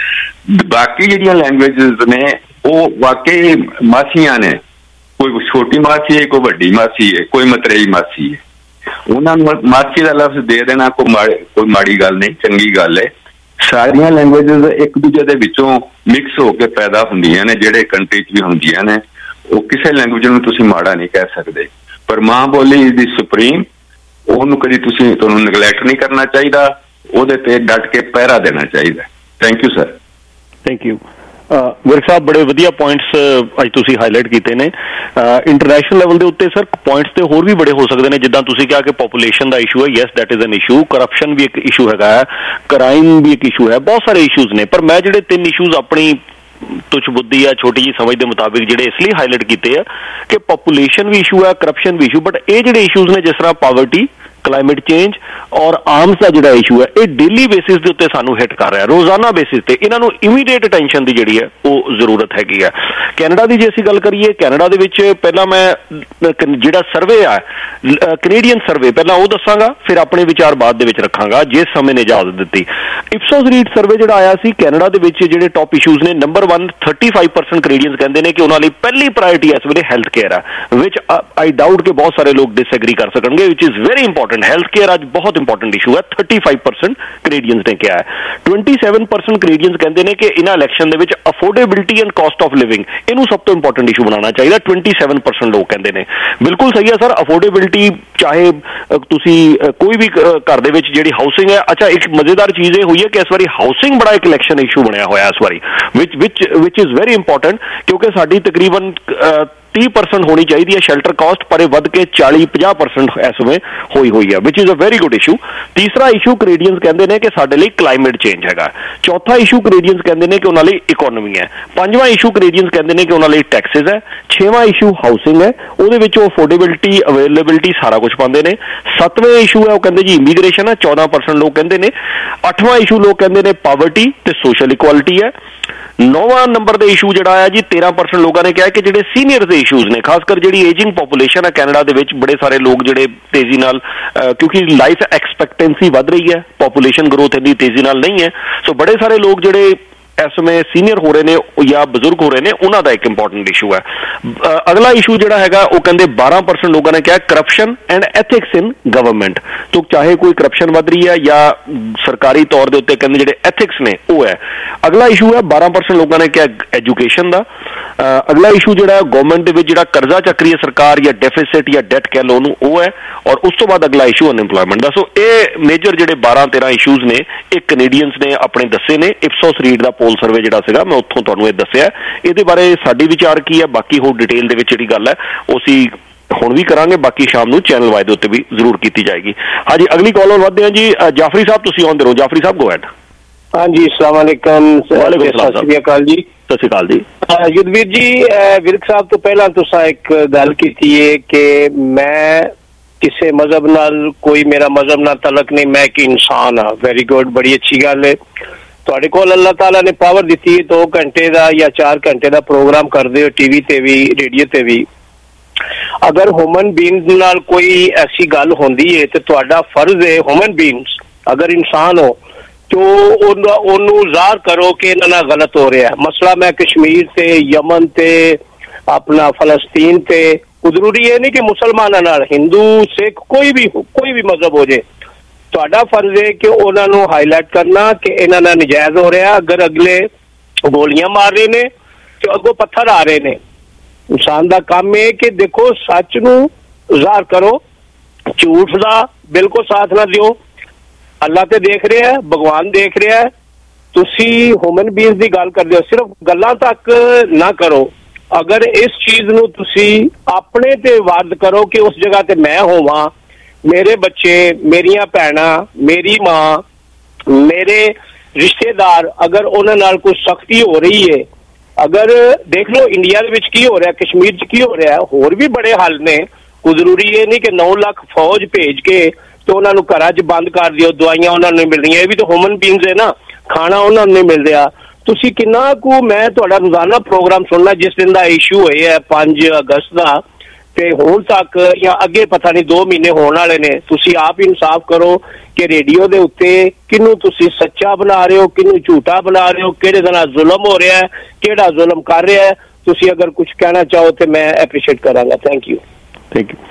ਬਾਕੀ ਜਿਹੜੀਆਂ ਲੈਂਗੁਏਜਸ ਨੇ ਉਹ ਵਾਕਈ ਮਾਸੀਆਂ ਨੇ, ਕੋਈ ਛੋਟੀ ਮਾਸੀ ਹੈ, ਕੋਈ ਵੱਡੀ ਮਾਸੀ ਹੈ, ਕੋਈ ਮਤਰੇਈ ਮਾਸੀ ਹੈ। ਉਹਨਾਂ ਨੂੰ ਮਾਸੀ ਦਾ ਲਫ਼ਜ਼ ਦੇ ਦੇਣਾ ਕੋਈ ਮਾੜੀ ਕੋਈ ਮਾੜੀ ਗੱਲ ਨਹੀਂ, ਚੰਗੀ ਗੱਲ ਹੈ। ਸਾਰੀਆਂ ਲੈਂਗੁਏਜਸ ਇੱਕ ਦੂਜੇ ਦੇ ਵਿੱਚੋਂ ਮਿਕਸ ਹੋ ਕੇ ਪੈਦਾ ਹੁੰਦੀਆਂ ਨੇ, ਜਿਹੜੇ ਕੰਟਰੀ 'ਚ ਵੀ ਹੁੰਦੀਆਂ ਨੇ। ਉਹ ਕਿਸੇ ਲੈਂਗੁਏਜ ਨੂੰ ਤੁਸੀਂ ਮਾੜਾ ਨਹੀਂ ਕਹਿ ਸਕਦੇ, ਪਰ ਮਾਂ ਬੋਲੀ ਇਜ਼ ਦੀ ਸੁਪਰੀਮ। ਉਹਨੂੰ ਕਦੀ ਤੁਸੀਂ ਤੁਹਾਨੂੰ ਨਗਲੈਕਟ ਨਹੀਂ ਕਰਨਾ ਚਾਹੀਦਾ, ਉਹਦੇ ਤੇ ਡਟ ਕੇ ਪਹਿਰਾ ਦੇਣਾ ਚਾਹੀਦਾ। Thank you sir. Thank you Virk ਸਾਹਿਬ, ਬੜੇ ਵਧੀਆ ਪੁਆਇੰਟਸ ਅੱਜ ਤੁਸੀਂ ਹਾਈਲਾਈਟ ਕੀਤੇ ਨੇ। ਇੰਟਰਨੈਸ਼ਨਲ ਲੈਵਲ ਦੇ ਉੱਤੇ ਸਰ ਪੁਆਇੰਟਸ ਤੇ ਹੋਰ ਵੀ ਬੜੇ ਹੋ ਸਕਦੇ ਨੇ, ਜਿੱਦਾਂ ਤੁਸੀਂ ਕਿਹਾ ਕਿ ਪੋਪੂਲੇਸ਼ਨ ਦਾ ਇਸ਼ੂ ਹੈ, yes that is an issue, corruption ਵੀ ਇੱਕ ਇਸ਼ੂ ਹੈਗਾ ਹੈ, ਕ੍ਰਾਈਮ ਵੀ ਇੱਕ ਇਸ਼ੂ ਹੈ, ਬਹੁਤ ਸਾਰੇ ਇਸ਼ੂਜ਼ ਨੇ। ਪਰ ਮੈਂ ਜਿਹੜੇ ਤਿੰਨ ਇਸ਼ੂਜ਼ ਆਪਣੀ ਤੁਛ ਬੁੱਧੀ ਆ ਛੋਟੀ ਜਿਹੀ ਸਮਝ ਦੇ ਮੁਤਾਬਿਕ ਜਿਹੜੇ ਇਸ ਲਈ ਹਾਈਲਾਈਟ ਕੀਤੇ ਆ ਕਿ ਪੋਪੂਲੇਸ਼ਨ ਵੀ ਇਸ਼ੂ ਹੈ, ਕਰਪਸ਼ਨ ਵੀ ਇਸ਼ੂ, ਬਟ ਇਹ ਜਿਹੜੇ ਇਸ਼ੂਜ਼ ਨੇ ਜਿਸ ਤਰ੍ਹਾਂ ਪਾਵਰਟੀ, ਕਲਾਈਮੇਟ ਚੇਂਜ ਔਰ ਆਰਮਸ ਦਾ ਜਿਹੜਾ ਇਸ਼ੂ ਹੈ, ਇਹ ਡੇਲੀ ਬੇਸਿਸ ਦੇ ਉੱਤੇ ਸਾਨੂੰ ਹਿੱਟ ਕਰ ਰਿਹਾ, ਰੋਜ਼ਾਨਾ ਬੇਸਿਸ ਤੇ। ਇਹਨਾਂ ਨੂੰ ਇਮੀਡੀਏਟ ਅਟੈਂਸ਼ਨ ਦੀ ਜਿਹੜੀ ਹੈ ਉਹ ਜ਼ਰੂਰਤ ਹੈਗੀ ਆ। ਕੈਨੇਡਾ ਦੀ ਜੇ ਅਸੀਂ ਗੱਲ ਕਰੀਏ, ਕੈਨੇਡਾ ਦੇ ਵਿੱਚ ਪਹਿਲਾਂ ਮੈਂ ਜਿਹੜਾ ਸਰਵੇ ਆ ਕੈਨੇਡੀਅਨ ਸਰਵੇ ਪਹਿਲਾਂ ਉਹ ਦੱਸਾਂਗਾ, ਫਿਰ ਆਪਣੇ ਵਿਚਾਰ ਬਾਅਦ ਦੇ ਵਿੱਚ ਰੱਖਾਂਗਾ ਜਿਸ ਸਮੇਂ ਨੇ ਇਜਾਜ਼ਤ ਦਿੱਤੀ। ਇਪਸੋਸ ਰੀਡ ਸਰਵੇ ਜਿਹੜਾ ਆਇਆ ਸੀ ਕੈਨੇਡਾ ਦੇ ਵਿੱਚ, ਜਿਹੜੇ ਟੌਪ ਇਸ਼ੂਜ਼ ਨੇ, number one thirty five percent Canadians ਕਹਿੰਦੇ ਨੇ ਕਿ ਉਹਨਾਂ ਲਈ ਪਹਿਲੀ ਪ੍ਰਾਇੋਰਟੀ ਇਸ ਵੇਲੇ ਹੈਲਥ ਕੇਅਰ ਹੈ, ਵਿਚ ਆਈ ਡਾਊਟ ਕਿ ਬਹੁਤ ਸਾਰੇ ਲੋਕ ਡਿਸਐਗਰੀ ਕਰ ਸਕਣਗੇ, which is very important. Health care ਅੱਜ ਬਹੁਤ ਇੰਪੋਰਟੈਂਟ ਇਸ਼ੂ ਹੈ, ਥਰਟੀ ਫਾਈਵ ਪਰਸੈਂਟ ਕੈਨੇਡੀਅਨਸ ਨੇ ਕਿਹਾ ਹੈ। ਟਵੈਂਟੀ ਸੈਵਨ ਪਰਸੈਂਟ ਕੈਨੇਡੀਅਨਸ ਕਹਿੰਦੇ ਨੇ ਕਿ ਇਹਨਾਂ ਇਲੈਕਸ਼ਨ ਦੇ ਵਿੱਚ affordability and cost of living ਇਹਨੂੰ ਸਭ ਤੋਂ ਇੰਪੋਰਟੈਂਟ ਇਸ਼ੂ ਬਣਾਉਣਾ ਚਾਹੀਦਾ, ਟਵੈਂਟੀ ਸੈਵਨ ਪਰਸੈਂਟ ਲੋਕ ਕਹਿੰਦੇ ਨੇ। ਬਿਲਕੁਲ ਸਹੀ ਹੈ ਸਰ, ਅਫੋਰਡੇਬਿਲਿਟੀ ਚਾਹੇ ਤੁਸੀਂ ਕੋਈ ਵੀ ਘਰ ਦੇ ਵਿੱਚ ਜਿਹੜੀ ਹਾਊਸਿੰਗ ਹੈ। ਅੱਛਾ, ਇੱਕ ਮਜ਼ੇਦਾਰ ਚੀਜ਼ ਇਹ ਹੋਈ ਹੈ ਕਿ ਇਸ ਵਾਰੀ ਹਾਊਸਿੰਗ ਬੜਾ ਇੱਕ ਇਲੈਕਸ਼ਨ ਇਸ਼ੂ ਬਣਿਆ ਹੋਇਆ ਇਸ ਵਾਰੀ, which which which is very important, ਕਿਉਂਕਿ ਸਾਡੀ ਤਕਰੀਬਨ ਤੀਹ ਪਰਸੈਂਟ ਹੋਣੀ ਚਾਹੀਦੀ ਹੈ ਸ਼ੈਲਟਰ ਕਾਸਟ, ਪਰ ਇਹ ਵੱਧ ਕੇ ਚਾਲੀ ਪੰਜਾਹ ਪਰਸੈਂਟ ਇਸ ਵੇਲੇ ਹੋਈ ਹੋਈ ਹੈ, which is a very good issue. ਤੀਸਰਾ ਇਸ਼ੂ ਕੈਨੇਡੀਅਨਸ ਕਹਿੰਦੇ ਨੇ ਕਿ ਸਾਡੇ ਲਈ ਕਲਾਈਮੇਟ ਚੇਂਜ ਹੈਗਾ। ਚੌਥਾ ਇਸ਼ੂ ਕੈਨੇਡੀਅਨਸ ਕਹਿੰਦੇ ਨੇ ਕਿ ਉਹਨਾਂ ਲਈ ਇਕੋਨਮੀ ਹੈ। ਪੰਜਵਾਂ ਇਸ਼ੂ ਕੈਨੇਡੀਅਨਸ ਕਹਿੰਦੇ ਨੇ ਕਿ ਉਹਨਾਂ ਲਈ ਟੈਕਸਿਸ ਹੈ। ਛੇਵਾਂ ਇਸ਼ੂ ਹਾਊਸਿੰਗ ਹੈ, ਉਹਦੇ ਵਿੱਚ ਉਹ ਅਫੋਰਡੇਬਿਲਿਟੀ, ਅਵੇਲੇਬਿਲਿਟੀ ਸਾਰਾ ਕੁਝ ਪਾਉਂਦੇ ਨੇ। ਸੱਤਵੇਂ ਇਸ਼ੂ ਹੈ ਉਹ ਕਹਿੰਦੇ ਜੀ ਇਮੀਗ੍ਰੇਸ਼ਨ ਹੈ, ਚੌਦਾਂ ਪਰਸੈਂਟ ਲੋਕ ਕਹਿੰਦੇ ਨੇ। ਅੱਠਵਾਂ ਇਸ਼ੂ ਲੋਕ ਕਹਿੰਦੇ ਨੇ ਪਾਵਰਟੀ ਤੇ ਸੋਸ਼ਲ ਇਕੁਆਲਿਟੀ ਹੈ। ਨੌਵਾਂ ਨੰਬਰ ਦੇ ਇਸ਼ੂ ਜਿਹੜਾ ਆਇਆ ਜੀ, ਤੇਰਾਂ ਪਰਸੈਂਟ ਲੋਕਾਂ ਨੇ ਕਿਹਾ ਕਿ ਜਿਹੜੇ ਸੀਨੀਅਰ ਦੇ ਇਸ਼ੂਜ਼ ਨੇ, ਖਾਸ ਕਰ ਜਿਹੜੀ ਏਜਿੰਗ ਪੋਪੂਲੇਸ਼ਨ ਹੈ ਕੈਨੇਡਾ ਦੇ ਵਿੱਚ, ਬੜੇ ਸਾਰੇ ਲੋਕ ਜਿਹੜੇ ਤੇਜ਼ੀ ਨਾਲ, ਕਿਉਂਕਿ ਲਾਈਫ ਐਕਸਪੈਕਟੈਂਸੀ ਵੱਧ ਰਹੀ ਹੈ, ਪੋਪੂਲੇਸ਼ਨ ਗਰੋਥ ਇੰਨੀ ਤੇਜ਼ੀ ਨਾਲ ਨਹੀਂ ਹੈ, ਸੋ ਬੜੇ ਸਾਰੇ ਲੋਕ ਜਿਹੜੇ ਇਸ ਸਮੇਂ ਸੀਨੀਅਰ ਹੋ ਰਹੇ ਨੇ ਜਾਂ ਬਜ਼ੁਰਗ ਹੋ ਰਹੇ ਨੇ, ਉਹਨਾਂ ਦਾ ਇੱਕ ਇੰਪੋਰਟੈਂਟ ਇਸ਼ੂ ਹੈ। ਅਗਲਾ ਇਸ਼ੂ ਜਿਹੜਾ ਹੈਗਾ ਉਹ ਕਹਿੰਦੇ ਬਾਰਾਂ ਪਰਸੈਂਟ ਲੋਕਾਂ ਨੇ ਕਿਹਾ corruption and ethics in government, ਤੋਂ ਚਾਹੇ ਕੋਈ ਕਰਪਸ਼ਨ ਵੱਧ ਰਹੀ ਹੈ ਜਾਂ ਸਰਕਾਰੀ ਤੌਰ ਦੇ ਉੱਤੇ ਕਹਿੰਦੇ ਜਿਹੜੇ ਐਥਿਕਸ ਨੇ ਉਹ ਹੈ। ਅਗਲਾ ਇਸ਼ੂ ਹੈ ਬਾਰਾਂ ਪਰਸੈਂਟ ਲੋਕਾਂ ਨੇ ਕਿਹਾ ਐਜੂਕੇਸ਼ਨ ਦਾ। ਅਗਲਾ ਇਸ਼ੂ ਜਿਹੜਾ ਗਵਰਨਮੈਂਟ ਦੇ ਵਿੱਚ ਜਿਹੜਾ ਕਰਜ਼ਾ ਚੱਕ ਰਹੀ ਹੈ ਸਰਕਾਰ, ਜਾਂ ਡੈਫਿਸਿਟ ਜਾਂ ਡੈਟ ਕਹਿ ਲਓ ਉਹਨੂੰ, ਉਹ ਹੈ। ਔਰ ਉਸ ਤੋਂ ਬਾਅਦ ਅਗਲਾ ਇਸ਼ੂ ਅਨਇੰਪਲੋਇਮੈਂਟ ਦਾ। ਸੋ ਇਹ ਮੇਜਰ ਜਿਹੜੇ ਬਾਰਾਂ ਤੇਰਾਂ ਇਸ਼ੂਜ਼ ਨੇ ਇਹ ਕੈਨੇਡੀਅਨਸ ਨੇ ਆਪਣੇ ਦੱਸੇ ਨੇ। ਇਪਸੋਸ ਰੀਡ ਦਾ ਪੋਲ ਸਰਵੇ ਜਿਹੜਾ ਸੀਗਾ ਮੈਂ ਉੱਥੋਂ ਤੁਹਾਨੂੰ ਇਹ ਦੱਸਿਆ। ਇਹਦੇ ਬਾਰੇ ਸਾਡੀ ਵਿਚਾਰ ਕੀ ਹੈ, ਬਾਕੀ ਹੋਰ ਡਿਟੇਲ ਦੇ ਵਿੱਚ ਜਿਹੜੀ ਗੱਲ ਹੈ ਉਹ ਅਸੀਂ ਹੁਣ ਵੀ ਕਰਾਂਗੇ, ਬਾਕੀ ਸ਼ਾਮ ਨੂੰ ਚੈਨਲ ਵਾਈ ਦੇ ਉੱਤੇ ਵੀ ਜ਼ਰੂਰ ਕੀਤੀ ਜਾਏਗੀ। ਹਾਂਜੀ, ਅਗਲੀ ਕਾਲ ਵੱਲ ਵਧਦੇ ਹਾਂ ਜੀ। ਜਾਫਰੀ ਸਾਹਿਬ ਤੁਸੀਂ ਆਉਂਦੇ ਰਹੋ। ਜਾਫਰੀ ਸਾਹਿਬ ਗੋ ਹੈਡ। ਹਾਂਜੀ, अस्सलाम वालेकुम। वालेकुम सलाम। सत श्री अकाल जी। ਸਤਿ ਸ਼੍ਰੀ ਅਕਾਲ ਜੀ। ਯੁੱਧਵੀਰ ਜੀ, ਵਿਰਕ ਸਾਹਿਬ ਤੋਂ ਪਹਿਲਾਂ ਤੁਸੀਂ ਇੱਕ ਗੱਲ ਕੀਤੀ ਹੈ ਕਿ ਮੈਂ ਕਿਸੇ ਮਜ਼ਹਬ ਨਾਲ, ਕੋਈ ਮੇਰਾ ਮਜ਼ਹਬ ਨਾਲ ਤਲਕ ਨਹੀਂ, ਮੈਂ ਇੱਕ ਇਨਸਾਨ ਹਾਂ। ਵੈਰੀ ਗੁੱਡ, ਬੜੀ ਅੱਛੀ ਗੱਲ ਹੈ। ਤੁਹਾਡੇ ਕੋਲ ਅੱਲਾਹ ਤਾਲਾ ਨੇ ਪਾਵਰ ਦਿੱਤੀ ਹੈ, ਦੋ ਘੰਟੇ ਦਾ ਜਾਂ ਚਾਰ ਘੰਟੇ ਦਾ ਪ੍ਰੋਗਰਾਮ ਕਰਦੇ ਹੋ ਟੀਵੀ ਤੇ ਵੀ, ਰੇਡੀਓ ਤੇ ਵੀ। ਅਗਰ ਹਿਊਮਨ ਬੀਇੰਗ ਨਾਲ ਕੋਈ ਐਸੀ ਗੱਲ ਹੁੰਦੀ ਹੈ ਤੇ ਤੁਹਾਡਾ ਫਰਜ਼ ਹੈ, ਹਿਊਮਨ ਬੀਇੰਗਸ ਅਗਰ ਇਨਸਾਨ ਹੋ तो ਉਹਨੂੰ ਜ਼ਾਹਰ ਕਰੋ ਕਿ ਇਹਨਾਂ ਨਾਲ ਗਲਤ ਹੋ ਰਿਹਾ। ਮਸਲਾ ਮੈਂ ਕਸ਼ਮੀਰ ਤੇ, ਯਮਨ ਤੇ, ਆਪਣਾ ਫਲਸਤੀਨ ਤੇ, ਜ਼ਰੂਰੀ ਇਹ ਨਹੀਂ ਕਿ ਮੁਸਲਮਾਨਾਂ ਨਾਲ, ਹਿੰਦੂ ਸਿੱਖ ਕੋਈ ਵੀ ਕੋਈ ਵੀ ਮਜ਼ਹਬ ਹੋ ਜੇ, ਤੁਹਾਡਾ ਫਰਜ਼ ਹੈ ਕਿ ਉਹਨਾਂ ਨੂੰ ਹਾਈਲਾਈਟ ਕਰਨਾ ਕਿ ਇਹਨਾਂ ਨਾਲ ਨਜਾਇਜ਼ ਹੋ ਰਿਹਾ। ਅਗਰ ਅਗਲੇ ਗੋਲੀਆਂ ਮਾਰ ਰਹੇ ਨੇ ਤੇ ਅੱਗੋਂ ਪੱਥਰ ਆ ਰਹੇ ਨੇ, ਇਨਸਾਨ ਦਾ ਕੰਮ ਹੈ ਕਿ ਦੇਖੋ ਸੱਚ ਨੂੰ ਜ਼ਾਹਰ ਕਰੋ, ਝੂਠ ਦਾ ਬਿਲਕੁਲ ਸਾਥ ਨਾ ਦਿਓ। ਅੱਲਾ ਤੇ ਦੇਖ ਰਿਹਾ ਹੈ, ਭਗਵਾਨ ਦੇਖ ਰਿਹਾ ਹੈ। ਤੁਸੀਂ ਹਿਊਮਨ ਬੀਇੰਗਸ ਦੀ ਗੱਲ ਕਰਦੇ ਹੋ, ਸਿਰਫ ਗੱਲਾਂ ਤੱਕ ਨਾ ਕਰੋ। ਅਗਰ ਇਸ ਚੀਜ਼ ਨੂੰ ਤੁਸੀਂ ਆਪਣੇ ਤੇ ਵਾਰਦ ਕਰੋ ਕਿ ਉਸ ਜਗ੍ਹਾ ਤੇ ਮੈਂ ਹੋਵਾਂ, ਮੇਰੇ ਬੱਚੇ, ਮੇਰੀਆਂ ਭੈਣਾਂ, ਮੇਰੀ ਮਾਂ, ਮੇਰੇ ਰਿਸ਼ਤੇਦਾਰ, ਅਗਰ ਉਹਨਾਂ ਨਾਲ ਕੁਝ ਸਖਤੀ ਹੋ ਰਹੀ ਹੈ, ਅਗਰ ਦੇਖ ਲਓ ਇੰਡੀਆ ਦੇ ਵਿੱਚ ਕੀ ਹੋ ਰਿਹਾ, ਕਸ਼ਮੀਰ 'ਚ ਕੀ ਹੋ ਰਿਹਾ, ਹੋਰ ਵੀ ਬੜੇ ਹੱਲ ਨੇ। ਕੋਈ ਜ਼ਰੂਰੀ ਇਹ ਨਹੀਂ ਕਿ ਨੌ ਲੱਖ ਫੌਜ ਭੇਜ ਕੇ ਤੇ ਉਹਨਾਂ ਨੂੰ ਘਰਾਂ 'ਚ ਬੰਦ ਕਰ ਦਿਓ, ਦਵਾਈਆਂ ਉਹਨਾਂ ਨੂੰ ਨਹੀਂ ਮਿਲ ਰਹੀਆਂ। ਇਹ ਵੀ ਤਾਂ ਹਿਊਮਨ ਬੀਇੰਗਸ ਹੈ ਨਾ, ਖਾਣਾ ਉਹਨਾਂ ਨੂੰ ਨਹੀਂ ਮਿਲ ਰਿਹਾ। ਤੁਸੀਂ ਕਿੰਨਾ ਕੁ, ਮੈਂ ਤੁਹਾਡਾ ਰੋਜ਼ਾਨਾ ਪ੍ਰੋਗਰਾਮ ਸੁਣਨਾ, ਜਿਸ ਦਿਨ ਦਾ ਇਸ਼ੂ ਹੋਇਆ ਪੰਜ ਅਗਸਤ ਦਾ ਤੇ ਹੁਣ ਤੱਕ ਜਾਂ ਅੱਗੇ ਪਤਾ ਨਹੀਂ ਦੋ ਮਹੀਨੇ ਹੋਣ ਵਾਲੇ ਨੇ, ਤੁਸੀਂ ਆਪ ਇਨਸਾਫ ਕਰੋ ਕਿ ਰੇਡੀਓ ਦੇ ਉੱਤੇ ਕਿਹਨੂੰ ਤੁਸੀਂ ਸੱਚਾ ਬਣਾ ਰਹੇ ਹੋ, ਕਿਹਨੂੰ ਝੂਠਾ ਬਣਾ ਰਹੇ ਹੋ, ਕਿਹੜੇ ਦੇ ਨਾਲ ਜ਼ੁਲਮ ਹੋ ਰਿਹਾ ਹੈ, ਕਿਹੜਾ ਜ਼ੁਲਮ ਕਰ ਰਿਹਾ ਹੈ। ਤੁਸੀਂ ਅਗਰ ਕੁਝ ਕਹਿਣਾ ਚਾਹੋ ਤੇ ਮੈਂ ਐਪਰੀਸ਼ੀਏਟ ਕਰਾਂਗਾ। Thank you. Thank you.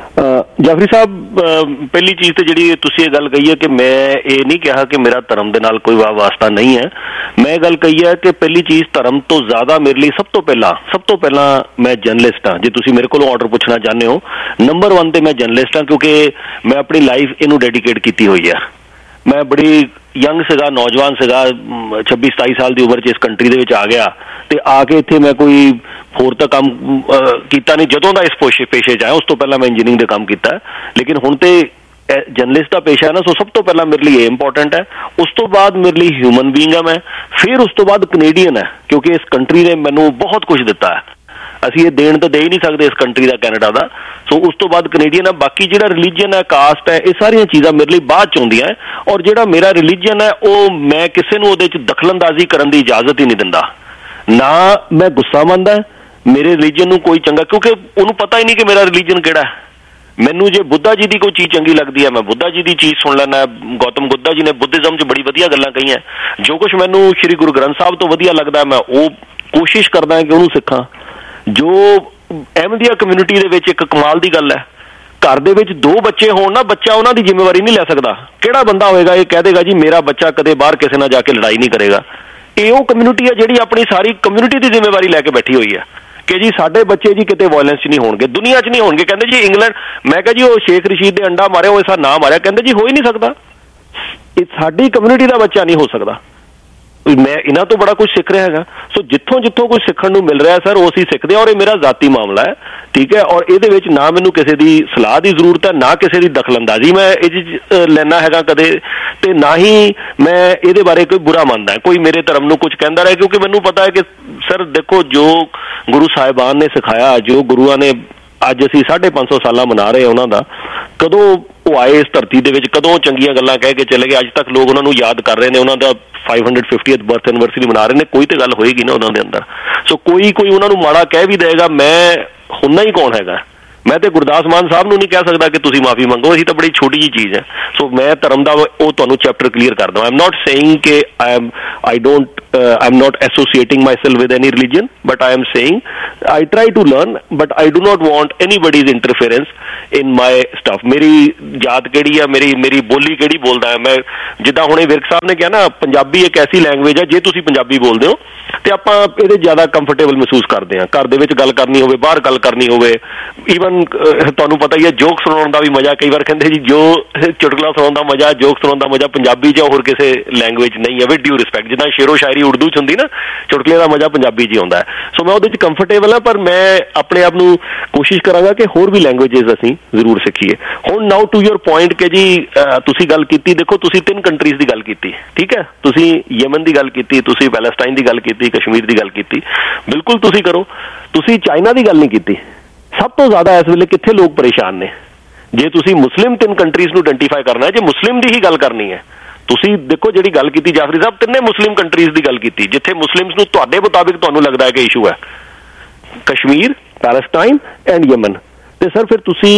Jafri ਸਾਹਿਬ, ਪਹਿਲੀ ਚੀਜ਼ ਤੇ ਜਿਹੜੀ ਤੁਸੀਂ ਇਹ ਗੱਲ ਕਹੀ ਹੈ ਕਿ ਮੈਂ ਇਹ ਨਹੀਂ ਕਿਹਾ ਕਿ ਮੇਰਾ ਧਰਮ ਦੇ ਨਾਲ ਕੋਈ ਵਾਸਤਾ ਨਹੀਂ ਹੈ। ਮੈਂ ਇਹ ਗੱਲ ਕਹੀ ਹੈ ਕਿ ਪਹਿਲੀ ਚੀਜ਼, ਧਰਮ ਤੋਂ ਜ਼ਿਆਦਾ ਮੇਰੇ ਲਈ ਸਭ ਤੋਂ ਪਹਿਲਾਂ ਸਭ ਤੋਂ ਪਹਿਲਾਂ ਮੈਂ ਜਰਨਲਿਸਟ ਹਾਂ। ਜੇ ਤੁਸੀਂ ਮੇਰੇ ਕੋਲੋਂ ਆਰਡਰ ਪੁੱਛਣਾ ਚਾਹੁੰਦੇ ਹੋ, ਨੰਬਰ ਵਨ ਤੇ ਮੈਂ ਜਰਨਲਿਸਟ ਹਾਂ, ਕਿਉਂਕਿ ਮੈਂ ਆਪਣੀ ਲਾਈਫ ਇਹਨੂੰ ਡੈਡੀਕੇਟ ਕੀਤੀ ਹੋਈ ਹੈ। ਮੈਂ ਬੜੀ ਯੰਗ ਸੀਗਾ, ਨੌਜਵਾਨ ਸੀਗਾ, ਛੱਬੀ ਸਤਾਈ ਸਾਲ ਦੀ ਉਮਰ 'ਚ ਇਸ ਕੰਟਰੀ ਦੇ ਵਿੱਚ ਆ ਗਿਆ ਤੇ ਆ ਕੇ ਇੱਥੇ ਮੈਂ ਕੋਈ ਹੋਰ ਤਾਂ ਕੰਮ ਕੀਤਾ ਨਹੀਂ। ਜਦੋਂ ਦਾ ਇਸ ਪੇਸ਼ੇ ਪੇਸ਼ੇ 'ਚ ਆਇਆ, ਉਸ ਤੋਂ ਪਹਿਲਾਂ ਮੈਂ ਇੰਜੀਨੀਅਰਿੰਗ ਦਾ ਕੰਮ ਕੀਤਾ, ਲੇਕਿਨ ਹੁਣ ਤੇ ਜਰਨਲਿਸਟ ਦਾ ਪੇਸ਼ਾ ਹੈ ਨਾ, ਸੋ ਸਭ ਤੋਂ ਪਹਿਲਾਂ ਮੇਰੇ ਲਈ ਇਹ ਇੰਪੋਰਟੈਂਟ ਹੈ। ਉਸ ਤੋਂ ਬਾਅਦ ਮੇਰੇ ਲਈ ਹਿਊਮਨ ਬੀਇੰਗ ਹੈ ਮੈਂ, ਫਿਰ ਉਸ ਤੋਂ ਬਾਅਦ ਕੈਨੇਡੀਅਨ ਹੈ, ਕਿਉਂਕਿ ਇਸ ਕੰਟਰੀ ਨੇ ਮੈਨੂੰ ਬਹੁਤ ਕੁਝ ਦਿੱਤਾ ਹੈ। ਅਸੀਂ ਇਹ ਦੇਣ ਤਾਂ ਦੇ ਹੀ ਨਹੀਂ ਸਕਦੇ ਇਸ ਕੰਟਰੀ ਦਾ, ਕੈਨੇਡਾ ਦਾ। ਸੋ ਉਸ ਤੋਂ ਬਾਅਦ ਕੈਨੇਡੀਅਨ ਹੈ। ਬਾਕੀ ਜਿਹੜਾ ਰਿਲੀਜਨ ਹੈ, ਕਾਸਟ ਹੈ, ਇਹ ਸਾਰੀਆਂ ਚੀਜ਼ਾਂ ਮੇਰੇ ਲਈ ਬਾਅਦ 'ਚ ਆਉਂਦੀਆਂ ਹੈ। ਔਰ ਜਿਹੜਾ ਮੇਰਾ ਰਿਲੀਜਨ ਹੈ, ਉਹ ਮੈਂ ਕਿਸੇ ਨੂੰ ਉਹਦੇ 'ਚ ਦਖਲਅੰਦਾਜ਼ੀ ਕਰਨ ਦੀ ਇਜਾਜ਼ਤ ਹੀ ਨਹੀਂ ਦਿੰਦਾ। ਨਾ ਮੈਂ ਗੁੱਸਾ ਮੰਨਦਾ ਮੇਰੇ ਰਿਲੀਜਨ ਨੂੰ ਕੋਈ ਚੰਗਾ, ਕਿਉਂਕਿ ਉਹਨੂੰ ਪਤਾ ਹੀ ਨਹੀਂ ਕਿ ਮੇਰਾ ਰਿਲੀਜਨ ਕਿਹੜਾ ਹੈ। ਮੈਨੂੰ ਜੇ ਬੁੱਧਾ ਜੀ ਦੀ ਕੋਈ ਚੀਜ਼ ਚੰਗੀ ਲੱਗਦੀ ਹੈ, ਮੈਂ ਬੁੱਧਾ ਜੀ ਦੀ ਚੀਜ਼ ਸੁਣ ਲੈਣਾ। ਗੌਤਮ ਬੁੱਧਾ ਜੀ ਨੇ ਬੁੱਧਿਜ਼ਮ 'ਚ ਬੜੀ ਵਧੀਆ ਗੱਲਾਂ ਕਹੀਆਂ। ਜੋ ਕੁਛ ਮੈਨੂੰ ਸ਼੍ਰੀ ਗੁਰੂ ਗ੍ਰੰਥ ਸਾਹਿਬ ਤੋਂ ਵਧੀਆ ਲੱਗਦਾ, ਮੈਂ ਉਹ ਕੋਸ਼ਿਸ਼ ਕਰਦਾ ਕਿ ਉਹਨੂੰ ਸਿੱਖਾਂ। ਜੋ ਅਹਿਮਦੀਆ ਕਮਿਊਨਿਟੀ ਦੇ ਵਿੱਚ ਇੱਕ ਕਮਾਲ ਦੀ ਗੱਲ ਹੈ, ਘਰ ਦੇ ਵਿੱਚ ਦੋ ਬੱਚੇ ਹੋਣ ਨਾ, ਬੱਚਾ ਉਹਨਾਂ ਦੀ ਜ਼ਿੰਮੇਵਾਰੀ ਨਹੀਂ ਲੈ ਸਕਦਾ। ਕਿਹੜਾ ਬੰਦਾ ਹੋਏਗਾ ਇਹ ਕਹਿ ਦੇਗਾ ਜੀ ਮੇਰਾ ਬੱਚਾ ਕਦੇ ਬਾਹਰ ਕਿਸੇ ਨਾਲ ਜਾ ਕੇ ਲੜਾਈ ਨਹੀਂ ਕਰੇਗਾ। ਇਹ ਉਹ ਕਮਿਊਨਿਟੀ ਹੈ ਜਿਹੜੀ ਆਪਣੀ ਸਾਰੀ ਕਮਿਊਨਿਟੀ ਦੀ ਜ਼ਿੰਮੇਵਾਰੀ ਲੈ ਕੇ ਬੈਠੀ ਹੋਈ ਹੈ ਕਿ ਜੀ ਸਾਡੇ ਬੱਚੇ ਜੀ ਕਿਤੇ ਵਾਇਲੈਂਸ 'ਚ ਨਹੀਂ ਹੋਣਗੇ, ਦੁਨੀਆ 'ਚ ਨਹੀਂ ਹੋਣਗੇ। ਕਹਿੰਦੇ ਜੀ ਇੰਗਲੈਂਡ, ਮੈਂ ਕਿਹਾ ਜੀ ਉਹ ਸ਼ੇਖ ਰਸ਼ੀਦ ਦੇ ਅੰਡਾ ਮਾਰਿਆ, ਉਹ ਐਸਾ ਨਾ ਮਾਰਿਆ। ਕਹਿੰਦੇ ਜੀ ਹੋ ਹੀ ਨਹੀਂ ਸਕਦਾ, ਇਹ ਸਾਡੀ ਕਮਿਊਨਿਟੀ ਦਾ ਬੱਚਾ ਨਹੀਂ ਹੋ ਸਕਦਾ। ਮੈਂ ਇਹਨਾਂ ਤੋਂ ਬੜਾ ਕੁਝ ਸਿੱਖ ਰਿਹਾ ਹੈਗਾ। ਸੋ ਜਿੱਥੋਂ ਜਿੱਥੋਂ ਕੁਝ ਸਿੱਖਣ ਨੂੰ ਮਿਲ ਰਿਹਾ ਸਰ, ਉਹ ਅਸੀਂ ਸਿੱਖਦੇ ਹਾਂ। ਔਰ ਇਹ ਮੇਰਾ ਜ਼ਾਤੀ ਮਾਮਲਾ ਹੈ, ਠੀਕ ਹੈ। ਔਰ ਇਹਦੇ ਵਿੱਚ ਨਾ ਮੈਨੂੰ ਕਿਸੇ ਦੀ ਸਲਾਹ ਦੀ ਜ਼ਰੂਰਤ ਹੈ, ਨਾ ਕਿਸੇ ਦੀ ਦਖਲਅੰਦਾਜ਼ੀ ਮੈਂ ਇਹ ਲੈਣਾ ਹੈਗਾ ਕਦੇ, ਤੇ ਨਾ ਹੀ ਮੈਂ ਇਹਦੇ ਬਾਰੇ ਕੋਈ ਬੁਰਾ ਮੰਨਦਾ ਕੋਈ ਮੇਰੇ ਧਰਮ ਨੂੰ ਕੁਝ ਕਹਿੰਦਾ ਰਿਹਾ, ਕਿਉਂਕਿ ਮੈਨੂੰ ਪਤਾ ਹੈ ਕਿ ਸਰ ਦੇਖੋ, ਜੋ ਗੁਰੂ ਸਾਹਿਬਾਨ ਨੇ ਸਿਖਾਇਆ, ਜੋ ਗੁਰੂਆਂ ਨੇ ਅੱਜ ਅਸੀਂ ਸਾਢੇ ਪੰਜ ਸੌ ਸਾਲਾਂ ਮਨਾ ਰਹੇ ਉਹਨਾਂ ਦਾ, ਕਦੋਂ ਉਹ ਆਏ ਇਸ ਧਰਤੀ ਦੇ ਵਿੱਚ, ਕਦੋਂ ਚੰਗੀਆਂ ਗੱਲਾਂ ਕਹਿ ਕੇ ਚਲੇ ਗਏ, ਅੱਜ ਤੱਕ ਲੋਕ ਉਹਨਾਂ ਨੂੰ ਯਾਦ ਕਰ ਰਹੇ ਨੇ, ਉਹਨਾਂ ਦਾ five hundred fiftieth birth anniversary ਮਨਾ ਰਹੇ ਨੇ। ਕੋਈ ਤੇ ਗੱਲ ਹੋਏਗੀ ਨਾ ਉਹਨਾਂ ਦੇ ਅੰਦਰ। ਸੋ ਕੋਈ ਕੋਈ ਉਹਨਾਂ ਨੂੰ ਮਾੜਾ ਕਹਿ ਵੀ ਦੇਗਾ, ਮੈਂ ਹੁੰਨਾ ਹੀ ਕੌਣ ਹੈਗਾ। ਮੈਂ ਤੇ ਗੁਰਦਾਸ ਮਾਨ ਸਾਹਿਬ ਨੂੰ ਨਹੀਂ ਕਹਿ ਸਕਦਾ ਕਿ ਤੁਸੀਂ ਮਾਫੀ ਮੰਗੋ, ਅਸੀਂ ਤਾਂ ਬੜੀ ਛੋਟੀ ਜਿਹੀ ਚੀਜ਼ ਹੈ। ਸੋ ਮੈਂ ਧਰਮ ਦਾ ਉਹ ਤੁਹਾਨੂੰ ਚੈਪਟਰ ਕਲੀਅਰ ਕਰ ਦਵਾਂ। ਆਈ ਐਮ ਨੋਟ ਸੇਇੰਗ ਕਿ I am I don't I am not associating myself with any religion, but I am saying I try to learn, but I do not want anybody's interference in my stuff. ਮੇਰੀ ਜਾਤ ਕਿਹੜੀ ਆ, ਮੇਰੀ ਮੇਰੀ ਬੋਲੀ ਕਿਹੜੀ ਬੋਲਦਾ ਹੈ ਮੈਂ, ਜਿੱਦਾਂ ਹੁਣੇ ਵਿਰਕ ਸਾਹਿਬ ਨੇ ਕਿਹਾ ਨਾ, ਪੰਜਾਬੀ ਇੱਕ ਐਸੀ ਲੈਂਗੁਏਜ ਹੈ, ਜੇ ਤੁਸੀਂ ਪੰਜਾਬੀ ਬੋਲਦੇ ਹੋ ਤੇ ਆਪਾਂ ਇਹਦੇ ਜ਼ਿਆਦਾ ਕੰਫਰਟੇਬਲ ਮਹਿਸੂਸ ਕਰਦੇ ਹਾਂ। ਘਰ ਦੇ ਵਿੱਚ ਗੱਲ ਕਰਨੀ ਹੋਵੇ, ਬਾਹਰ ਗੱਲ ਕਰਨੀ ਹੋਵੇ, ਈਵਨ ਤੁਹਾਨੂੰ ਪਤਾ ਹੀ ਹੈ ਜੋਕ ਸੁਣਾਉਣ ਦਾ ਵੀ ਮਜ਼ਾ, ਕਈ ਵਾਰ ਕਹਿੰਦੇ ਜੀ ਜੋ ਚੁਟਕਲਾ ਸੁਣਾਉਣ ਦਾ ਮਜ਼ਾ, ਜੋਕ ਸੁਣਾਉਣ ਦਾ ਮਜ਼ਾ ਪੰਜਾਬੀ 'ਚ ਹੋਰ ਕਿਸੇ ਲੈਂਗੁਏਜ ਨਹੀਂ ਹੈ। ਵਿਦ ਡਿਊ ਰਿਸਪੈਕਟ, ਜਿੱਦਾਂ ਸ਼ੇਰੋ ਸ਼ਾਇਰੀ ਉਰਦੂ 'ਚ ਹੁੰਦੀ ਨਾ, ਚੁਟਕਲੇ ਦਾ ਮਜ਼ਾ ਪੰਜਾਬੀ 'ਚ ਹੀ ਆਉਂਦਾ ਹੈ। ਸੋ ਮੈਂ ਉਹਦੇ 'ਚ ਕੰਫਰਟੇਬਲ ਹਾਂ, ਪਰ ਮੈਂ ਆਪਣੇ ਆਪ ਨੂੰ ਕੋਸ਼ਿਸ਼ ਕਰਾਂਗਾ ਕਿ ਹੋਰ ਵੀ ਲੈਂਗੁਏਜਿਸ ਅਸੀਂ ਜ਼ਰੂਰ ਸਿੱਖੀਏ। ਹੁਣ ਨਾਓ ਟੂ ਯੋਰ ਪੁਆਇੰਟ ਕਿ ਜੀ ਤੁਸੀਂ ਗੱਲ ਕੀਤੀ, ਦੇਖੋ ਤੁਸੀਂ ਤਿੰਨ ਕੰਟਰੀਜ਼ ਦੀ ਗੱਲ ਕੀਤੀ, ਠੀਕ ਹੈ, ਤੁਸੀਂ ਯਮਨ ਦੀ ਗੱਲ ਕੀਤੀ, ਤੁਸੀਂ ਪੈਲਸਟਾਈਨ ਦੀ ਗੱਲ ਕੀਤੀ, ਕਸ਼ਮੀਰ ਦੀ ਗੱਲ ਕੀਤੀ, ਬਿਲਕੁਲ ਤੁਸੀਂ ਕਰੋ। ਤੁਸੀਂ ਚਾਈਨਾ ਦੀ ਗੱਲ ਨਹੀਂ ਕੀਤੀ। ਸਭ ਤੋਂ ਜ਼ਿਆਦਾ ਇਸ ਵੇਲੇ ਕਿੱਥੇ ਲੋਕ ਪਰੇਸ਼ਾਨ ਨੇ? ਜੇ ਤੁਸੀਂ ਮੁਸਲਿਮ ਤਿੰਨ ਕੰਟਰੀਜ਼ ਨੂੰ ਆਇਡੈਂਟੀਫਾਈ ਕਰਨਾ ਹੈ, ਜੇ ਮੁਸਲਿਮ ਦੀ ਹੀ ਗੱਲ ਕਰਨੀ ਹੈ, ਤੁਸੀਂ ਦੇਖੋ ਜਿਹੜੀ ਗੱਲ ਕੀਤੀ ਜਾਫਰੀ ਸਾਹਿਬ, ਤਿੰਨੇ ਮੁਸਲਿਮ ਕੰਟਰੀਜ਼ ਦੀ ਗੱਲ ਕੀਤੀ ਜਿੱਥੇ ਮੁਸਲਿਮਸ ਨੂੰ ਤੁਹਾਡੇ ਮੁਤਾਬਿਕ ਤੁਹਾਨੂੰ ਲੱਗਦਾ ਹੈ ਕਿ ਇਸ਼ੂ ਹੈ, ਕਸ਼ਮੀਰ, ਪੈਲਸਟਾਈਨ ਐਂਡ ਯਮਨ। ਤੇ ਸਰ ਫਿਰ ਤੁਸੀਂ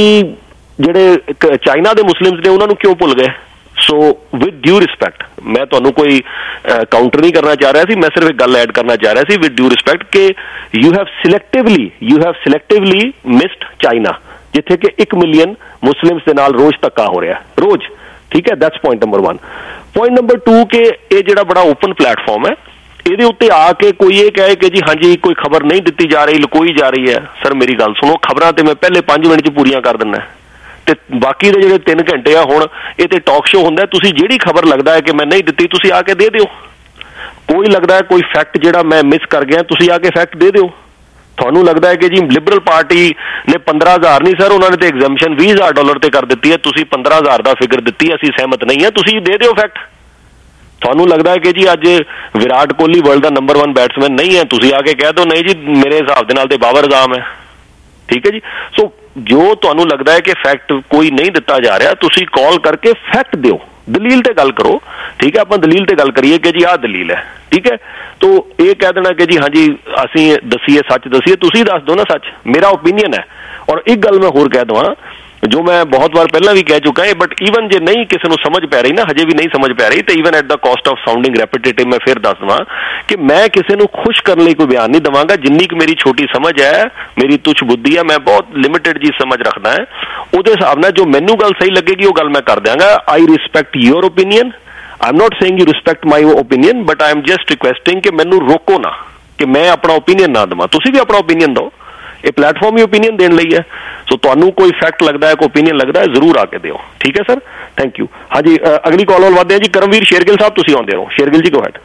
ਜਿਹੜੇ ਚਾਈਨਾ ਦੇ ਮੁਸਲਿਮਸ ਨੇ ਉਹਨਾਂ ਨੂੰ ਕਿਉਂ ਭੁੱਲ ਗਏ? ਸੋ ਵਿਦ ਡਿਊ ਰਿਸਪੈਕਟ, ਮੈਂ ਤੁਹਾਨੂੰ ਕੋਈ ਕਾਊਂਟਰ ਨਹੀਂ ਕਰਨਾ ਚਾਹ ਰਿਹਾ ਸੀ, ਮੈਂ ਸਿਰਫ ਇੱਕ ਗੱਲ ਐਡ ਕਰਨਾ ਚਾਹ ਰਿਹਾ ਸੀ ਵਿਦ ਡਿਊ ਰਿਸਪੈਕਟ ਕਿ you have selectively you have selectively missed China, ਜਿੱਥੇ ਕਿ ਇੱਕ ਮਿਲੀਅਨ ਮੁਸਲਿਮਸ ਦੇ ਨਾਲ ਰੋਜ਼ ਧੱਕਾ ਹੋ ਰਿਹਾ ਰੋਜ਼, ਠੀਕ ਹੈ। That's point number one. Point number two ਕਿ ਇਹ ਜਿਹੜਾ ਬੜਾ ਓਪਨ ਪਲੇਟਫਾਰਮ ਹੈ, ਇਹਦੇ ਉੱਤੇ ਆ ਕੇ ਕੋਈ ਇਹ ਕਹੇ ਕਿ ਜੀ ਹਾਂਜੀ ਕੋਈ ਖਬਰ ਨਹੀਂ ਦਿੱਤੀ ਜਾ ਰਹੀ, ਲੁਕੋਈ ਜਾ ਰਹੀ ਹੈ। ਸਰ ਮੇਰੀ ਗੱਲ ਸੁਣੋ, ਖਬਰਾਂ ਤੇ ਮੈਂ ਪਹਿਲੇ ਪੰਜ ਮਿੰਟ 'ਚ ਪੂਰੀਆਂ ਕਰ ਦਿੰਦਾ, ਤੇ ਬਾਕੀ ਦੇ ਜਿਹੜੇ ਤਿੰਨ ਘੰਟੇ ਆ ਹੁਣ ਇਹ ਤੇ ਟਾਕ ਸ਼ੋ ਹੁੰਦਾ, ਤੁਸੀਂ ਜਿਹੜੀ ਖਬਰ ਲੱਗਦਾ ਹੈ ਕਿ ਮੈਂ ਨਹੀਂ ਦਿੱਤੀ ਤੁਸੀਂ ਆ ਕੇ ਦੇ ਦਿਓ। ਕੋਈ ਲੱਗਦਾ ਹੈ ਕੋਈ ਫੈਕਟ ਜਿਹੜਾ ਮੈਂ ਮਿਸ ਕਰ ਗਿਆ, ਤੁਸੀਂ ਆ ਕੇ ਫੈਕਟ ਦੇ ਦਿਓ। ਤੁਹਾਨੂੰ ਲੱਗਦਾ ਹੈ ਕਿ ਜੀ ਲਿਬਰਲ ਪਾਰਟੀ ਨੇ ਪੰਦਰਾਂ ਹਜ਼ਾਰ ਨਹੀਂ ਸਰ, ਉਹਨਾਂ ਨੇ ਤੇ ਐਗਜ਼ੈਂਪਸ਼ਨ ਵੀਹ ਹਜ਼ਾਰ ਡਾਲਰ ਤੇ ਕਰ ਦਿੱਤੀ ਹੈ, ਤੁਸੀਂ ਪੰਦਰਾਂ ਹਜ਼ਾਰ ਦਾ ਫਿਗਰ ਦਿੱਤੀ, ਅਸੀਂ ਸਹਿਮਤ ਨਹੀਂ ਹਾਂ, ਤੁਸੀਂ ਦੇ ਦਿਓ ਫੈਕਟ। ਤੁਹਾਨੂੰ ਲੱਗਦਾ ਹੈ ਕਿ ਜੀ ਅੱਜ ਵਿਰਾਟ ਕੋਹਲੀ ਵਰਲਡ ਦਾ ਨੰਬਰ ਵਨ ਬੈਟਸਮੈਨ ਨਹੀਂ ਹੈ, ਤੁਸੀਂ ਆ ਕੇ ਕਹਿ ਦਿਓ ਨਹੀਂ ਜੀ ਮੇਰੇ ਹਿਸਾਬ ਦੇ ਨਾਲ ਤੇ ਬਾਬਰ ਆਜ਼ਮ ਹੈ, ਠੀਕ ਹੈ ਜੀ। ਸੋ ਜੋ ਤੁਹਾਨੂੰ ਲੱਗਦਾ ਹੈ ਕਿ ਫੈਕਟ ਕੋਈ ਨਹੀਂ ਦਿੱਤਾ ਜਾ ਰਿਹਾ, ਤੁਸੀਂ ਕਾਲ ਕਰਕੇ ਫੈਕਟ ਦਿਓ, ਦਲੀਲ ਤੇ ਗੱਲ ਕਰੋ, ਠੀਕ ਹੈ। ਆਪਾਂ ਦਲੀਲ ਤੇ ਗੱਲ ਕਰੀਏ ਕਿ ਜੀ ਆਹ ਦਲੀਲ ਹੈ, ਠੀਕ ਹੈ। ਤੋ ਇਹ ਕਹਿ ਦੇਣਾ ਕਿ ਜੀ ਹਾਂਜੀ ਅਸੀਂ ਦਸੀਏ, ਸੱਚ ਦਸੀਏ, ਤੁਸੀਂ ਦੱਸ ਦਿਓ ਨਾ ਸੱਚ, ਮੇਰਾ ਓਪੀਨੀਅਨ ਹੈ। ਔਰ ਇੱਕ ਗੱਲ ਮੈਂ ਹੋਰ ਕਹਿ ਦਵਾਂ ਜੋ ਮੈਂ ਬਹੁਤ ਵਾਰ ਪਹਿਲਾਂ ਵੀ ਕਹਿ ਚੁੱਕਾ ਹੈ, ਬਟ ਈਵਨ ਜੇ ਨਹੀਂ ਕਿਸੇ ਨੂੰ ਸਮਝ ਪੈ ਰਹੀ ਨਾ, ਹਜੇ ਵੀ ਨਹੀਂ ਸਮਝ ਪੈ ਰਹੀ, ਤੇ even at the cost of sounding repetitive ਮੈਂ ਫਿਰ ਦੱਸ ਦਵਾਂ ਕਿ ਮੈਂ ਕਿਸੇ ਨੂੰ ਖੁਸ਼ ਕਰਨ ਲਈ ਕੋਈ ਬਿਆਨ ਨਹੀਂ ਦੇਵਾਂਗਾ। ਜਿੰਨੀ ਕੁ ਮੇਰੀ ਛੋਟੀ ਸਮਝ ਹੈ, ਮੇਰੀ ਤੁੱਛ ਬੁੱਧੀ ਹੈ, ਮੈਂ ਬਹੁਤ ਲਿਮਿਟਿਡ ਜੀ ਸਮਝ ਰੱਖਦਾ ਹੈ, ਉਹਦੇ ਹਿਸਾਬ ਨਾਲ ਜੋ ਮੈਨੂੰ ਗੱਲ ਸਹੀ ਲੱਗੇਗੀ ਉਹ ਗੱਲ ਮੈਂ ਕਰ ਦਿਆਂਗਾ। I respect your opinion, I am not saying you respect my opinion, but I am just requesting ਕਿ ਮੈਨੂੰ ਰੋਕੋ ਨਾ ਕਿ ਮੈਂ ਆਪਣਾ ਓਪੀਨੀਅਨ ਨਾ ਦੇਵਾਂ, ਤੁਸੀਂ ਵੀ ਆਪਣਾ ਓਪੀਨੀਅਨ ਦਿਓ। ਇਹ ਪਲੇਟਫਾਰਮ ਹੀ ਓਪੀਨੀਅਨ ਦੇਣ ਲਈ ਹੈ। ਸੋ ਤੁਹਾਨੂੰ ਕੋਈ ਫੈਕਟ ਲੱਗਦਾ ਹੈ, ਕੋਈ ਓਪੀਨੀਅਨ ਲੱਗਦਾ ਹੈ, ਜ਼ਰੂਰ ਆ ਕੇ ਦਿਓ, ਠੀਕ ਹੈ ਸਰ। Thank you. ਹਾਂਜੀ ਅਗਲੀ ਕਾਲ ਵੱਲ ਵਧਦੇ ਹਾਂ ਜੀ। ਕਰਮਵੀਰ ਸ਼ੇਰਗਿੱਲ ਸਾਹਿਬ ਤੁਸੀਂ ਆਉਂਦੇ ਹੋ। ਸ਼ੇਰਗਿੱਲ ਜੀ ਗੋ ਹੈਡ।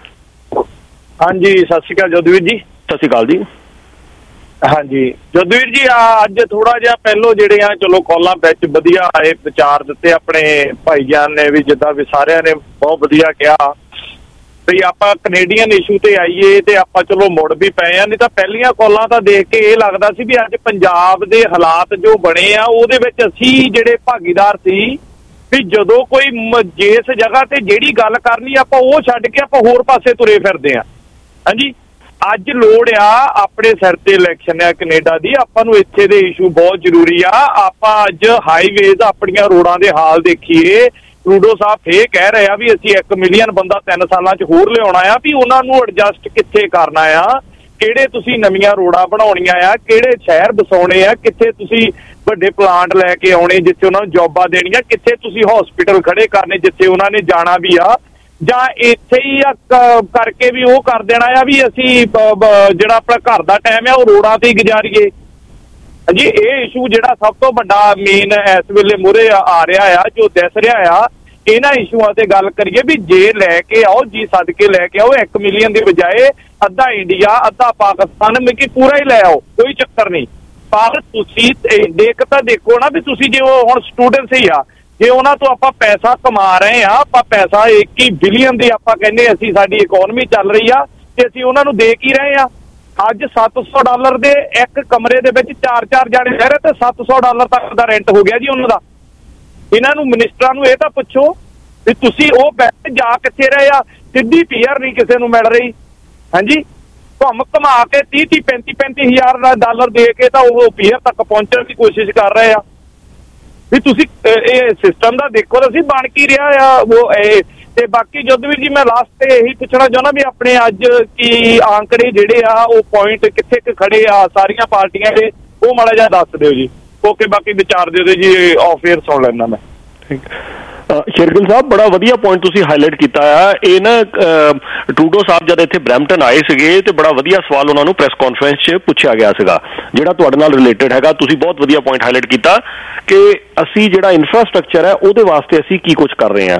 ਹਾਂਜੀ ਸਤਿ ਸ਼੍ਰੀ ਅਕਾਲ ਜੋਧਵੀਰ ਜੀ। ਸਤਿ ਸ਼੍ਰੀ ਅਕਾਲ ਜੀ। ਹਾਂਜੀ ਜੋਧਵੀਰ ਜੀ, ਆ ਅੱਜ ਥੋੜਾ ਜਿਹਾ ਪਹਿਲੋਂ ਜਿਹੜੇ ਆ ਚਲੋ ਕਾਲਾਂ ਵਿੱਚ ਵਧੀਆ ਆਏ ਵਿਚਾਰ ਦਿੱਤੇ ਆਪਣੇ ਭਾਈ ਜਾਨ ਨੇ ਵੀ, ਜਿੱਦਾਂ ਵੀ ਸਾਰਿਆਂ ਨੇ ਬਹੁਤ ਵਧੀਆ ਕਿਹਾ ਵੀ ਆਪਾਂ ਕੈਨੇਡੀਅਨ ਇਸ਼ੂ ਤੇ ਆਈਏ ਤੇ ਆਪਾਂ ਚਲੋ ਮੁੜ ਵੀ ਪਏ ਆ। ਨਹੀਂ ਤਾਂ ਪਹਿਲੀਆਂ ਕਾਲਾਂ ਤਾਂ ਦੇਖ ਕੇ ਇਹ ਲੱਗਦਾ ਸੀ ਵੀ ਅੱਜ ਪੰਜਾਬ ਦੇ ਹਾਲਾਤ ਜੋ ਬਣੇ ਆ ਉਹਦੇ ਵਿੱਚ ਅਸੀਂ ਜਿਹੜੇ ਭਾਗੀਦਾਰ ਸੀ ਵੀ ਜਦੋਂ ਕੋਈ ਜਿਸ ਜਗ੍ਹਾ ਤੇ ਜਿਹੜੀ ਗੱਲ ਕਰਨੀ ਆਪਾਂ ਉਹ ਛੱਡ ਕੇ ਆਪਾਂ ਹੋਰ ਪਾਸੇ ਤੁਰੇ ਫਿਰਦੇ ਆ। ਹਾਂਜੀ ਅੱਜ ਲੋੜ ਆ ਆਪਣੇ ਸਿਰ ਤੇ ਇਲੈਕਸ਼ਨ ਆ ਕੈਨੇਡਾ ਦੀ, ਆਪਾਂ ਨੂੰ ਇੱਥੇ ਦੇ ਇਸ਼ੂ ਬਹੁਤ ਜ਼ਰੂਰੀ ਆ। ਆਪਾਂ ਅੱਜ ਹਾਈਵੇਜ਼ ਆਪਣੀਆਂ ਰੋਡਾਂ ਦੇ ਹਾਲ ਦੇਖੀਏ, ਟਰੂਡੋ ਸਾਹਿਬ ਫੇਰ ਕਹਿ ਰਹੇ ਆ ਵੀ ਅਸੀਂ ਇੱਕ ਮਿਲੀਅਨ ਬੰਦਾ ਤਿੰਨ ਸਾਲਾਂ 'ਚ ਹੋਰ ਲਿਆਉਣਾ ਆ, ਵੀ ਉਹਨਾਂ ਨੂੰ ਐਡਜਸਟ ਕਿੱਥੇ ਕਰਨਾ ਆ, ਕਿਹੜੇ ਤੁਸੀਂ ਨਵੀਆਂ ਰੋਡਾਂ ਬਣਾਉਣੀਆਂ ਆ, ਕਿਹੜੇ ਸ਼ਹਿਰ ਵਸਾਉਣੇ ਆ, ਕਿੱਥੇ ਤੁਸੀਂ ਵੱਡੇ ਪਲਾਂਟ ਲੈ ਕੇ ਆਉਣੇ ਜਿੱਥੇ ਉਹਨਾਂ ਨੂੰ ਜੌਬਾਂ ਦੇਣੀਆਂ, ਕਿੱਥੇ ਤੁਸੀਂ ਹਸਪੀਟਲ ਖੜੇ ਕਰਨੇ ਜਿੱਥੇ ਉਹਨਾਂ ਨੇ ਜਾਣਾ ਵੀ ਆ, ਜਾਂ ਇੱਥੇ ਹੀ ਕਰਕੇ ਵੀ ਉਹ ਕਰ ਦੇਣਾ ਆ ਵੀ ਅਸੀਂ ਜਿਹੜਾ ਆਪਣਾ ਘਰ ਦਾ ਟਾਈਮ ਆ ਉਹ ਰੋਡਾਂ ਤੇ ਹੀ ਗੁਜ਼ਾਰੀਏ। ਜੀ ਇਹ ਇਸ਼ੂ ਜਿਹੜਾ ਸਭ ਤੋਂ ਵੱਡਾ ਮੇਨ ਇਸ ਵੇਲੇ ਮੂਹਰੇ ਆ ਰਿਹਾ ਆ, ਜੋ ਦਿਸ ਰਿਹਾ ਆ, ਇਹਨਾਂ ਇਸ਼ੂਆਂ ਤੇ ਗੱਲ ਕਰੀਏ ਵੀ ਜੇ ਲੈ ਕੇ ਆਓ ਜੀ ਸੱਦ ਕੇ ਲੈ ਕੇ ਆਓ ਇੱਕ ਮਿਲੀਅਨ ਦੀ ਬਜਾਏ ਅੱਧਾ ਇੰਡੀਆ ਅੱਧਾ ਪਾਕਿਸਤਾਨ ਮਿਲ ਕੇ ਪੂਰਾ ਹੀ ਲੈ ਆਓ, ਕੋਈ ਚੱਕਰ ਨਹੀਂ। ਪਰ ਤੁਸੀਂ ਦੇਖ ਤਾਂ ਦੇਖੋ ਨਾ ਵੀ ਤੁਸੀਂ ਜੇ ਉਹ ਹੁਣ ਸਟੂਡੈਂਟਸ ਹੀ ਆ, ਜੇ ਉਹਨਾਂ ਤੋਂ ਆਪਾਂ ਪੈਸਾ ਕਮਾ ਰਹੇ ਆ, ਆਪਾਂ ਪੈਸਾ ਇੱਕ ਹੀ ਬਿਲੀਅਨ ਦੀ ਆਪਾਂ ਕਹਿੰਦੇ ਅਸੀਂ ਸਾਡੀ ਇਕਨੋਮੀ ਚੱਲ ਰਹੀ ਆ ਤੇ ਅਸੀਂ ਉਹਨਾਂ ਨੂੰ ਦੇ ਕੀ ਰਹੇ ਆ। ਅੱਜ ਸੱਤ ਸੌ ਡਾਲਰ ਦੇ ਇੱਕ ਕਮਰੇ ਦੇ ਵਿੱਚ ਚਾਰ ਚਾਰ ਜਾਣੇ ਰਹਿ ਰਹੇ ਤੇ ਸੱਤ ਸੌ ਡਾਲਰ ਤੱਕ ਦਾ ਰੈਂਟ ਹੋ ਗਿਆ ਜੀ ਉਹਨਾਂ ਦਾ। ਇਹਨਾਂ ਨੂੰ ਮਿਨਿਸਟਰਾਂ ਨੂੰ ਇਹ ਤਾਂ ਪੁੱਛੋ ਵੀ ਤੁਸੀਂ ਉਹ ਪੈਸੇ ਜਾ ਕਿੱਥੇ ਰਹੇ ਆ। ਸਿੱਧੀ ਪੀਆਰ ਨਹੀਂ ਕਿਸੇ ਨੂੰ ਮਿਲ ਰਹੀ। ਹਾਂਜੀ ਘੁੰਮ ਘੁਮਾ ਕੇ ਤੀਹ ਤੀਹ ਪੈਂਤੀ ਪੈਂਤੀ ਹਜ਼ਾਰ ਦਾ ਡਾਲਰ ਦੇ ਕੇ ਤਾਂ ਉਹ ਪੀਆਰ ਤੱਕ ਪਹੁੰਚਣ ਦੀ ਕੋਸ਼ਿਸ਼ ਕਰ ਰਹੇ ਆ। ਵੀ ਤੁਸੀਂ ਇਹ ਸਿਸਟਮ ਦਾ ਦੇਖੋ ਅਸੀਂ ਬਣ ਕੀ ਰਿਹਾ ਆ ਉਹ ਇਹ। ਤੇ ਬਾਕੀ ਜੋਧਵੀਰ ਜੀ ਮੈਂ ਲਾਸਟ ਤੇ ਇਹੀ ਪੁੱਛਣਾ ਚਾਹੁੰਦਾ ਵੀ ਆਪਣੇ ਅੱਜ ਕੀ ਆંકੜੇ ਜਿਹੜੇ ਆ ਉਹ ਪੁਆਇੰਟ ਕਿੱਥੇ ਕਿ ਖੜੇ ਆ ਸਾਰੀਆਂ ਪਾਰਟੀਆਂ ਦੇ, ਉਹ ਮਾੜਾ ਜਿਹਾ ਦੱਸ ਦਿਓ ਜੀ। ਓਕੇ ਬਾਕੀ ਵਿਚਾਰ ਦਿਓ ਜੀ, ਆਫ ਏਅਰ ਸੁਣ ਲੈਣਾ ਮੈਂ। ਠੀਕ ਸ਼ੇਰਗਿੱਲ ਸਾਹਿਬ ਬੜਾ ਵਧੀਆ ਪੁਆਇੰਟ ਤੁਸੀਂ ਹਾਈਲਾਈਟ ਕੀਤਾ ਆ। ਇਹ ਨਾ ਟਰੂਡੋ ਸਾਹਿਬ ਜਦ ਇੱਥੇ ਬਰੈਂਪਟਨ ਆਏ ਸੀਗੇ ਤੇ ਬੜਾ ਵਧੀਆ ਸਵਾਲ ਉਹਨਾਂ ਨੂੰ ਪ੍ਰੈਸ ਕਾਨਫਰੰਸ 'ਚ ਪੁੱਛਿਆ ਗਿਆ ਸੀਗਾ ਜਿਹੜਾ ਤੁਹਾਡੇ ਨਾਲ ਰਿਲੇਟਡ ਹੈਗਾ। ਤੁਸੀਂ ਬਹੁਤ ਵਧੀਆ ਪੁਆਇੰਟ ਹਾਈਲਾਈਟ ਕੀਤਾ ਕਿ ਅਸੀਂ ਜਿਹੜਾ ਇਨਫਰਾਸਟਰਕਚਰ ਹੈ ਉਹਦੇ ਵਾਸਤੇ ਅਸੀਂ ਕੀ ਕੁਝ ਕਰ ਰਹੇ ਹਾਂ।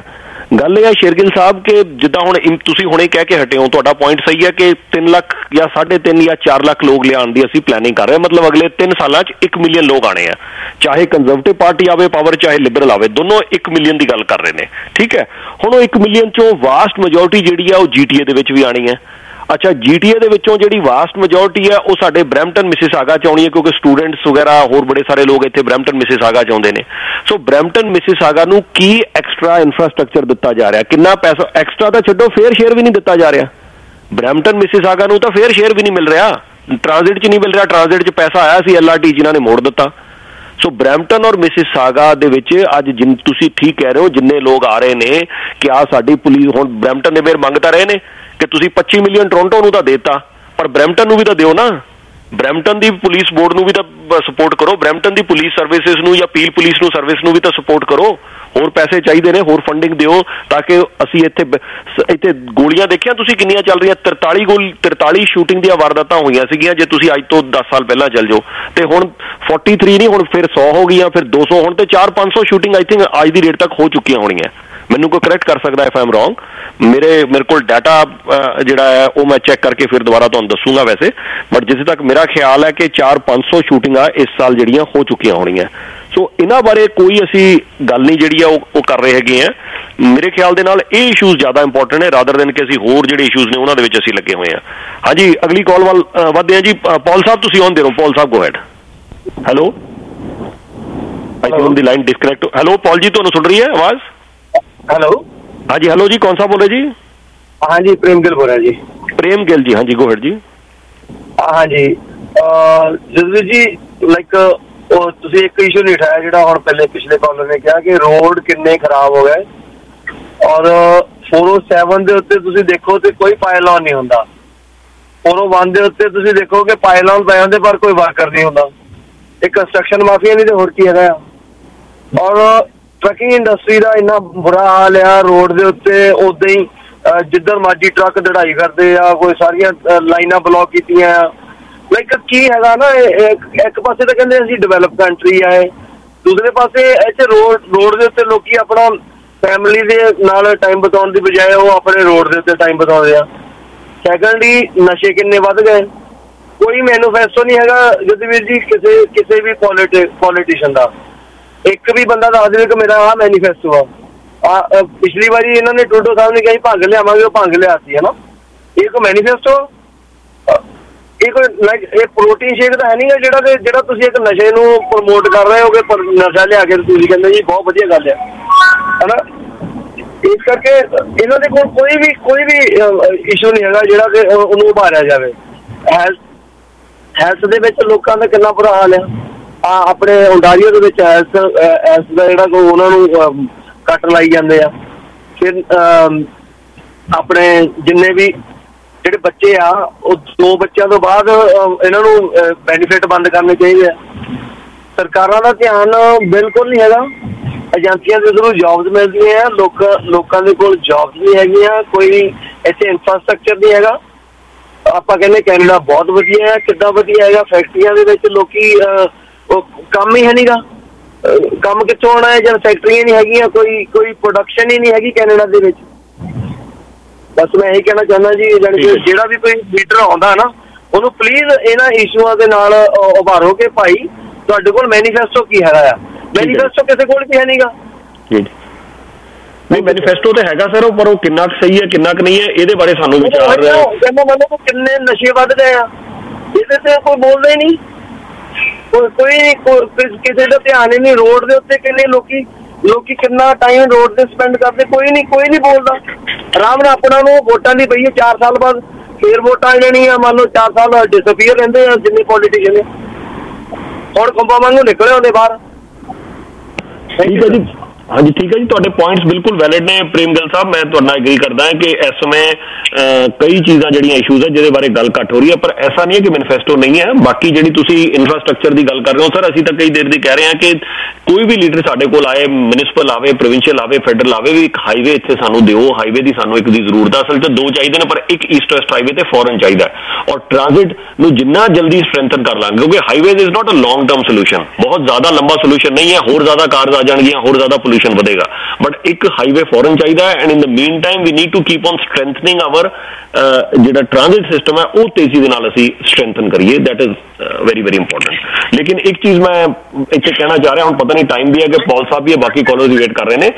ਗੱਲ ਇਹ ਹੈ ਸ਼ੇਰਗਿੱਲ ਸਾਹਿਬ ਕਿ ਜਿੱਦਾਂ ਹੁਣ ਤੁਸੀਂ ਹੁਣੇ ਕਹਿ ਕੇ ਹਟੇ ਹੋ, ਤੁਹਾਡਾ ਪੁਆਇੰਟ ਸਹੀ ਹੈ ਕਿ ਤਿੰਨ ਲੱਖ ਜਾਂ ਸਾਢੇ ਤਿੰਨ ਜਾਂ ਚਾਰ ਲੱਖ ਲੋਕ ਲਿਆਉਣ ਦੀ ਅਸੀਂ ਪਲੈਨਿੰਗ ਕਰ ਰਹੇ ਹਾਂ। ਮਤਲਬ ਅਗਲੇ ਤਿੰਨ ਸਾਲਾਂ 'ਚ ਇੱਕ ਮਿਲੀਅਨ ਲੋਕ ਆਣੇ ਆ, ਚਾਹੇ ਕੰਜ਼ਰਵੇਟਿਵ ਪਾਰਟੀ ਆਵੇ ਪਾਵਰ, ਚਾਹੇ ਲਿਬਰਲ ਆਵੇ, ਦੋਨੋਂ ਇੱਕ ਮਿਲੀਅਨ ਦੀ ਗੱਲ ਕਰ ਰਹੇ ਨੇ। ਠੀਕ ਹੈ, ਹੁਣ ਉਹ ਇੱਕ ਮਿਲੀਅਨ 'ਚੋਂ ਵਾਸਟ ਮੈਜੋਰਟੀ ਜਿਹੜੀ ਆ ਉਹ ਜੀ ਟੀ ਏ ਦੇ ਵਿੱਚ ਵੀ ਆਣੀ ਹੈ। ਅੱਛਾ, ਜੀ ਟੀ ਏ ਦੇ ਵਿੱਚੋਂ ਜਿਹੜੀ ਵਾਸਟ ਮੈਜੋਰਟੀ ਹੈ ਉਹ ਸਾਡੇ ਬਰੈਂਪਟਨ ਮਿਸਿਸਾਗਾ 'ਚ ਆਉਣੀ ਹੈ, ਕਿਉਂਕਿ ਸਟੂਡੈਂਟਸ ਵਗੈਰਾ ਹੋਰ ਬੜੇ ਸਾਰੇ ਲੋਕ ਇੱਥੇ ਬਰੈਂਪਟਨ ਮਿਸਿਸਾਗਾ 'ਚ ਆਉਂਦੇ ਨੇ। ਸੋ ਬਰੈਂਪਟਨ ਮਿਸਿਸਾਗਾ ਨੂੰ ਕੀ ਐਕਸਟਰਾ ਇਨਫਰਾਸਟ੍ਰਕਚਰ ਦਿੱਤਾ ਜਾ ਰਿਹਾ, ਕਿੰਨਾ ਪੈਸਾ ਐਕਸਟਰਾ ਤਾਂ ਛੱਡੋ, ਫੇਅਰ ਸ਼ੇਅਰ ਵੀ ਨਹੀਂ ਦਿੱਤਾ ਜਾ ਰਿਹਾ। ਬਰੈਂਪਟਨ ਮਿਸਿਸਾਗਾ ਨੂੰ ਤਾਂ ਫੇਅਰ ਸ਼ੇਅਰ ਵੀ ਨਹੀਂ ਮਿਲ ਰਿਹਾ, ਟ੍ਰਾਂਜ਼ਿਟ 'ਚ ਨਹੀਂ ਮਿਲ ਰਿਹਾ। ਟ੍ਰਾਂਜ਼ਿਟ 'ਚ ਪੈਸਾ ਆਇਆ ਸੀ ਐਲ ਆਰ ਟੀ, ਜਿਨ੍ਹਾਂ ਨੇ ਮੋੜ ਦਿੱਤਾ। ਸੋ ਬਰੈਂਪਟਨ ਔਰ ਮਿਸਿਸਾਗਾ ਦੇ ਵਿੱਚ ਅੱਜ ਜਿਨ ਤੁਸੀਂ ਠੀਕ ਕਹਿ ਰਹੇ ਹੋ, ਜਿੰਨੇ ਲੋਕ ਆ ਰਹੇ ਨੇ ਕਿ ਆ ਸਾਡੀ ਪੁਲਿਸ, ਹੁਣ ਬਰੈਂਪਟਨ ਦੇ ਮੇਅਰ ਮੰਗ ਤਾਂ ਰਹੇ ਨੇ ਕਿ ਤੁਸੀਂ ਪੱਚੀ ਮਿਲੀਅਨ ਟੋਰਾਂਟੋ ਨੂੰ ਤਾਂ ਦੇਤਾ, ਪਰ ਬਰੈਂਪਟਨ ਨੂੰ ਵੀ ਤਾਂ ਦਿਓ ਨਾ। ਬਰੈਂਪਟਨ ਦੀ ਪੁਲਿਸ ਬੋਰਡ ਨੂੰ ਵੀ ਤਾਂ ਸਪੋਰਟ ਕਰੋ, ਬਰੈਂਪਟਨ ਦੀ ਪੁਲਿਸ ਸਰਵਿਸਿਜ਼ ਨੂੰ ਜਾਂ ਪੀਲ ਪੁਲਿਸ ਨੂੰ ਸਰਵਿਸ ਨੂੰ ਵੀ ਤਾਂ ਸਪੋਰਟ ਕਰੋ। ਹੋਰ ਪੈਸੇ ਚਾਹੀਦੇ ਨੇ, ਹੋਰ ਫੰਡਿੰਗ ਦਿਓ ਤਾਂ ਕਿ ਅਸੀਂ ਇੱਥੇ ਇੱਥੇ ਗੋਲੀਆਂ ਦੇਖੀਆਂ ਤੁਸੀਂ ਕਿੰਨੀਆਂ ਚੱਲ ਰਹੀਆਂ, ਤਰਤਾਲੀ ਗੋਲ ਤਰਤਾਲੀ ਸ਼ੂਟਿੰਗ ਦੀਆਂ ਵਾਰਦਾਤਾਂ ਹੋਈਆਂ ਸੀਗੀਆਂ ਜੇ ਤੁਸੀਂ ਅੱਜ ਤੋਂ ਦਸ ਸਾਲ ਪਹਿਲਾਂ ਚੱਲ ਜਾਓ, ਤੇ ਹੁਣ ਤੈਂਤਾਲੀ ਨਹੀਂ, ਹੁਣ ਫਿਰ ਸੌ ਹੋ ਗਈਆਂ, ਫਿਰ ਦੋ ਸੌ, ਹੁਣ ਤੇ ਚਾਰ ਪੰਜ ਸੌ ਸ਼ੂਟਿੰਗ ਆਈ ਥਿੰਕ ਅੱਜ ਦੀ ਡੇਟ ਤੱਕ ਹੋ ਚੁੱਕੀਆਂ ਹੋਣੀਆਂ। ਮੈਨੂੰ ਕੋਈ ਕਰੈਕਟ ਕਰ ਸਕਦਾ ਇਫ ਆਈ ਐਮ ਰੋਂਗ। ਮੇਰੇ ਮੇਰੇ ਕੋਲ ਡਾਟਾ ਜਿਹੜਾ ਹੈ ਉਹ ਮੈਂ ਚੈੱਕ ਕਰਕੇ ਫਿਰ ਦੁਬਾਰਾ ਤੁਹਾਨੂੰ ਦੱਸੂਗਾ ਵੈਸੇ, ਬਟ ਜਿੱਥੇ ਤੱਕ ਮੇਰਾ ਖਿਆਲ ਹੈ ਕਿ ਚਾਰ ਪੰਜ ਸੌ ਸ਼ੂਟਿੰਗਾਂ ਇਸ ਸਾਲ ਜਿਹੜੀਆਂ ਹੋ ਚੁੱਕੀਆਂ ਹੋਣੀਆਂ। ਸੋ ਇਹਨਾਂ ਬਾਰੇ ਕੋਈ ਅਸੀਂ ਗੱਲ ਨਹੀਂ ਜਿਹੜੀ ਆ ਉਹ ਉਹ ਕਰ ਰਹੇ ਹੈਗੇ ਆ। ਮੇਰੇ ਖਿਆਲ ਦੇ ਨਾਲ ਇਹ ਇਸ਼ੂਜ਼ ਜ਼ਿਆਦਾ ਇੰਪੋਰਟੈਂਟ ਹੈ ਰਾਦਰ ਦੈਨ ਕਿ ਅਸੀਂ ਹੋਰ ਜਿਹੜੇ ਇਸ਼ੂਜ਼ ਨੇ ਉਹਨਾਂ ਦੇ ਵਿੱਚ ਅਸੀਂ ਲੱਗੇ ਹੋਏ ਹਾਂ। ਹਾਂਜੀ, ਅਗਲੀ ਕਾਲ ਵੱਲ ਵੱਧਦੇ ਹਾਂ ਜੀ। ਪੌਲ ਸਾਹਿਬ ਤੁਸੀਂ ਆਨ ਦੇ ਰਹੋ। ਪੌਲ ਸਾਹਿਬ go ahead. Hello, I think the line disconnect. Hello Paul ji, ਤੁਹਾਨੂੰ ਸੁਣ ਰਹੀ ਹੈ ਆਵਾਜ਼? हेलो, हाँ जी, हेलो जी, कौन सा बोल रहे जी? हाँ जी, प्रेम गिल बोल रहा जी। प्रेम गिल जी, हाँ जी, गो हेड जी। हाँ जी, जसवीर जी, लाइक ਤੁਸੀਂ ਇੱਕ ਇਸ਼ੂ ਨਹੀਂ ਉਠਾਇਆ ਜਿਹੜਾ ਹੁਣ ਪਹਿਲੇ ਪਿਛਲੇ ਕਾਲਰ ਨੇ ਕਿਹਾ ਕਿ ਰੋਡ ਕਿੰਨੇ ਖਰਾਬ ਹੋ ਗਏ, ਔਰ ਚਾਰ ਸੌ ਸੱਤ ਦੇ ਉੱਤੇ ਤੁਸੀਂ ਦੇਖੋ ਤੇ ਕੋਈ ਪਾਇਲੌਨ ਨਹੀਂ ਹੁੰਦਾ, ਚਾਰ ਸੌ ਇੱਕ ਦੇ ਉੱਤੇ ਤੁਸੀਂ ਦੇਖੋ ਕਿ ਪਾਇਲੌਨ ਪਏ ਹੁੰਦੇ ਪਰ ਕੋਈ ਵਰਕਰ ਨਹੀਂ ਹੁੰਦਾ। ਇਹ ਕੰਸਟਰਕਸ਼ਨ ਮਾਫੀਆ ਨਹੀਂ ਤੇ ਹੋਰ ਕੀ ਹੈਗਾ। ਔਰ ਟਰੱਕਿੰਗ ਇੰਡਸਟਰੀ ਦਾ ਇੰਨਾ ਬੁਰਾ ਹਾਲ ਆ ਰੋਡ ਦੇ ਉੱਤੇ, ਉਦਾਂ ਹੀ ਜਿੱਧਰ ਮਰਜੀ ਟਰੱਕ ਦੜਾਈ ਕਰਦੇ ਆ, ਕੋਈ ਸਾਰੀਆਂ ਲਾਈਨਾਂ ਬਲੌਕ ਕੀਤੀਆਂ। ਲਾਈਕ ਕੀ ਹੈਗਾ ਨਾ, ਇੱਕ ਪਾਸੇ ਤਾਂ ਕਹਿੰਦੇ ਅਸੀਂ ਡਿਵੈਲਪ ਕੰਟਰੀ ਆਏ, ਦੂਸਰੇ ਪਾਸੇ ਇੱਥੇ ਰੋਡ ਰੋਡ ਦੇ ਉੱਤੇ ਲੋਕੀ ਆਪਣਾ ਫੈਮਿਲੀ ਦੇ ਨਾਲ ਟਾਈਮ ਬਿਤਾਉਣ ਦੀ ਬਜਾਏ ਉਹ ਆਪਣੇ ਰੋਡ ਦੇ ਉੱਤੇ ਟਾਈਮ ਬਿਤਾਉਂਦੇ ਆ। ਸੈਕੰਡਲੀ ਨਸ਼ੇ ਕਿੰਨੇ ਵੱਧ ਗਏ, ਕੋਈ ਮੈਨੂਫੈਸਟੋ ਨਹੀਂ ਹੈਗਾ ਜਸਵੀਰ ਜੀ ਕਿਸੇ ਕਿਸੇ ਵੀ ਪੋਲੀਟੀਸ਼ੀਅਨ ਦਾ। ਇੱਕ ਵੀ ਬੰਦਾ ਦੱਸ ਦੇਵੇ ਕਿ ਮੇਰਾ ਆਹ ਮੈਨੀਫੈਸਟੋ ਆ। ਪਿਛਲੀ ਵਾਰੀ ਇਹਨਾਂ ਨੇ ਟਰੂਡੋ ਸਾਹਿਬ ਨੇ ਕਿਹਾ ਭੰਗ ਲਿਆਵਾਂਗੇ, ਉਹ ਭੰਗ ਲਿਆ ਸੀ ਹੈ ਨਾ। ਇਹ ਕੋਈ ਮੈਨੀਫੈਸਟੋ, ਇਹ ਕੋਈ ਲਾਈਕ ਇਹ ਪ੍ਰੋਟੀਨ ਸ਼ੇਕ ਤਾਂ ਹੈ ਨਹੀਂ ਜਿਹੜਾ ਕਿ ਜਿਹੜਾ ਤੁਸੀਂ ਇੱਕ ਨਸ਼ੇ ਨੂੰ ਪ੍ਰਮੋਟ ਕਰ ਰਹੇ ਹੋ ਕਿ ਨਸ਼ਾ ਲਿਆ ਕੇ ਤੁਸੀਂ ਕਹਿੰਦੇ ਜੀ ਬਹੁਤ ਵਧੀਆ ਗੱਲ ਹੈ ਹੈ ਨਾ। ਇਸ ਕਰਕੇ ਇਹਨਾਂ ਦੇ ਕੋਲ ਕੋਈ ਵੀ ਕੋਈ ਵੀ ਇਸ਼ੂ ਨਹੀਂ ਹੈਗਾ ਜਿਹੜਾ ਕਿ ਉਹਨੂੰ ਉਭਾਰਿਆ ਜਾਵੇ। ਹੈਲਥ ਹੈਲਥ ਦੇ ਵਿੱਚ ਲੋਕਾਂ ਦਾ ਕਿੰਨਾ ਬੁਰਾ ਹਾਲ ਹੈ। ਆ ਆਪਣੇ ਓਂਟਾਰੀਓ ਦੇ ਵਿੱਚ ਹੈਲਥ ਹੈਲਥ ਦਾ ਜਿਹੜਾ ਕੋਈ ਉਹਨਾਂ ਨੂੰ ਕੱਟ ਲਾਈ ਜਾਂਦੇ ਆ। ਫਿਰ ਆਪਣੇ ਜਿੰਨੇ ਵੀ ਜਿਹੜੇ ਬੱਚੇ ਆ ਉਹ ਦੋ ਬੱਚਿਆਂ ਤੋਂ ਬਾਅਦ ਇਹਨਾਂ ਨੂੰ ਬੈਨੀਫਿਟ ਬੰਦ ਕਰਨੇ ਚਾਹੀਦੇ ਆ। ਸਰਕਾਰਾਂ ਦਾ ਧਿਆਨ ਬਿਲਕੁਲ ਨਹੀਂ ਹੈਗਾ। ਏਜੰਸੀਆਂ ਦੇ ਥਰੂ ਜੌਬਸ ਮਿਲਦੀਆਂ ਆ, ਲੋਕ ਲੋਕਾਂ ਦੇ ਕੋਲ ਜੌਬਸ ਨਹੀਂ ਹੈਗੀਆਂ, ਕੋਈ ਇੱਥੇ ਇਨਫਰਾਸਟਰਕਚਰ ਨਹੀਂ ਹੈਗਾ। ਆਪਾਂ ਕਹਿੰਦੇ ਕੈਨੇਡਾ ਬਹੁਤ ਵਧੀਆ ਹੈ, ਕਿੱਦਾਂ ਵਧੀਆ ਹੈਗਾ। ਫੈਕਟਰੀਆਂ ਦੇ ਵਿੱਚ ਲੋਕੀ ਕੰਮ ਹੀ ਹੈ ਨੀਗਾ, ਕੰਮ ਕਿੱਥੋਂ ਆਉਣਾ ਹੈ ਜਦ ਫੈਕਟਰੀਆਂ ਨਹੀਂ ਹੈਗੀਆਂ, ਕੋਈ ਕੋਈ ਪ੍ਰੋਡਕਸ਼ਨ ਹੀ ਨਹੀਂ ਹੈਗੀ ਕੈਨੇਡਾ ਦੇ ਵਿੱਚ। ਬਸ ਮੈਂ ਇਹੀ ਕਹਿਣਾ ਚਾਹੁੰਦਾ ਜੀ, ਜਾਣੀ ਕਿ ਜਿਹੜਾ ਵੀ ਕੋਈ ਲੀਡਰ ਆਉਂਦਾ ਨਾ ਉਹਨੂੰ ਪਲੀਜ਼ ਇਹਨਾਂ ਇਸ਼ੂਆਂ ਦੇ ਨਾਲ ਉਭਾਰੋ ਕਿ ਭਾਈ ਤੁਹਾਡੇ ਕੋਲ ਮੈਨੀਫੈਸਟੋ ਕੀ ਹੈਗਾ ਆ। ਮੈਨੀਫੈਸਟੋ ਕਿਸੇ ਕੋਲ ਵੀ ਹੈ ਨੀਗਾ। ਨਹੀਂ, ਮੈਨੀਫੈਸਟੋ ਤੇ ਹੈਗਾ ਸਰ, ਪਰ ਉਹ ਕਿੰਨਾ ਕੁ ਸਹੀ ਹੈ ਕਿੰਨਾ ਕੁ ਨਹੀਂ ਹੈ ਇਹਦੇ ਬਾਰੇ ਸਾਨੂੰ ਵਿਚਾਰ ਕਹਿੰਦਾ ਮੈਨੂੰ ਕਿੰਨੇ ਨਸ਼ੇ ਵੱਧ ਗਏ ਆ, ਇਹਦੇ ਤੇ ਕੋਈ ਬੋਲਦਾ ਹੀ ਨਹੀਂ। ਕੋਈ ਕਿਸੇ ਦਾ ਧਿਆਨ ਹੀ ਨਹੀਂ। ਰੋਡ ਦੇ ਉੱਤੇ ਕਿੰਨੇ ਲੋਕੀ ਲੋਕੀ ਕਿੰਨਾ ਟਾਈਮ ਰੋਡ ਤੇ ਸਪੈਂਡ ਕਰਦੇ, ਕੋਈ ਨਹੀਂ ਕੋਈ ਨਹੀਂ ਬੋਲਦਾ। ਆਰਾਮ ਨਾਲ ਆਪਣਾ ਨੂੰ ਵੋਟਾਂ ਦੀ ਪਈ ਹੈ, ਚਾਰ ਸਾਲ ਬਾਅਦ ਫੇਰ ਵੋਟਾਂ ਆ ਜਾਣੀਆਂ। ਮੰਨ ਲਓ ਚਾਰ ਸਾਲ ਡਿਸਅਪੀਅਰ ਰਹਿੰਦੇ ਆ ਜਿੰਨੇ ਪੋਲੀਟੀਸ਼ੀਅਨ ਨੇ, ਹੁਣ ਕੰਪਾ ਵਾਂਗੂ ਨਿਕਲੇ ਹੁੰਦੇ ਬਾਹਰ। ਠੀਕ ਹੈ ਜੀ, ਹਾਂਜੀ ਠੀਕ ਹੈ ਜੀ, ਤੁਹਾਡੇ ਪੁਆਇੰਟਸ ਬਿਲਕੁਲ ਵੈਲਿਡ ਨੇ ਪ੍ਰੇਮ ਗਿੱਲ ਸਾਹਿਬ। ਮੈਂ ਤੁਹਾਡੇ ਨਾਲ ਐਗਰੀ ਕਰਦਾ ਹਾਂ ਕਿ ਇਸ ਸਮੇਂ ਕਈ ਚੀਜ਼ਾਂ ਜਿਹੜੀਆਂ ਇਸ਼ੂਜ਼ ਹੈ ਜਿਹਦੇ ਬਾਰੇ ਗੱਲ ਘੱਟ ਹੋ ਰਹੀ ਹੈ, ਪਰ ਐਸਾ ਨਹੀਂ ਹੈ ਕਿ ਮੈਨੀਫੈਸਟੋ ਨਹੀਂ ਹੈ। ਬਾਕੀ ਜਿਹੜੀ ਤੁਸੀਂ ਇਨਫਰਾਸਟਰਕਚਰ ਦੀ ਗੱਲ ਕਰ ਰਹੇ ਹੋ ਸਰ, ਅਸੀਂ ਤਾਂ ਕਈ ਦੇਰ ਦੀ ਕਹਿ ਰਹੇ ਹਾਂ ਕਿ ਕੋਈ ਵੀ ਲੀਡਰ ਸਾਡੇ ਕੋਲ ਆਏ, ਮਿਊਨਿਸਪਲ ਆਵੇ, ਪ੍ਰੋਵਿੰਸ਼ੀਅਲ ਆਵੇ, ਫੈਡਰਲ ਆਵੇ, ਵੀ ਇੱਕ ਹਾਈਵੇ ਇੱਥੇ ਸਾਨੂੰ ਦਿਓ। ਹਾਈਵੇ ਦੀ ਸਾਨੂੰ ਇੱਕ ਦੀ ਜ਼ਰੂਰਤ ਹੈ। ਅਸਲ 'ਚ ਦੋ ਚਾਹੀਦੇ ਨੇ, ਪਰ ਇੱਕ ਈਸਟ ਵੈਸਟ ਹਾਈਵੇ ਤੇ ਫੌਰਨ ਚਾਹੀਦਾ। ਔਰ ਟ੍ਰਾਂਜ਼ਿਟ ਨੂੰ ਜਿੰਨਾ ਜਲਦੀ ਸਟਰੈਂਥਨ ਕਰ ਲਾਂਗੇ, ਕਿਉਂਕਿ highways is not a long term solution, ਬਹੁਤ ਜ਼ਿਆਦਾ ਲੰਬਾ ਸੋਲੂਸ਼ਨ ਨਹੀਂ ਹੈ। ਹੋਰ ਜ਼ਿਆਦਾ ਕਾਰਜ਼ ਆ ਜਾਣਗੀਆਂ, ਹੋਰ ਜ਼ਿਆਦਾ ਪੋਲਿਊਸ਼ਨ ਪੋਪੂਲੇਸ਼ਨ ਵਧੇਗਾ। ਬਟ ਇੱਕ ਹਾਈਵੇ ਫੋਰਨ ਚਾਹੀਦਾ ਹੈ, and in the mean time we need to keep on strengthening our ਜਿਹੜਾ ਟ੍ਰਾਂਜ਼ਿਟ ਸਿਸਟਮ ਹੈ ਉਹ ਤੇਜ਼ੀ ਦੇ ਨਾਲ ਅਸੀਂ ਸਟਰੈਂਥਨ ਕਰੀਏ। That is very very important. ਲੇਕਿਨ ਇੱਕ ਚੀਜ਼ ਮੈਂ ਇੱਥੇ ਕਹਿਣਾ ਚਾਹ ਰਿਹਾ, ਹੁਣ ਪਤਾ ਨਹੀਂ ਟਾਈਮ ਵੀ ਹੈ ਕਿ ਪੌਲ ਸਾਹਿਬ ਵੀ ਹੈ, ਬਾਕੀ ਕਾਲਰਸ ਵੇਟ ਕਰ ਰਹੇ ਨੇ,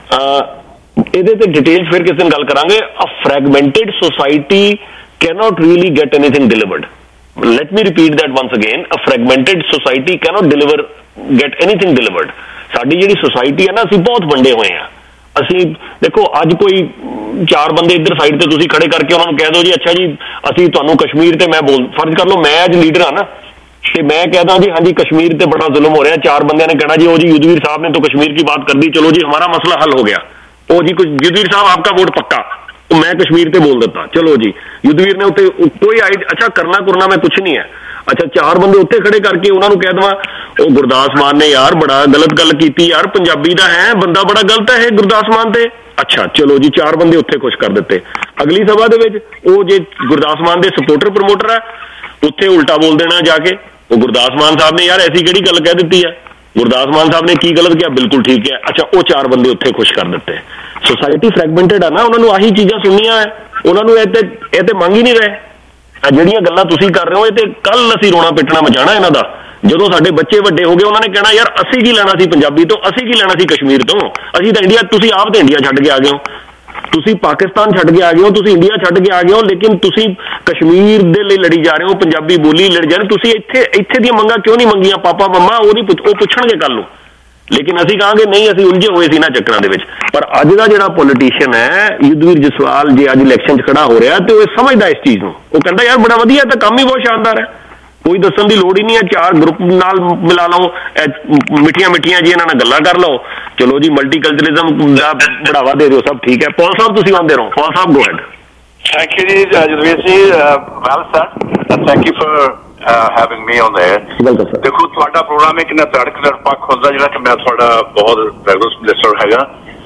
ਇਹਦੇ ਤੇ ਡਿਟੇਲਸ ਫਿਰ ਕਿਸੇ ਦਿਨ ਗੱਲ ਕਰਾਂਗੇ। A fragmented society cannot really get anything delivered. Let me repeat that once again. A fragmented society cannot deliver get anything delivered. ਸਾਡੀ ਜਿਹੜੀ ਸੋਸਾਇਟੀ ਹੈ ਨਾ, ਅਸੀਂ ਬਹੁਤ ਵੰਡੇ ਹੋਏ ਆ। ਅਸੀਂ ਦੇਖੋ ਅੱਜ ਕੋਈ ਚਾਰ ਬੰਦੇ ਇੱਧਰ ਸਾਈਡ ਤੇ ਤੁਸੀਂ ਖੜੇ ਕਰਕੇ ਉਹਨਾਂ ਨੂੰ ਕਹਿ ਦਿਓ ਜੀ ਅੱਛਾ ਜੀ ਅਸੀਂ ਤੁਹਾਨੂੰ ਕਸ਼ਮੀਰ ਤੇ, ਮੈਂ ਬੋਲ ਫਰਜ਼ ਕਰ ਲਓ ਮੈਂ ਅੱਜ ਲੀਡਰ ਹਾਂ ਨਾ, ਤੇ ਮੈਂ कहता जी हाँ जी कश्मीर पे बड़ा जुल्म हो रहा है, चार बंदे ने कहना जी ओ जी युद्धवीर साहब ने तो कश्मीर की बात कर दी, चलो जी हमारा मसला हल हो गया, ओ जी कुछ युद्धवीर साहब आपका वोट पक्का, तो मैं कश्मीर पे बोल देता, चलो जी युद्धवीर ने उत्ते कोई आइडिया, अच्छा करना करना मैं कुछ नहीं है, अच्छा चार बंदे उत्ते खड़े करके उन्होंने कह दवा ओ गुरदास मान ने यार बड़ा गलत गल की यार, पंजाबी दा है बंदा बड़ा गलत है गुरदास मान ते, अच्छा चलो जी चार बंदे उत्थे खुश कर दिते। अगली सभा दे विच ओ जे गुरदास मान दे सपोर्टर प्रमोटर है उत्थे उल्टा बोल देना जाके, वो गुरदास मान साहब ने यार ऐसी केड़ी गल कह दी है, गुरदास मान साहब ने की गलत किया, बिल्कुल ठीक है, अच्छा वो चार बंदे उत्थे खुश कर दिते। सोसाइटी फ्रैगमेंटेड है ना, उन्होंने आही चीज़ां सुनिया है, उन्होंने ये ते ये ते मंग ही नहीं रहे, ਜਿਹੜੀਆਂ ਗੱਲਾਂ ਤੁਸੀਂ ਕਰ ਰਹੇ ਹੋ ਇਹ ਤੇ ਕੱਲ ਅਸੀਂ ਰੋਣਾ ਪਿੱਟਣਾ ਮਚਾਣਾ ਇਹਨਾਂ ਦਾ। ਜਦੋਂ ਸਾਡੇ ਬੱਚੇ ਵੱਡੇ ਹੋ ਗਏ ਉਹਨਾਂ ਨੇ ਕਹਿਣਾ ਯਾਰ ਅਸੀਂ ਕੀ ਲੈਣਾ ਸੀ ਪੰਜਾਬੀ ਤੋਂ, ਅਸੀਂ ਕੀ ਲੈਣਾ ਸੀ ਕਸ਼ਮੀਰ ਤੋਂ, ਅਸੀਂ ਤਾਂ ਇੰਡੀਆ, ਤੁਸੀਂ ਆਪ ਤੇ ਇੰਡੀਆ ਛੱਡ ਕੇ ਆ ਗਏ ਹੋ, ਤੁਸੀਂ ਪਾਕਿਸਤਾਨ ਛੱਡ ਕੇ ਆ ਗਏ ਹੋ, ਤੁਸੀਂ ਇੰਡੀਆ ਛੱਡ ਕੇ ਆ ਗਏ ਹੋ, ਲੇਕਿਨ ਤੁਸੀਂ ਕਸ਼ਮੀਰ ਦੇ ਲਈ ਲੜੀ ਜਾ ਰਹੇ ਹੋ, ਪੰਜਾਬੀ ਬੋਲੀ ਲੜੀ ਜਾ ਰਹੇ, ਤੁਸੀਂ ਇੱਥੇ ਇੱਥੇ ਦੀਆਂ ਮੰਗਾਂ ਕਿਉਂ ਨਹੀਂ ਮੰਗੀਆਂ ਪਾਪਾ ਮੰਮਾ, ਉਹ ਨਹੀਂ ਉਹ ਪੁੱਛਣਗੇ ਕੱਲ ਨੂੰ, ਲੇਕਿਨ ਅਸੀਂ ਕਹਾਂਗੇ ਨਹੀਂ ਅਸੀਂ ਉਲਝੇ ਹੋਏ ਸੀ ਨਾ ਚੱਕਰਾਂ ਦੇ ਵਿੱਚ। ਪਰ ਅੱਜ ਦਾ ਜਿਹੜਾ ਪੋਲੀਟੀਸ਼ੀਅਨ ਹੈ ਯੁੱਧਵੀਰ ਜਸਵਾਲ ਜੇ ਅੱਜ ਇਲੈਕਸ਼ਨ 'ਚ ਖੜਾ ਹੋ ਰਿਹਾ ਤੇ ਉਹ ਸਮਝਦਾ ਇਸ ਚੀਜ਼ ਨੂੰ, ਉਹ ਕਹਿੰਦਾ ਯਾਰ ਬੜਾ ਵਧੀਆ ਤਾਂ ਕੰਮ ਹੀ ਬਹੁਤ ਸ਼ਾਨਦਾਰ ਹੈ, ਕੋਈ ਦੱਸਣ ਦੀ ਲੋੜ ਹੀ ਨਹੀਂ ਹੈ, ਚਾਰ ਗਰੁੱਪ ਨਾਲ ਮਿਲਾ ਲਓ, ਮਿੱਠੀਆਂ ਮਿੱਠੀਆਂ ਜੀ ਇਹਨਾਂ ਨਾਲ ਗੱਲਾਂ ਕਰ ਲਓ, ਚਲੋ ਜੀ ਮਲਟੀਕਲਚਰਲਿਜ਼ਮ ਦਾ ਬੜਾਵਾ ਦੇ ਦਿਓ, ਸਭ ਠੀਕ ਹੈ। ਪੌਲ ਸਾਹਿਬ ਤੁਸੀਂ ਆਉਂਦੇ ਰਹੋ, ਪੌਲ ਸਾਹਿਬ go ahead. Thank you ji Jasvir ji, well sir, thank you for having me on there. देखो ਤੁਹਾਡਾ ਪ੍ਰੋਗਰਾਮ ਹੈ ਕਿੰਨਾ ਤੜਕ ਨਿਰਪੱਖ ਹੁੰਦਾ, ਜਿਹੜਾ ਕਿ ਮੈਂ ਤੁਹਾਡਾ ਬਹੁਤ ਰੈਗੂਲਰ ਲਿਸਨਰ ਹੈਗਾ,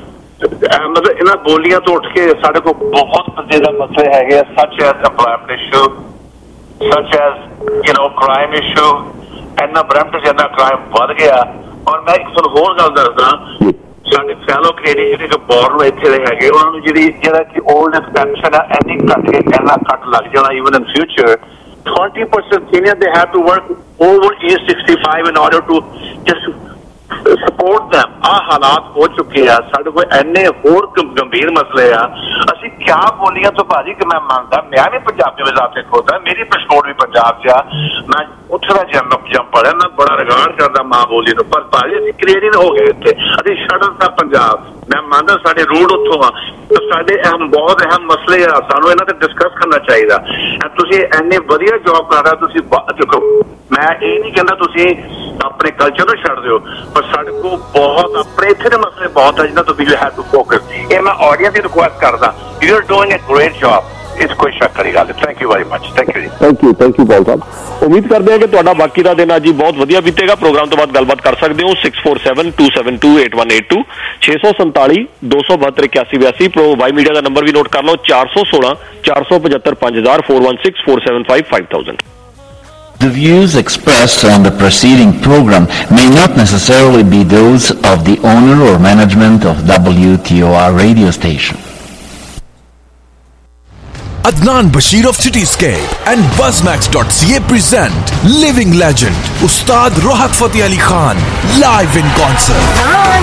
ਮਤਲਬ ਇਹਨਾਂ ਬੋਲੀਆਂ ਤੋਂ ਉੱਠ ਕੇ ਸਾਡੇ ਕੋਲ ਬਹੁਤ ਬੰਦੇ ਦਾ ਮਸਲੇ ਹੈਗੇ ਆ, such as employment issue, such as you know crime issue, ਇੰਨਾ ਬਰੈਂਪਟਨ 'ਚ ਇੰਨਾ ਕ੍ਰਾਈਮ ਵੱਧ ਗਿਆ। ਔਰ ਮੈਂ ਇੱਕ ਤੁਹਾਨੂੰ ਹੋਰ ਗੱਲ ਦੱਸਦਾ, ਸਾਡੇ ਫੈਲੋ ਕੈਨੇਡੀਅਨ ਜਿਹੜੇ ਕਿ ਬੋਰਨ ਇੱਥੇ ਦੇ ਹੈਗੇ, ਉਹਨਾਂ ਨੂੰ ਜਿਹੜੀ ਜਿਹੜਾ ਕਿ 올ਡ ਏਜ ਪੈਨਸ਼ਨ ਆ ਇੰਨੀ ਘੱਟ ਕੇ ਇੰਨਾ ਘੱਟ ਲੱਗ ਜਾਣਾ even in future, twenty percent senior they have to work over age sixty-five in order to just support them। ਆ ਹਾਲਾਤ ਹੋ ਚੁੱਕੇ ਆ, ਸਾਡੇ ਕੋਲ ਇੰਨੇ ਹੋਰ ਗੰਭੀਰ ਮਸਲੇ ਆ, ਅਸੀਂ ਕਿਆ ਬੋਲੀਆਂ ਤੋਂ ਭਾਜੀ ਕਿ ਮੈਂ ਮੰਨਦਾ, ਮੈਂ ਵੀ ਪੰਜਾਬੀ ਵਿੱਚ ਆਪੇ ਖੋਦਾ, ਮੇਰੀ ਪਸਪੋਰਟ ਵੀ ਪੰਜਾਬ 'ਚ ਆ, ਮੈਂ ਉੱਥੇ ਦਾ ਜੰਮ ਜੰਮ ਪੜਿਆ, ਮੈਂ ਬੜਾ ਰਿਗਾਰਡ ਕਰਦਾ ਮਾਂ ਬੋਲੀ ਨੂੰ, ਪਰ ਭਾਜੀ ਅਸੀਂ ਕੈਨੇਡੀਅਨ ਹੋ ਗਏ ਇੱਥੇ, ਅਸੀਂ ਛੱਡਣ ਦਾ ਪੰਜਾਬ, ਮੈਂ ਮੰਨਦਾ ਸਾਡੇ ਰੂਟ ਉੱਥੋਂ ਆ, ਸਾਡੇ ਅਹਿਮ ਬਹੁਤ ਅਹਿਮ ਮਸਲੇ ਆ, ਸਾਨੂੰ ਇਹਨਾਂ ਤੇ ਡਿਸਕਸ ਕਰਨਾ ਚਾਹੀਦਾ। ਤੁਸੀਂ ਇੰਨੇ ਵਧੀਆ ਜੌਬ ਕਰ ਰਹੇ, ਤੁਸੀਂ ਦੇਖੋ ਮੈਂ ਇਹ ਨਹੀਂ ਕਹਿੰਦਾ ਤੁਸੀਂ ਆਪਣੇ ਕਲਚਰ ਨੂੰ ਛੱਡ ਦਿਓ, ਪਰ ਸਾਡੇ ਕੋਲ ਬਹੁਤ ਆਪਣੇ ਇੱਥੇ ਦੇ ਮਸਲੇ ਬਹੁਤ ਆ ਜਿਹਨਾਂ ਤੋਂ ਵੀ ਯੂ ਹੈਵ ਟੂ ਫੋਕਸ। ਇਹ ਮੈਂ ਆਡੀਅנס ਦੀ ਰਿਕੁਐਸਟ ਕਰਦਾ, you are doing a great job, ਇਸ ਕੋਈ ਸ਼ੱਕ ਵਾਲੀ ਗੱਲ। Thank you very much. Thank you ji. Thank you thank you Paul ਸਾਹਿਬ। ਉਮੀਦ ਕਰਦੇ ਹਾਂ ਕਿ ਤੁਹਾਡਾ ਬਾਕੀ ਦਾ ਦਿਨ ਅੱਜ ਬਹੁਤ ਵਧੀਆ ਬੀਤੇਗਾ। ਪ੍ਰੋਗਰਾਮ ਤੋਂ ਬਾਅਦ ਗੱਲਬਾਤ ਕਰ ਸਕਦੇ ਹੋ six four seven two seven two eight one eight two, ਛੇ ਸੌ ਸੰਤਾਲੀ ਦੋ ਸੌ ਬਹੱਤਰ ਇਕਿਆਸੀ ਬਿਆਸੀ। ਪ੍ਰੋ ਵਾਈ ਮੀਡੀਆ ਦਾ ਨੰਬਰ ਵੀ ਨੋਟ ਕਰ ਲਓ, ਚਾਰ ਸੌ ਸੋਲਾਂ ਚਾਰ ਸੌ ਪਝੱਤਰ ਪੰਜ ਹਜ਼ਾਰ, four one six four seven five five thousand. The views expressed on the preceding program may not necessarily be those of the owner or management of W T O R radio station. Adnan Bashir of Cityscape and Buzzmax dot C A present living legend Ustad Rohat Fateh Ali Khan live in concert.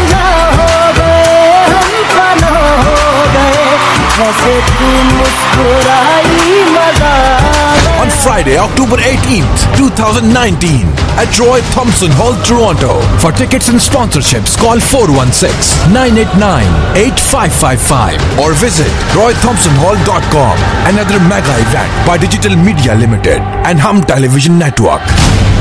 On Friday, October eighteenth, twenty nineteen at Roy Thompson Hall, Toronto. For tickets and sponsorships, call four one six, nine eight nine, eight five five five or visit roy thompson hall dot com. Another mega event by Digital Media Limited and Hum Television Network.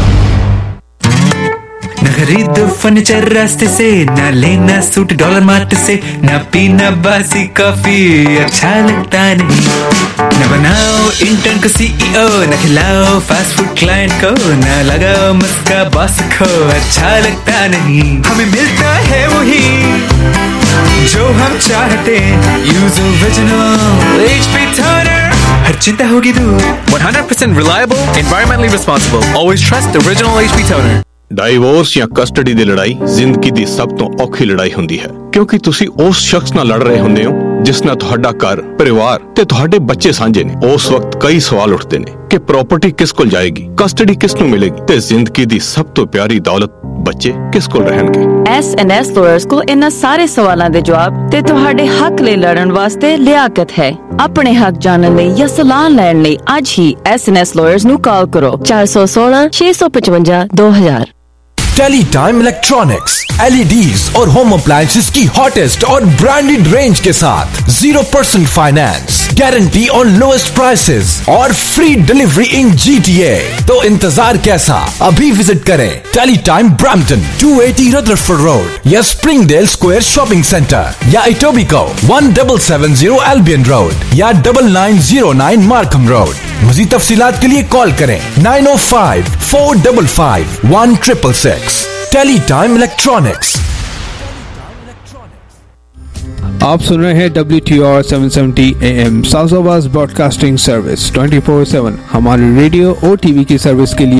न खरीदो furniture रास्ते से, न लेना suit dollar mart से, न पीना बासी कॉफी अच्छा लगता नहीं, न बनाओ इंटर्न को सीईओ, न खिलाओ फास्ट फूड क्लाइंट को, न लगाओ मस्का बॉस को अच्छा लगता नहीं। हमें मिलता है वही जो हम चाहते, यूज ओरिजिनल एचपी टोनर, हर चिंता होगी दूर। one hundred percent reliable, environmentally responsible, always trust original H P toner। Divorce ਜਾਂ ਕਸਟਡੀ ਦੀ ਲੜਾਈ ਜ਼ਿੰਦਗੀ ਦੀ ਸਭ ਤੋਂ ਔਖੀ ਲੜਾਈ ਹੁੰਦੀ ਹੈ। क्योंकि तुसी उस शख्स नाल लड़ रहे हुंदे हो जिस नाल तुहाडा घर, परिवार ते तुहाडे बच्चे सांझे ने। उस वक्त कई सवाल उठते ने कि प्रॉपर्टी किस कोल जाएगी, कस्टडी किस नूं मिलेगी ते जिंदगी दी सब तो प्यारी दौलत बच्चे किस कोल रहणगे। एस एंड एस लॉयर्स को इन्हां सारे सवालां दे जवाब ते तुहाडे हक लई लड़न वास्ते लियाकत है। अपने हक जानने लई या सलाह लैण लई आज ही एस एंड एस लॉयर्स नूं कॉल करो चार सौ सोलह छह सौ पचवंजा दो हजार। टेलीटाइम इलेक्ट्रॉनिक्स एल ई डीज़ और होम अप्लायंसेस की हॉटेस्ट और ब्रांडेड रेंज के साथ zero percent finance, guarantee on lowest prices और free delivery in G T A. तो इंतजार कैसा, अभी विजिट करें टेलीटाइम ब्रैम्पटन दो सौ अस्सी रदरफोर्ड रोड या स्प्रिंगडेल स्क्वायर शॉपिंग सेंटर या Etobicoke one seven seven zero Albion road या double nine zero nine Markham road. मज़ीद तफसीलात के लिए कॉल करें nine O five four five five one triple six. Teletime electronics. आप सुन रहे हैं W T R seven seventy A M south broadcasting service twenty four seven. हमारे रेडियो और टीवी की सर्विस के लिए